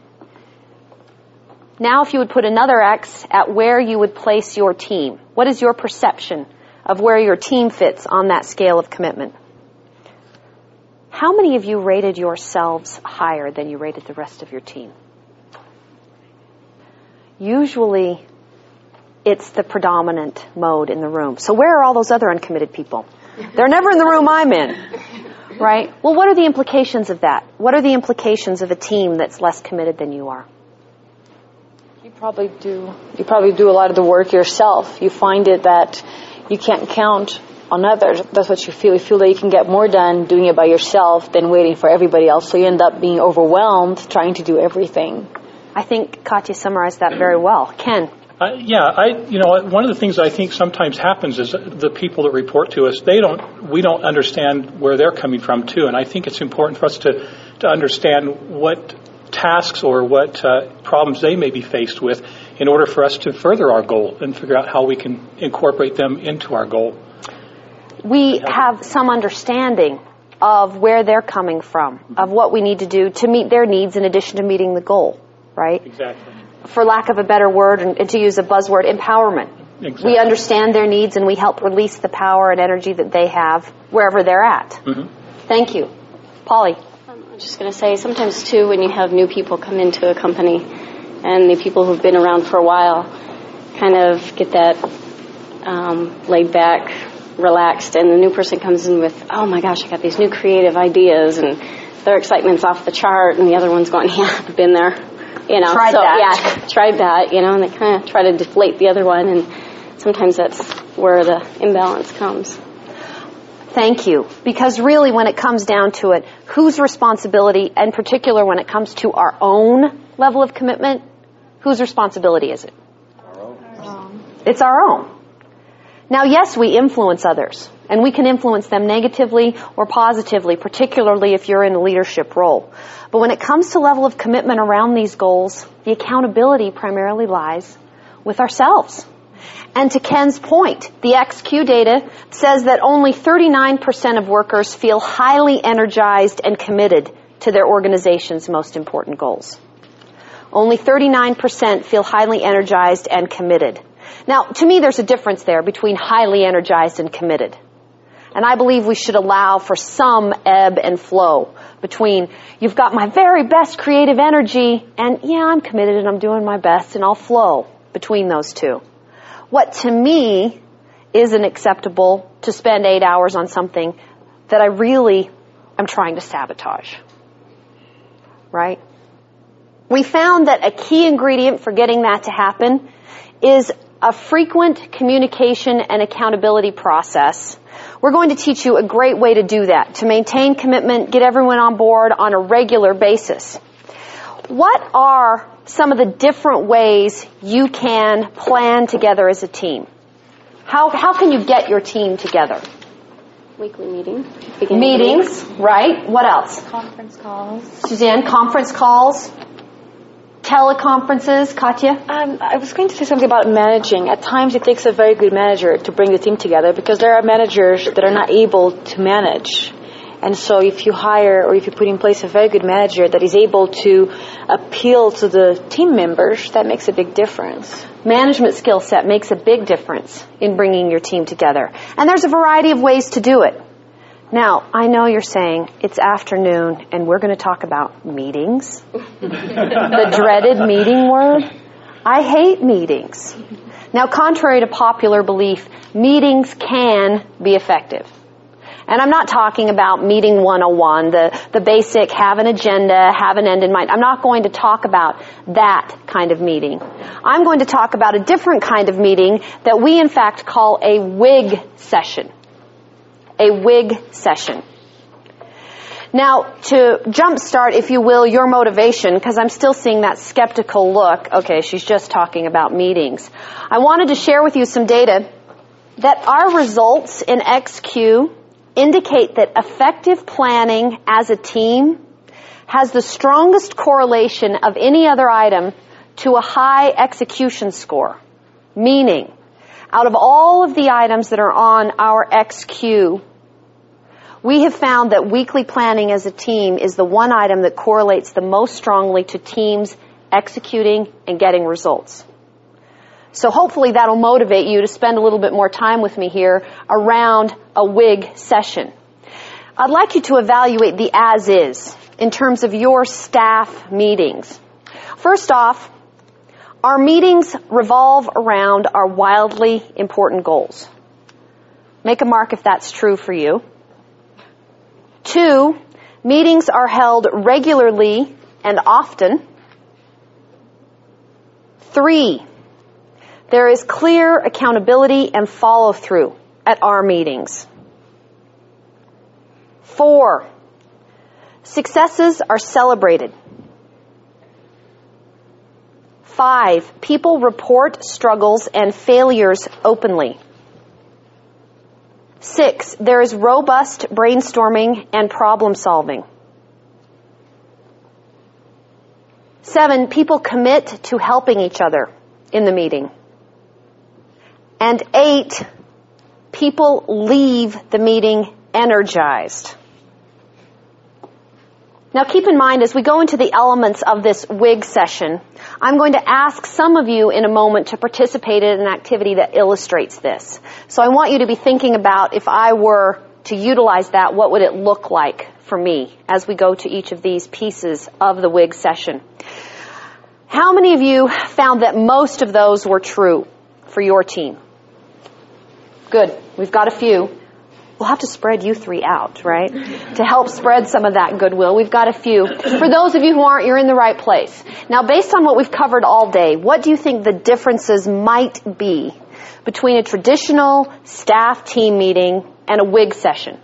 Now if you would put another X at where you would place your team. What is your perception of where your team fits on that scale of commitment? How many of you rated yourselves higher than you rated the rest of your team? Usually, it's the predominant mode in the room. So where are all those other uncommitted people? They're never in the room I'm in, right? Well, what are the implications of that? What are the implications of a team that's less committed than you are? You probably do a lot of the work yourself. You find it that you can't count on others. That's what you feel. You feel that you can get more done doing it by yourself than waiting for everybody else. So you end up being overwhelmed trying to do everything. I think Katya summarized that very well. Ken? One of the things I think sometimes happens is the people that report to us, we don't understand where they're coming from too. And I think it's important for us to understand what tasks or what problems they may be faced with in order for us to further our goal and figure out how we can incorporate them into our goal. We have some understanding of where they're coming from, of what we need to do to meet their needs in addition to meeting the goal, right? Exactly. For lack of a better word, and to use a buzzword, empowerment. Exactly. We understand their needs and we help release the power and energy that they have wherever they're at. Mm-hmm. Thank you. Polly? I'm just going to say, sometimes too, when you have new people come into a company and the people who've been around for a while kind of get that laid back, relaxed, and the new person comes in with, oh my gosh, I got these new creative ideas, and their excitement's off the chart, and the other one's going, yeah, I've been there, Tried that, and they kind of try to deflate the other one, and sometimes that's where the imbalance comes. Thank you. Because really, when it comes down to it, whose responsibility, in particular when it comes to our own level of commitment, whose responsibility is it? Our own. It's our own. Now, yes, we influence others, and we can influence them negatively or positively, particularly if you're in a leadership role. But when it comes to level of commitment around these goals, the accountability primarily lies with ourselves. And to Ken's point, the XQ data says that only 39% of workers feel highly energized and committed to their organization's most important goals. Only 39% feel highly energized and committed. Now, to me, there's a difference there between highly energized and committed. And I believe we should allow for some ebb and flow between, you've got my very best creative energy, and yeah, I'm committed and I'm doing my best, and I'll flow between those two. What to me isn't acceptable to spend 8 hours on something that I really am trying to sabotage. Right? We found that a key ingredient for getting that to happen is a frequent communication and accountability process. We're going to teach you a great way to do that, to maintain commitment, get everyone on board on a regular basis. What are some of the different ways you can plan together as a team? How can you get your team together? Weekly meetings. Meetings, right. What else? Conference calls. Suzanne, conference calls. Teleconferences. Katya? I was going to say something about managing. At times it takes a very good manager to bring the team together because there are managers that are not able to manage. And so if you hire or if you put in place a very good manager that is able to appeal to the team members, that makes a big difference. Management skill set makes a big difference in bringing your team together. And there's a variety of ways to do it. Now, I know you're saying it's afternoon and we're going to talk about meetings. The dreaded meeting word. I hate meetings. Now, contrary to popular belief, meetings can be effective. And I'm not talking about meeting 101, the basic have an agenda, have an end in mind. I'm not going to talk about that kind of meeting. I'm going to talk about a different kind of meeting that we in fact call a WIG session. A WIG session. Now, to jumpstart, if you will, your motivation, because I'm still seeing that skeptical look, okay, she's just talking about meetings. I wanted to share with you some data that our results in XQ indicate that effective planning as a team has the strongest correlation of any other item to a high execution score. Meaning, out of all of the items that are on our XQ, we have found that weekly planning as a team is the one item that correlates the most strongly to teams executing and getting results. So hopefully that'll motivate you to spend a little bit more time with me here around a WIG session. I'd like you to evaluate the as-is in terms of your staff meetings. First off, our meetings revolve around our wildly important goals. Make a mark if that's true for you. 2, meetings are held regularly and often. 3, there is clear accountability and follow-through at our meetings. 4, successes are celebrated. 5, people report struggles and failures openly. 6, there is robust brainstorming and problem solving. 7, people commit to helping each other in the meeting. And 8, people leave the meeting energized. Now keep in mind, as we go into the elements of this WIG session, I'm going to ask some of you in a moment to participate in an activity that illustrates this. So I want you to be thinking about, if I were to utilize that, what would it look like for me as we go to each of these pieces of the WIG session. How many of you found that most of those were true for your team? Good. We've got a few. We'll have to spread you 3 out, right? To help spread some of that goodwill. We've got a few. For those of you who aren't, you're in the right place. Now, based on what we've covered all day, what do you think the differences might be between a traditional staff team meeting and a WIG session?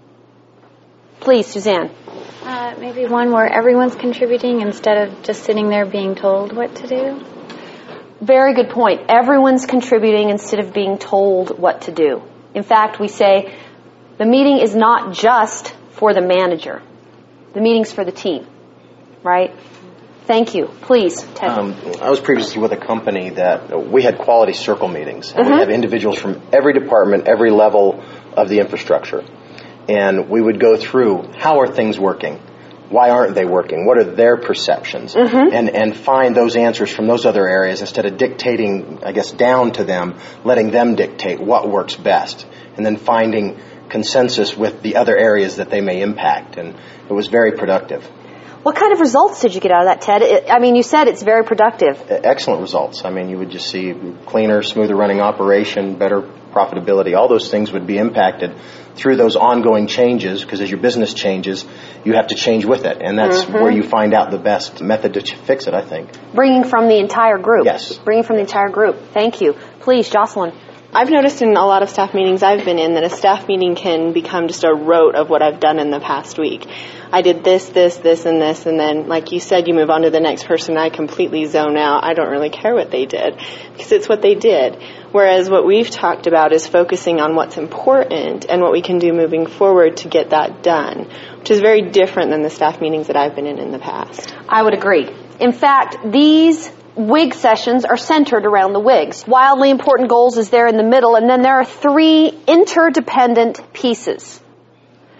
Please, Suzanne. Maybe one where everyone's contributing instead of just sitting there being told what to do. Very good point. Everyone's contributing instead of being told what to do. In fact, we say the meeting is not just for the manager. The meeting's for the team, right? Thank you. Please, Ted. I was previously with a company that we had quality circle meetings. And we have individuals from every department, every level of the infrastructure. And we would go through, how are things working? Why aren't they working? What are their perceptions? And find those answers from those other areas instead of dictating, I guess, down to them, letting them dictate what works best. And then finding consensus with the other areas that they may impact. And it was very productive. What kind of results did you get out of that, Ted? I mean, you said it's very productive. Excellent results. I mean, you would just see cleaner, smoother running operation, better profitability. All those things would be impacted through those ongoing changes, because as your business changes, you have to change with it. And that's where you find out the best method to fix it, I think. Bringing from the entire group. Yes. Bringing from the entire group. Thank you. Please, Jocelyn. I've noticed in a lot of staff meetings I've been in that a staff meeting can become just a rote of what I've done in the past week. I did this, and this, and then, like you said, you move on to the next person. I completely zone out. I don't really care what they did because it's what they did. Whereas what we've talked about is focusing on what's important and what we can do moving forward to get that done, which is very different than the staff meetings that I've been in the past. I would agree. In fact, these WIG sessions are centered around the WIGs. Wildly important goals is there in the middle, and then there are 3 interdependent pieces.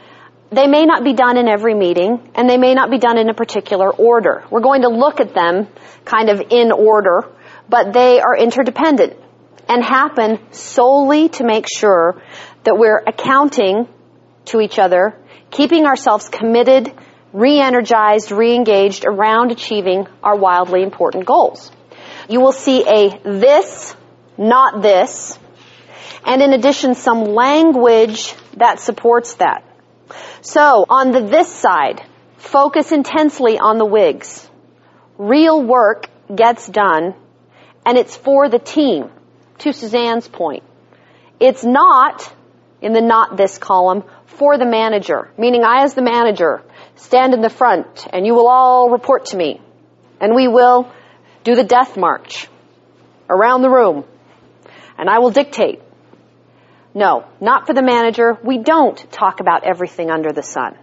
They may not be done in every meeting, and they may not be done in a particular order. We're going to look at them kind of in order, but they are interdependent and happen solely to make sure that we're accounting to each other, keeping ourselves committed, re-energized, re-engaged around achieving our wildly important goals. You will see a this, not this, and in addition some language that supports that. So, on the this side, focus intensely on the WIGs. Real work gets done, and it's for the team, to Suzanne's point. It's not, in the not this column, for the manager, meaning I as the manager stand in the front, and you will all report to me, and we will do the death march around the room, and I will dictate. No, not for the manager. We don't talk about everything under the sun.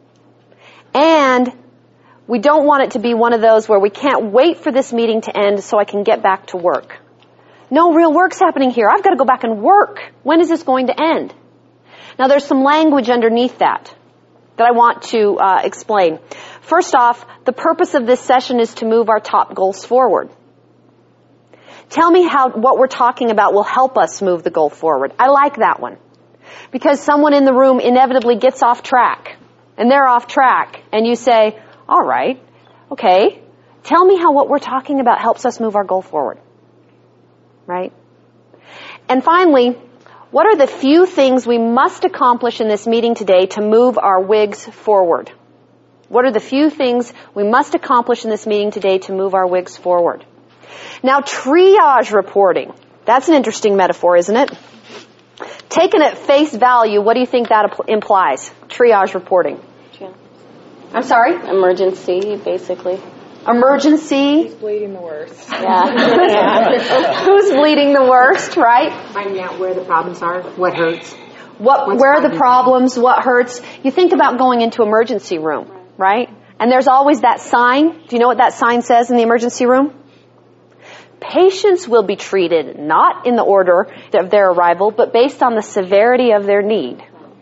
And we don't want it to be one of those where we can't wait for this meeting to end so I can get back to work. No, real work's happening here. I've got to go back and work. When is this going to end? Now, there's some language underneath that I want to explain. First off, the purpose of this session is to move our top goals forward. Tell me how what we're talking about will help us move the goal forward. I like that one. Because someone in the room inevitably gets off track. And they're off track. And you say, all right, okay, tell me how what we're talking about helps us move our goal forward. Right? And finally, what are the few things we must accomplish in this meeting today to move our WIGs forward? What are the few things we must accomplish in this meeting today to move our WIGs forward? Now, triage reporting. That's an interesting metaphor, isn't it? Taken at face value, what do you think that implies? Triage reporting. Yeah. I'm sorry? Emergency, basically. Emergency. Who's bleeding the worst? Yeah. Who's bleeding the worst, right? Finding out where the problems are, what hurts. Where are the problems, what hurts. You think about going into emergency room, right? And there's always that sign. Do you know what that sign says in the emergency room? Patients will be treated not in the order of their arrival, but based on the severity of their need.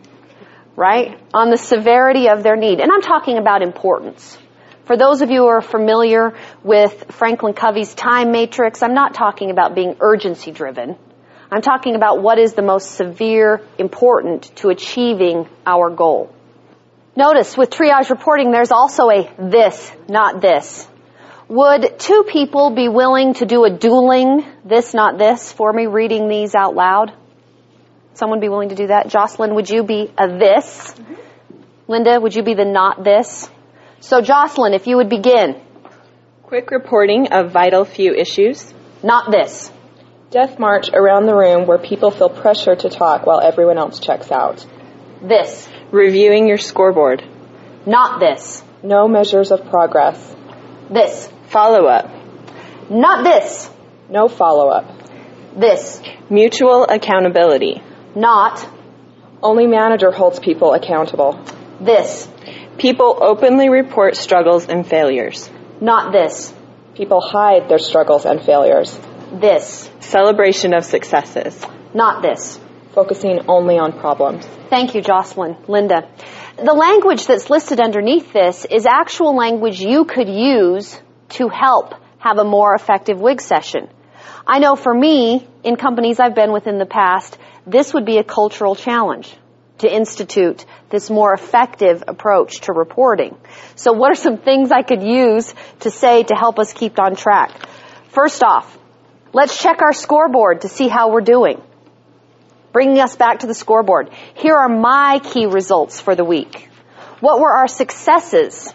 Right? On the severity of their need. And I'm talking about importance. For those of you who are familiar with Franklin Covey's time matrix, I'm not talking about being urgency driven. I'm talking about what is the most severe, important to achieving our goal. Notice with triage reporting, there's also a this, not this. Would two people be willing to do a dueling this, not this for me, reading these out loud? Someone be willing to do that? Jocelyn, would you be a this? Mm-hmm. Linda, would you be the not this? So Jocelyn, if you would begin. Quick reporting of vital few issues. Not this. Death march around the room where people feel pressure to talk while everyone else checks out. This. Reviewing your scoreboard. Not this. No measures of progress. This. Follow-up. Not this. No follow-up. This. Mutual accountability. Not. Only manager holds people accountable. This. People openly report struggles and failures. Not this. People hide their struggles and failures. This. Celebration of successes. Not this. Focusing only on problems. Thank you, Jocelyn. Linda. The language that's listed underneath this is actual language you could use to help have a more effective WIG session. I know for me, in companies I've been with in the past, this would be a cultural challenge to institute this more effective approach to reporting. So what are some things I could use to say to help us keep on track? First off, let's check our scoreboard to see how we're doing. Bringing us back to the scoreboard. Here are my key results for the week. What were our successes?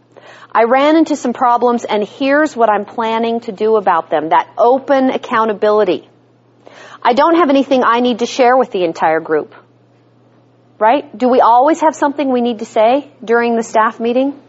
I ran into some problems, and here's what I'm planning to do about them. That open accountability. I don't have anything I need to share with the entire group. Right? Do we always have something we need to say during the staff meeting?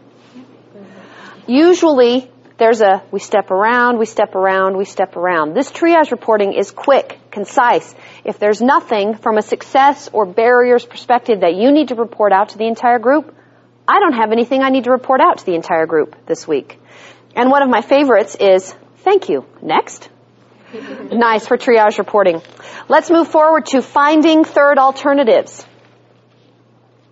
Usually, there's we step around, we step around, we step around. This triage reporting is quick, concise. If there's nothing from a success or barriers perspective that you need to report out to the entire group, I don't have anything I need to report out to the entire group this week. And one of my favorites is, thank you. Next. Nice for triage reporting. Let's move forward to finding third alternatives.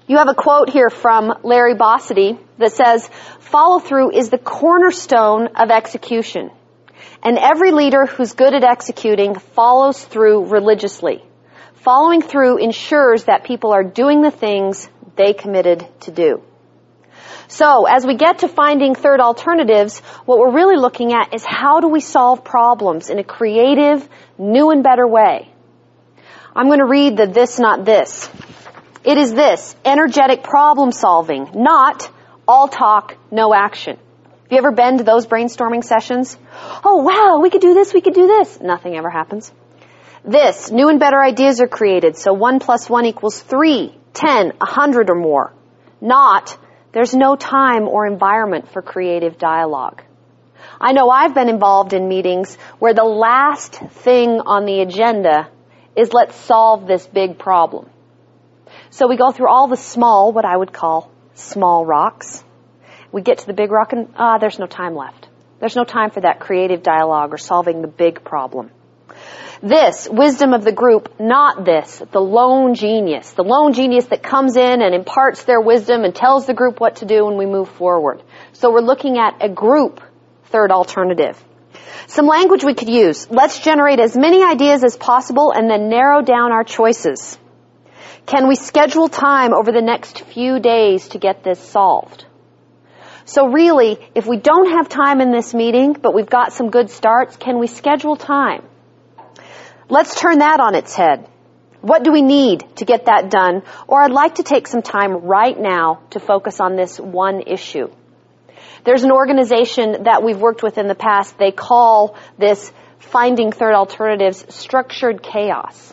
You have a quote here from Larry Bossidy that says, "Follow through is the cornerstone of execution. And every leader who's good at executing follows through religiously. Following through ensures that people are doing the things they committed to do." So, as we get to finding third alternatives, what we're really looking at is how do we solve problems in a creative, new and better way. I'm going to read the this, not this. It is this, energetic problem solving, not all talk, no action. Have you ever been to those brainstorming sessions? Oh, wow, we could do this, we could do this. Nothing ever happens. This, new and better ideas are created, so 1 + 1 = 3, 10, 100 or more. Not, there's no time or environment for creative dialogue. I know I've been involved in meetings where the last thing on the agenda is let's solve this big problem. So we go through all the small, what I would call small rocks. We get to the big rock and there's no time left. There's no time for that creative dialogue or solving the big problem. This, wisdom of the group, not this, the lone genius. The lone genius that comes in and imparts their wisdom and tells the group what to do when we move forward. So we're looking at a group third alternative. Some language we could use. Let's generate as many ideas as possible and then narrow down our choices. Can we schedule time over the next few days to get this solved? So really, if we don't have time in this meeting, but we've got some good starts, can we schedule time? Let's turn that on its head. What do we need to get that done? Or I'd like to take some time right now to focus on this one issue. There's an organization that we've worked with in the past. They call this finding third alternatives structured chaos.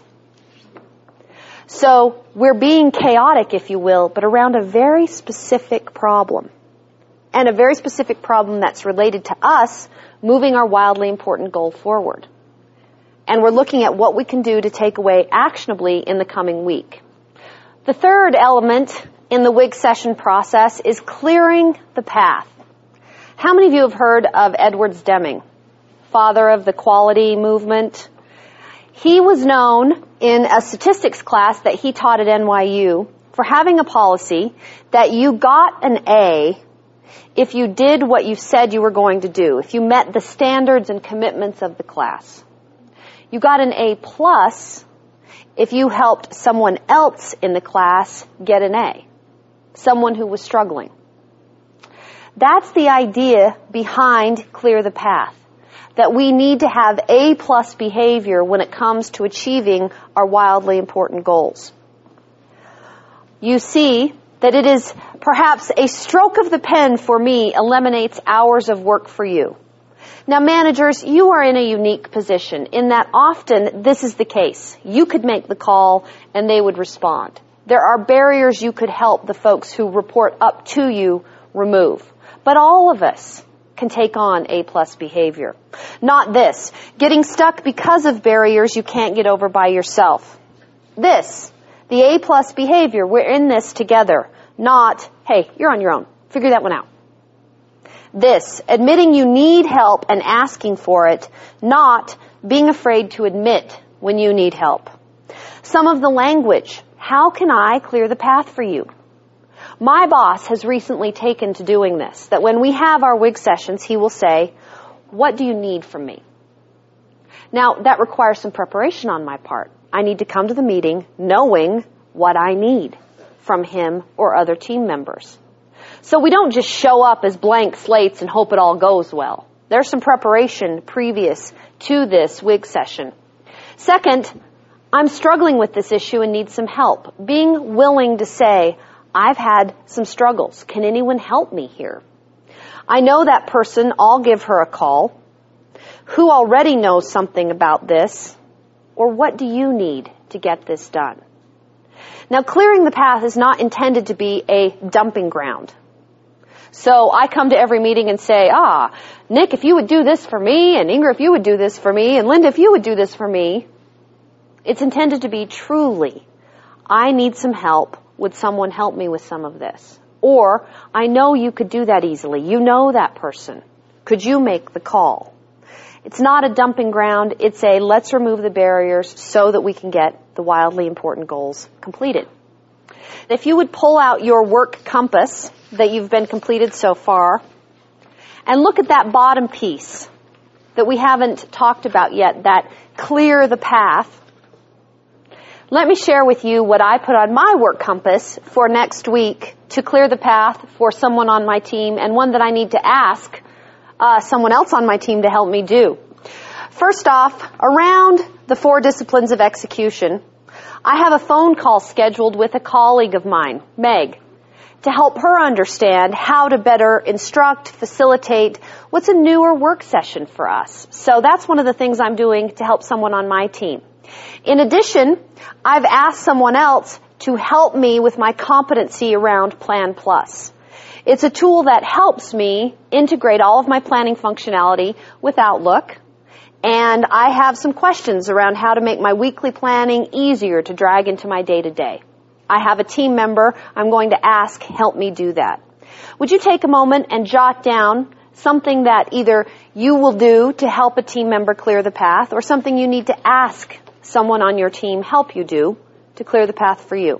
So we're being chaotic, if you will, but around a very specific problem. And a very specific problem that's related to us moving our wildly important goal forward. And we're looking at what we can do to take away actionably in the coming week. The third element in the WIG session process is clearing the path. How many of you have heard of Edwards Deming, father of the quality movement? He was known in a statistics class that he taught at NYU for having a policy that you got an A if you did what you said you were going to do, if you met the standards and commitments of the class. You got an A+ if you helped someone else in the class get an A, someone who was struggling. That's the idea behind Clear the Path, that we need to have A+ behavior when it comes to achieving our wildly important goals. You see that it is perhaps a stroke of the pen for me eliminates hours of work for you. Now, managers, you are in a unique position in that often this is the case. You could make the call and they would respond. There are barriers you could help the folks who report up to you remove. But all of us can take on A+ behavior. Not this, getting stuck because of barriers you can't get over by yourself. This, the A+ behavior, we're in this together. Not, hey, you're on your own. Figure that one out. This, admitting you need help and asking for it, not being afraid to admit when you need help. Some of the language, how can I clear the path for you? My boss has recently taken to doing this, that when we have our WIG sessions, he will say, what do you need from me? Now, that requires some preparation on my part. I need to come to the meeting knowing what I need from him or other team members. So we don't just show up as blank slates and hope it all goes well. There's some preparation previous to this WIG session. Second, I'm struggling with this issue and need some help. Being willing to say, I've had some struggles. Can anyone help me here? I know that person. I'll give her a call. Who already knows something about this? Or what do you need to get this done? Now, clearing the path is not intended to be a dumping ground. So I come to every meeting and say, Nick, if you would do this for me, and Inger, if you would do this for me, and Linda, if you would do this for me. It's intended to be truly, I need some help. Would someone help me with some of this? Or, I know you could do that easily. You know that person. Could you make the call? It's not a dumping ground. It's a let's remove the barriers so that we can get the wildly important goals completed. If you would pull out your work compass that you've been completed so far and look at that bottom piece that we haven't talked about yet, that clear the path, let me share with you what I put on my work compass for next week to clear the path for someone on my team, and one that I need to ask someone else on my team to help me do. First off, around the 4 disciplines of execution, I have a phone call scheduled with a colleague of mine, Meg, to help her understand how to better instruct, facilitate what's a newer work session for us. So that's one of the things I'm doing to help someone on my team. In addition, I've asked someone else to help me with my competency around Plan Plus. It's a tool that helps me integrate all of my planning functionality with Outlook, and I have some questions around how to make my weekly planning easier to drag into my day-to-day. I have a team member I'm going to ask help me do that. Would you take a moment and jot down something that either you will do to help a team member clear the path, or something you need to ask someone on your team help you do to clear the path for you?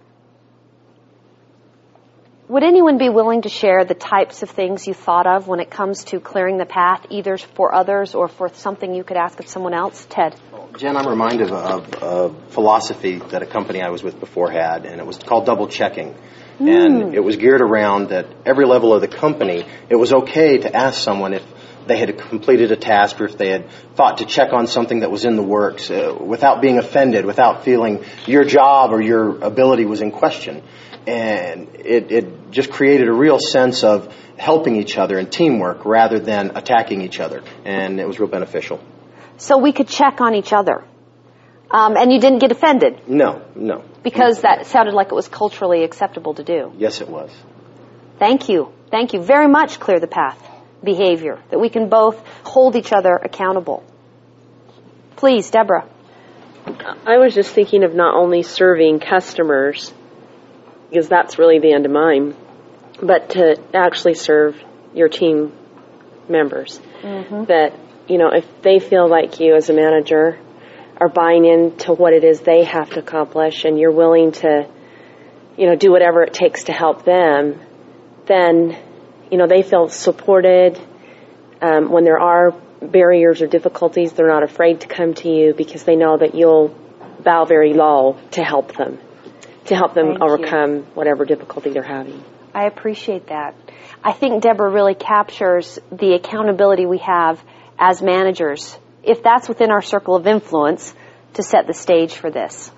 Would anyone be willing to share the types of things you thought of when it comes to clearing the path, either for others or for something you could ask of someone else? Ted? Jen, I'm reminded of a philosophy that a company I was with before had, and it was called double checking. And it was geared around that every level of the company, it was okay to ask someone if they had completed a task or if they had thought to check on something that was in the works without being offended, without feeling your job or your ability was in question. And it just created a real sense of helping each other and teamwork rather than attacking each other. And it was real beneficial. So we could check on each other. And you didn't get offended? No. Because that sounded like it was culturally acceptable to do. Yes, it was. Thank you. Thank you very much, Clear the Path behavior, that we can both hold each other accountable. Please, Deborah. I was just thinking of not only serving customers, because that's really the end of mine, but to actually serve your team members. Mm-hmm. That, if they feel like you as a manager are buying into what it is they have to accomplish and you're willing to, do whatever it takes to help them, then, they feel supported. When there are barriers or difficulties, they're not afraid to come to you because they know that you'll bow very low to help them overcome whatever difficulty they're having. I appreciate that. I think Deborah really captures the accountability we have as managers, if that's within our circle of influence, to set the stage for this.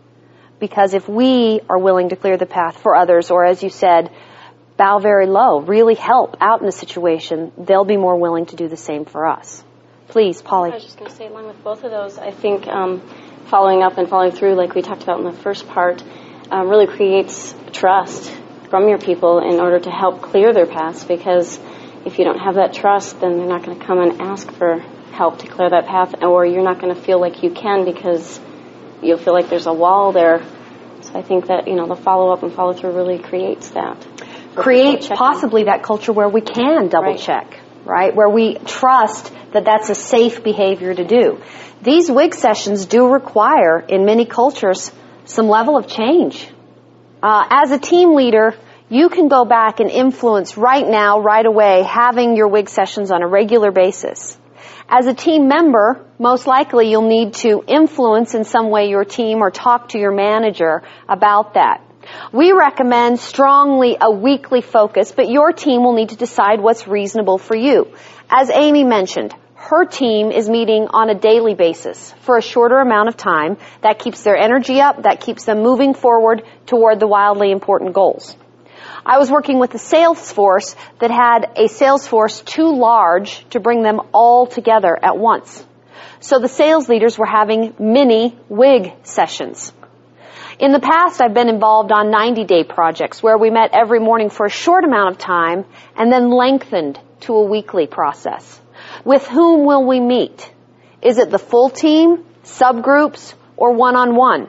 Because if we are willing to clear the path for others, or as you said, bow very low, really help out in a situation, they'll be more willing to do the same for us. Please, Polly. I was just going to say, along with both of those, I think following up and following through, like we talked about in the first part, really creates trust from your people in order to help clear their paths, because if you don't have that trust, then they're not going to come and ask for help to clear that path, or you're not going to feel like you can because you'll feel like there's a wall there. So I think that, the follow-up and follow-through really creates that. Creates possibly that culture where we can double-check, right? Where we trust that that's a safe behavior to do. These WIG sessions do require, in many cultures, some level of change. As a team leader, you can go back and influence right now, right away, having your WIG sessions on a regular basis. As a team member, most likely you'll need to influence in some way your team or talk to your manager about that. We recommend strongly a weekly focus, but your team will need to decide what's reasonable for you. As Amy mentioned, her team is meeting on a daily basis for a shorter amount of time. That keeps their energy up, that keeps them moving forward toward the wildly important goals. I was working with a sales force that had a sales force too large to bring them all together at once. So the sales leaders were having mini WIG sessions. In the past, I've been involved on 90-day projects where we met every morning for a short amount of time and then lengthened to a weekly process. With whom will we meet? Is it the full team, subgroups, or one-on-one?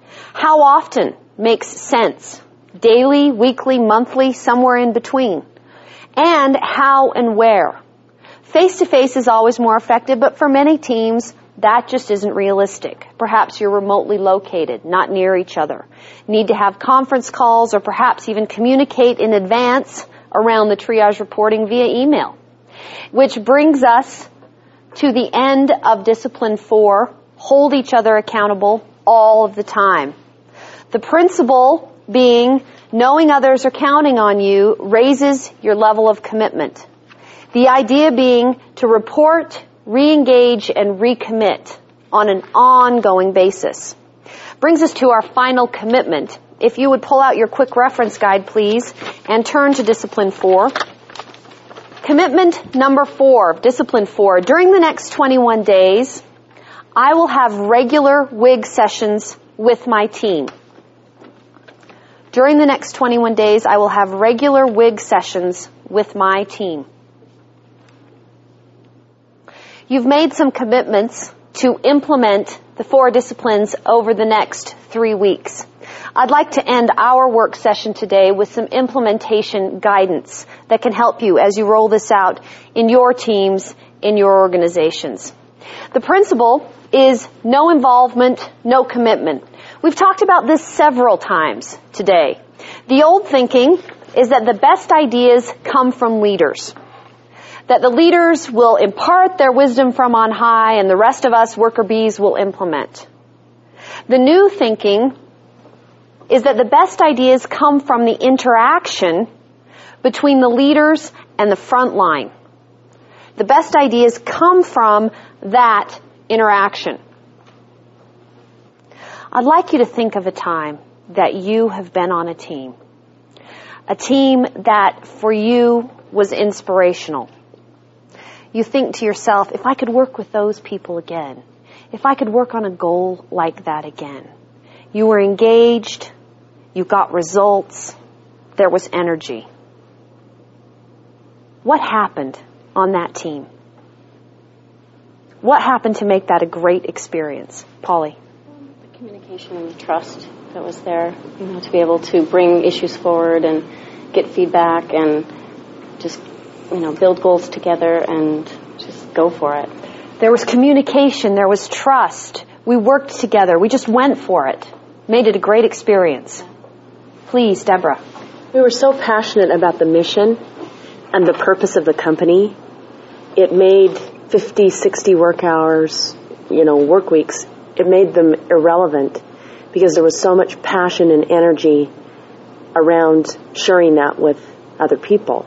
How often makes sense? Daily, weekly, monthly, somewhere in between? And how and where? Face-to-face is always more effective, but for many teams, That just isn't realistic. Perhaps you're remotely located, not near each other. Need to have conference calls or perhaps even communicate in advance around the triage reporting via email. Which brings us to the end of Discipline 4, hold each other accountable all of the time. The principle being knowing others are counting on you raises your level of commitment. The idea being to report, re-engage, and recommit on an ongoing basis. Brings us to our final commitment. If you would pull out your quick reference guide, please, and turn to Discipline 4. Commitment number 4, Discipline 4. During the next 21 days, I will have regular WIG sessions with my team. During the next 21 days, I will have regular WIG sessions with my team. You've made some commitments to implement the 4 disciplines over the next 3 weeks. I'd like to end our work session today with some implementation guidance that can help you as you roll this out in your teams, in your organizations. The principle is no involvement, no commitment. We've talked about this several times today. The old thinking is that the best ideas come from leaders. That the leaders will impart their wisdom from on high and the rest of us worker bees will implement. The new thinking is that the best ideas come from the interaction between the leaders and the front line. The best ideas come from that interaction. I'd like you to think of a time that you have been on a team that for you was inspirational. You think to yourself, if I could work with those people again, if I could work on a goal like that again. You were engaged, you got results, there was energy. What happened on that team? What happened to make that a great experience? Polly? The communication and the trust that was there, to be able to bring issues forward and get feedback and just, build goals together and just go for it. There was communication, there was trust. We worked together, we just went for it. Made it a great experience. Please, Deborah. We were so passionate about the mission and the purpose of the company. It made 50, 60 work hours, work weeks, it made them irrelevant because there was so much passion and energy around sharing that with other people.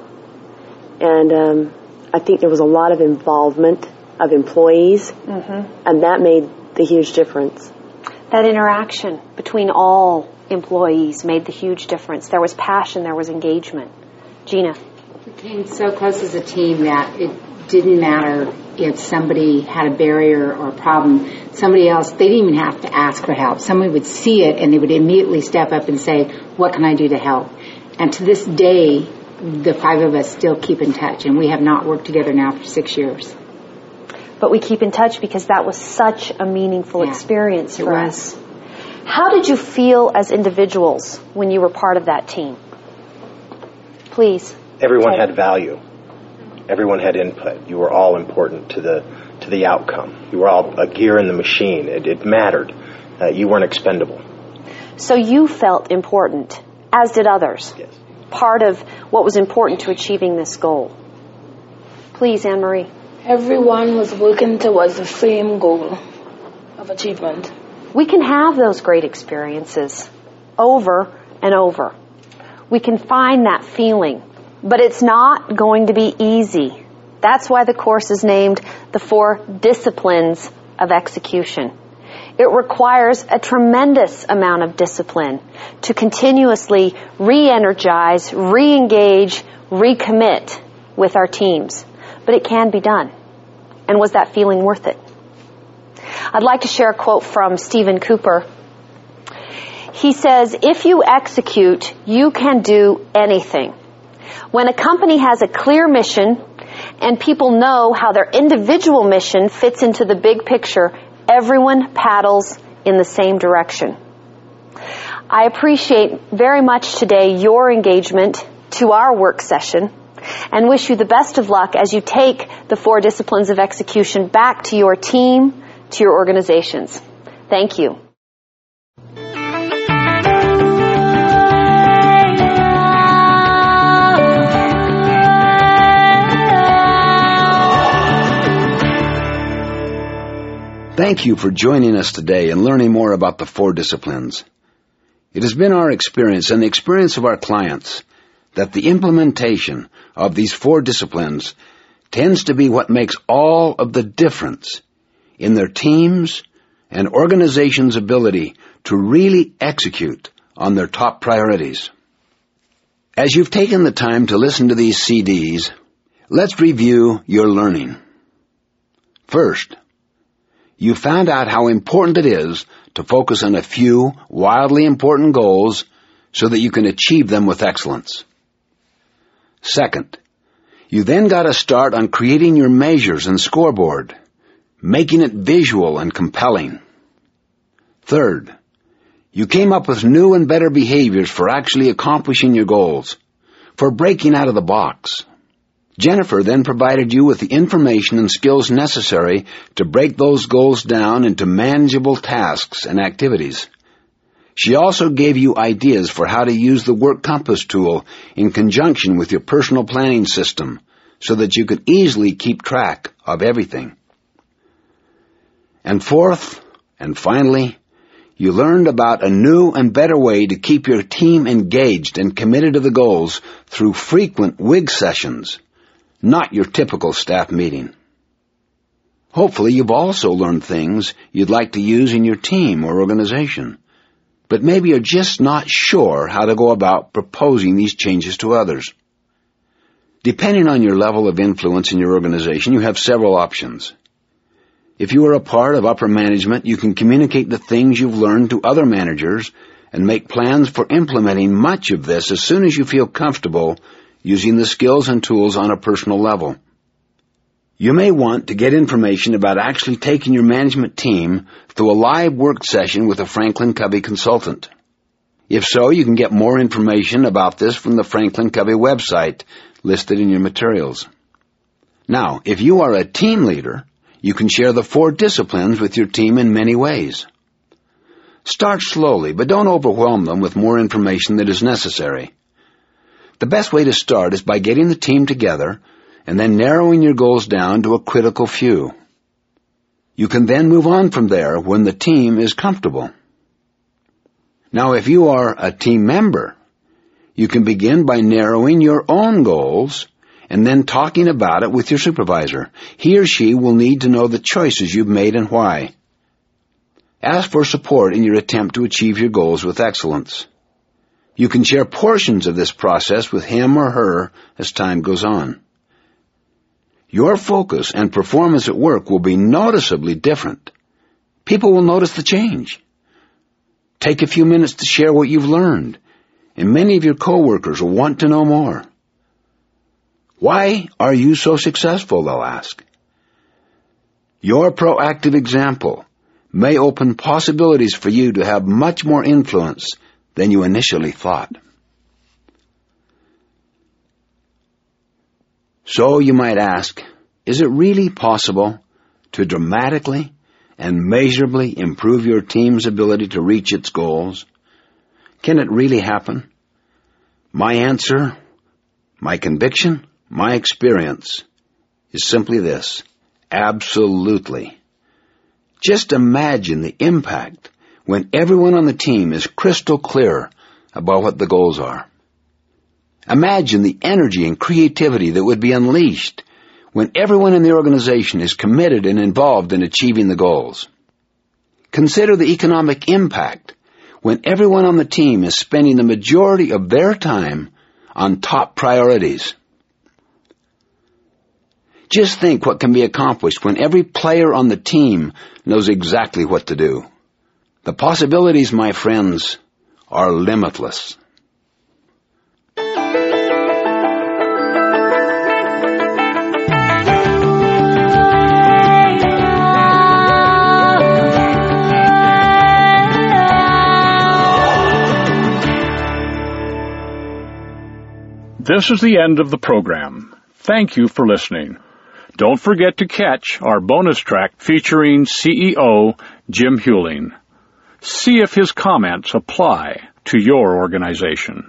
And I think there was a lot of involvement of employees, and that made the huge difference. That interaction between all employees made the huge difference. There was passion, there was engagement. Gina? We came so close as a team that it didn't matter if somebody had a barrier or a problem. Somebody else, they didn't even have to ask for help. Somebody would see it and they would immediately step up and say, what can I do to help? And to this day, the 5 of us still keep in touch, and we have not worked together now for 6 years. But we keep in touch because that was such a meaningful experience for us. How did you feel as individuals when you were part of that team? Please. Everyone had value. Everyone had input. You were all important to the outcome. You were all a gear in the machine. It mattered. You weren't expendable. So you felt important, as did others. Yes. Part of what was important to achieving this goal. Please, Anne-Marie. Everyone was working towards the same goal of achievement. We can have those great experiences over and over. We can find that feeling, but it's not going to be easy. That's why the course is named the 4 Disciplines of Execution. It requires a tremendous amount of discipline to continuously re-energize, re-engage, recommit with our teams. But it can be done. And was that feeling worth it? I'd like to share a quote from Stephen Cooper. He says, if you execute, you can do anything. When a company has a clear mission and people know how their individual mission fits into the big picture, everyone paddles in the same direction. I appreciate very much today your engagement to our work session and wish you the best of luck as you take the 4 disciplines of execution back to your team, to your organizations. Thank you. Thank you for joining us today and learning more about the 4 disciplines. It has been our experience and the experience of our clients that the implementation of these 4 disciplines tends to be what makes all of the difference in their teams and organizations' ability to really execute on their top priorities. As you've taken the time to listen to these CDs, let's review your learning. First, you found out how important it is to focus on a few wildly important goals so that you can achieve them with excellence. Second, you then got a start on creating your measures and scoreboard, making it visual and compelling. Third, you came up with new and better behaviors for actually accomplishing your goals, for breaking out of the box. Jennifer then provided you with the information and skills necessary to break those goals down into manageable tasks and activities. She also gave you ideas for how to use the Work Compass tool in conjunction with your personal planning system so that you could easily keep track of everything. And fourth, and finally, you learned about a new and better way to keep your team engaged and committed to the goals through frequent WIG sessions, not your typical staff meeting. Hopefully you've also learned things you'd like to use in your team or organization, but maybe you're just not sure how to go about proposing these changes to others. Depending on your level of influence in your organization, you have several options. If you are a part of upper management, you can communicate the things you've learned to other managers and make plans for implementing much of this as soon as you feel comfortable using the skills and tools on a personal level. You may want to get information about actually taking your management team through a live work session with a Franklin Covey consultant. If so, you can get more information about this from the Franklin Covey website listed in your materials. Now, if you are a team leader, you can share the 4 disciplines with your team in many ways. Start slowly, but don't overwhelm them with more information than is necessary. The best way to start is by getting the team together and then narrowing your goals down to a critical few. You can then move on from there when the team is comfortable. Now, if you are a team member, you can begin by narrowing your own goals and then talking about it with your supervisor. He or she will need to know the choices you've made and why. Ask for support in your attempt to achieve your goals with excellence. You can share portions of this process with him or her as time goes on. Your focus and performance at work will be noticeably different. People will notice the change. Take a few minutes to share what you've learned, and many of your coworkers will want to know more. Why are you so successful, they'll ask. Your proactive example may open possibilities for you to have much more influence than you initially thought. So you might ask, is it really possible to dramatically and measurably improve your team's ability to reach its goals? Can it really happen? My answer, my conviction, my experience is simply this: absolutely. Just imagine the impact when everyone on the team is crystal clear about what the goals are. Imagine the energy and creativity that would be unleashed when everyone in the organization is committed and involved in achieving the goals. Consider the economic impact when everyone on the team is spending the majority of their time on top priorities. Just think what can be accomplished when every player on the team knows exactly what to do. The possibilities, my friends, are limitless. This is the end of the program. Thank you for listening. Don't forget to catch our bonus track featuring CEO Jim Huling. See if his comments apply to your organization.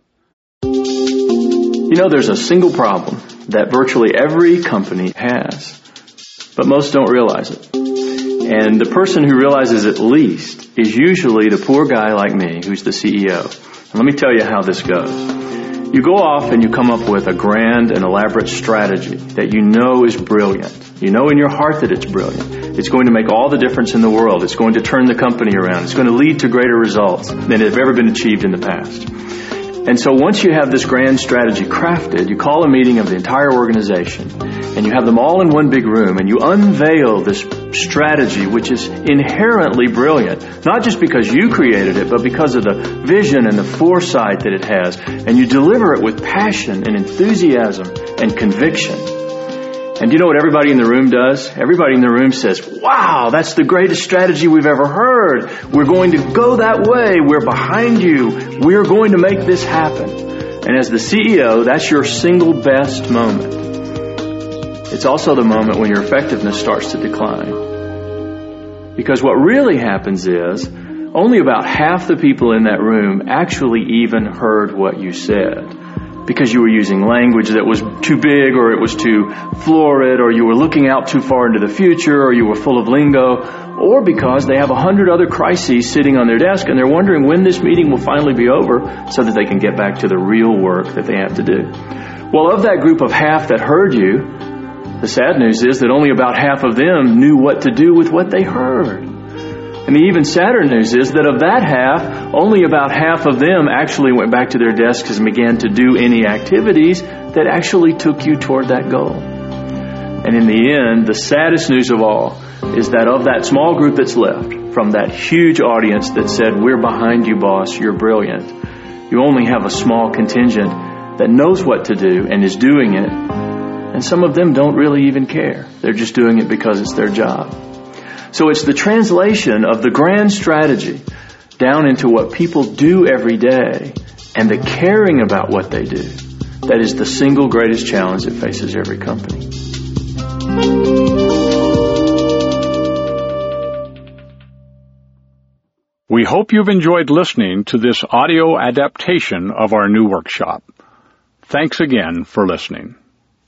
You know, there's a single problem that virtually every company has, but most don't realize it. And the person who realizes it least is usually the poor guy like me who's the CEO. And let me tell you how this goes. You go off and you come up with a grand and elaborate strategy that you know is brilliant. You know in your heart that it's brilliant. It's going to make all the difference in the world. It's going to turn the company around. It's going to lead to greater results than have ever been achieved in the past. And so once you have this grand strategy crafted, you call a meeting of the entire organization, and you have them all in one big room, and you unveil this strategy, which is inherently brilliant, not just because you created it, but because of the vision and the foresight that it has, and you deliver it with passion and enthusiasm and conviction. And do you know what everybody in the room does? Everybody in the room says, wow, that's the greatest strategy we've ever heard. We're going to go that way. We're behind you. We're going to make this happen. And as the CEO, that's your single best moment. It's also the moment when your effectiveness starts to decline. Because what really happens is only about half the people in that room actually even heard what you said. Because you were using language that was too big, or it was too florid, or you were looking out too far into the future, or you were full of lingo, or because they have 100 other crises sitting on their desk and they're wondering when this meeting will finally be over so that they can get back to the real work that they have to do. Well, of that group of half that heard you, the sad news is that only about half of them knew what to do with what they heard. And the even sadder news is that of that half, only about half of them actually went back to their desks and began to do any activities that actually took you toward that goal. And in the end, the saddest news of all is that of that small group that's left, from that huge audience that said, we're behind you, boss, you're brilliant, you only have a small contingent that knows what to do and is doing it. And some of them don't really even care. They're just doing it because it's their job. So it's the translation of the grand strategy down into what people do every day and the caring about what they do that is the single greatest challenge that faces every company. We hope you've enjoyed listening to this audio adaptation of our new workshop. Thanks again for listening.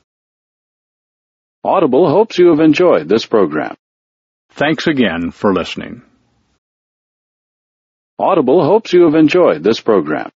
Audible hopes you have enjoyed this program. Thanks again for listening. Audible hopes you have enjoyed this program.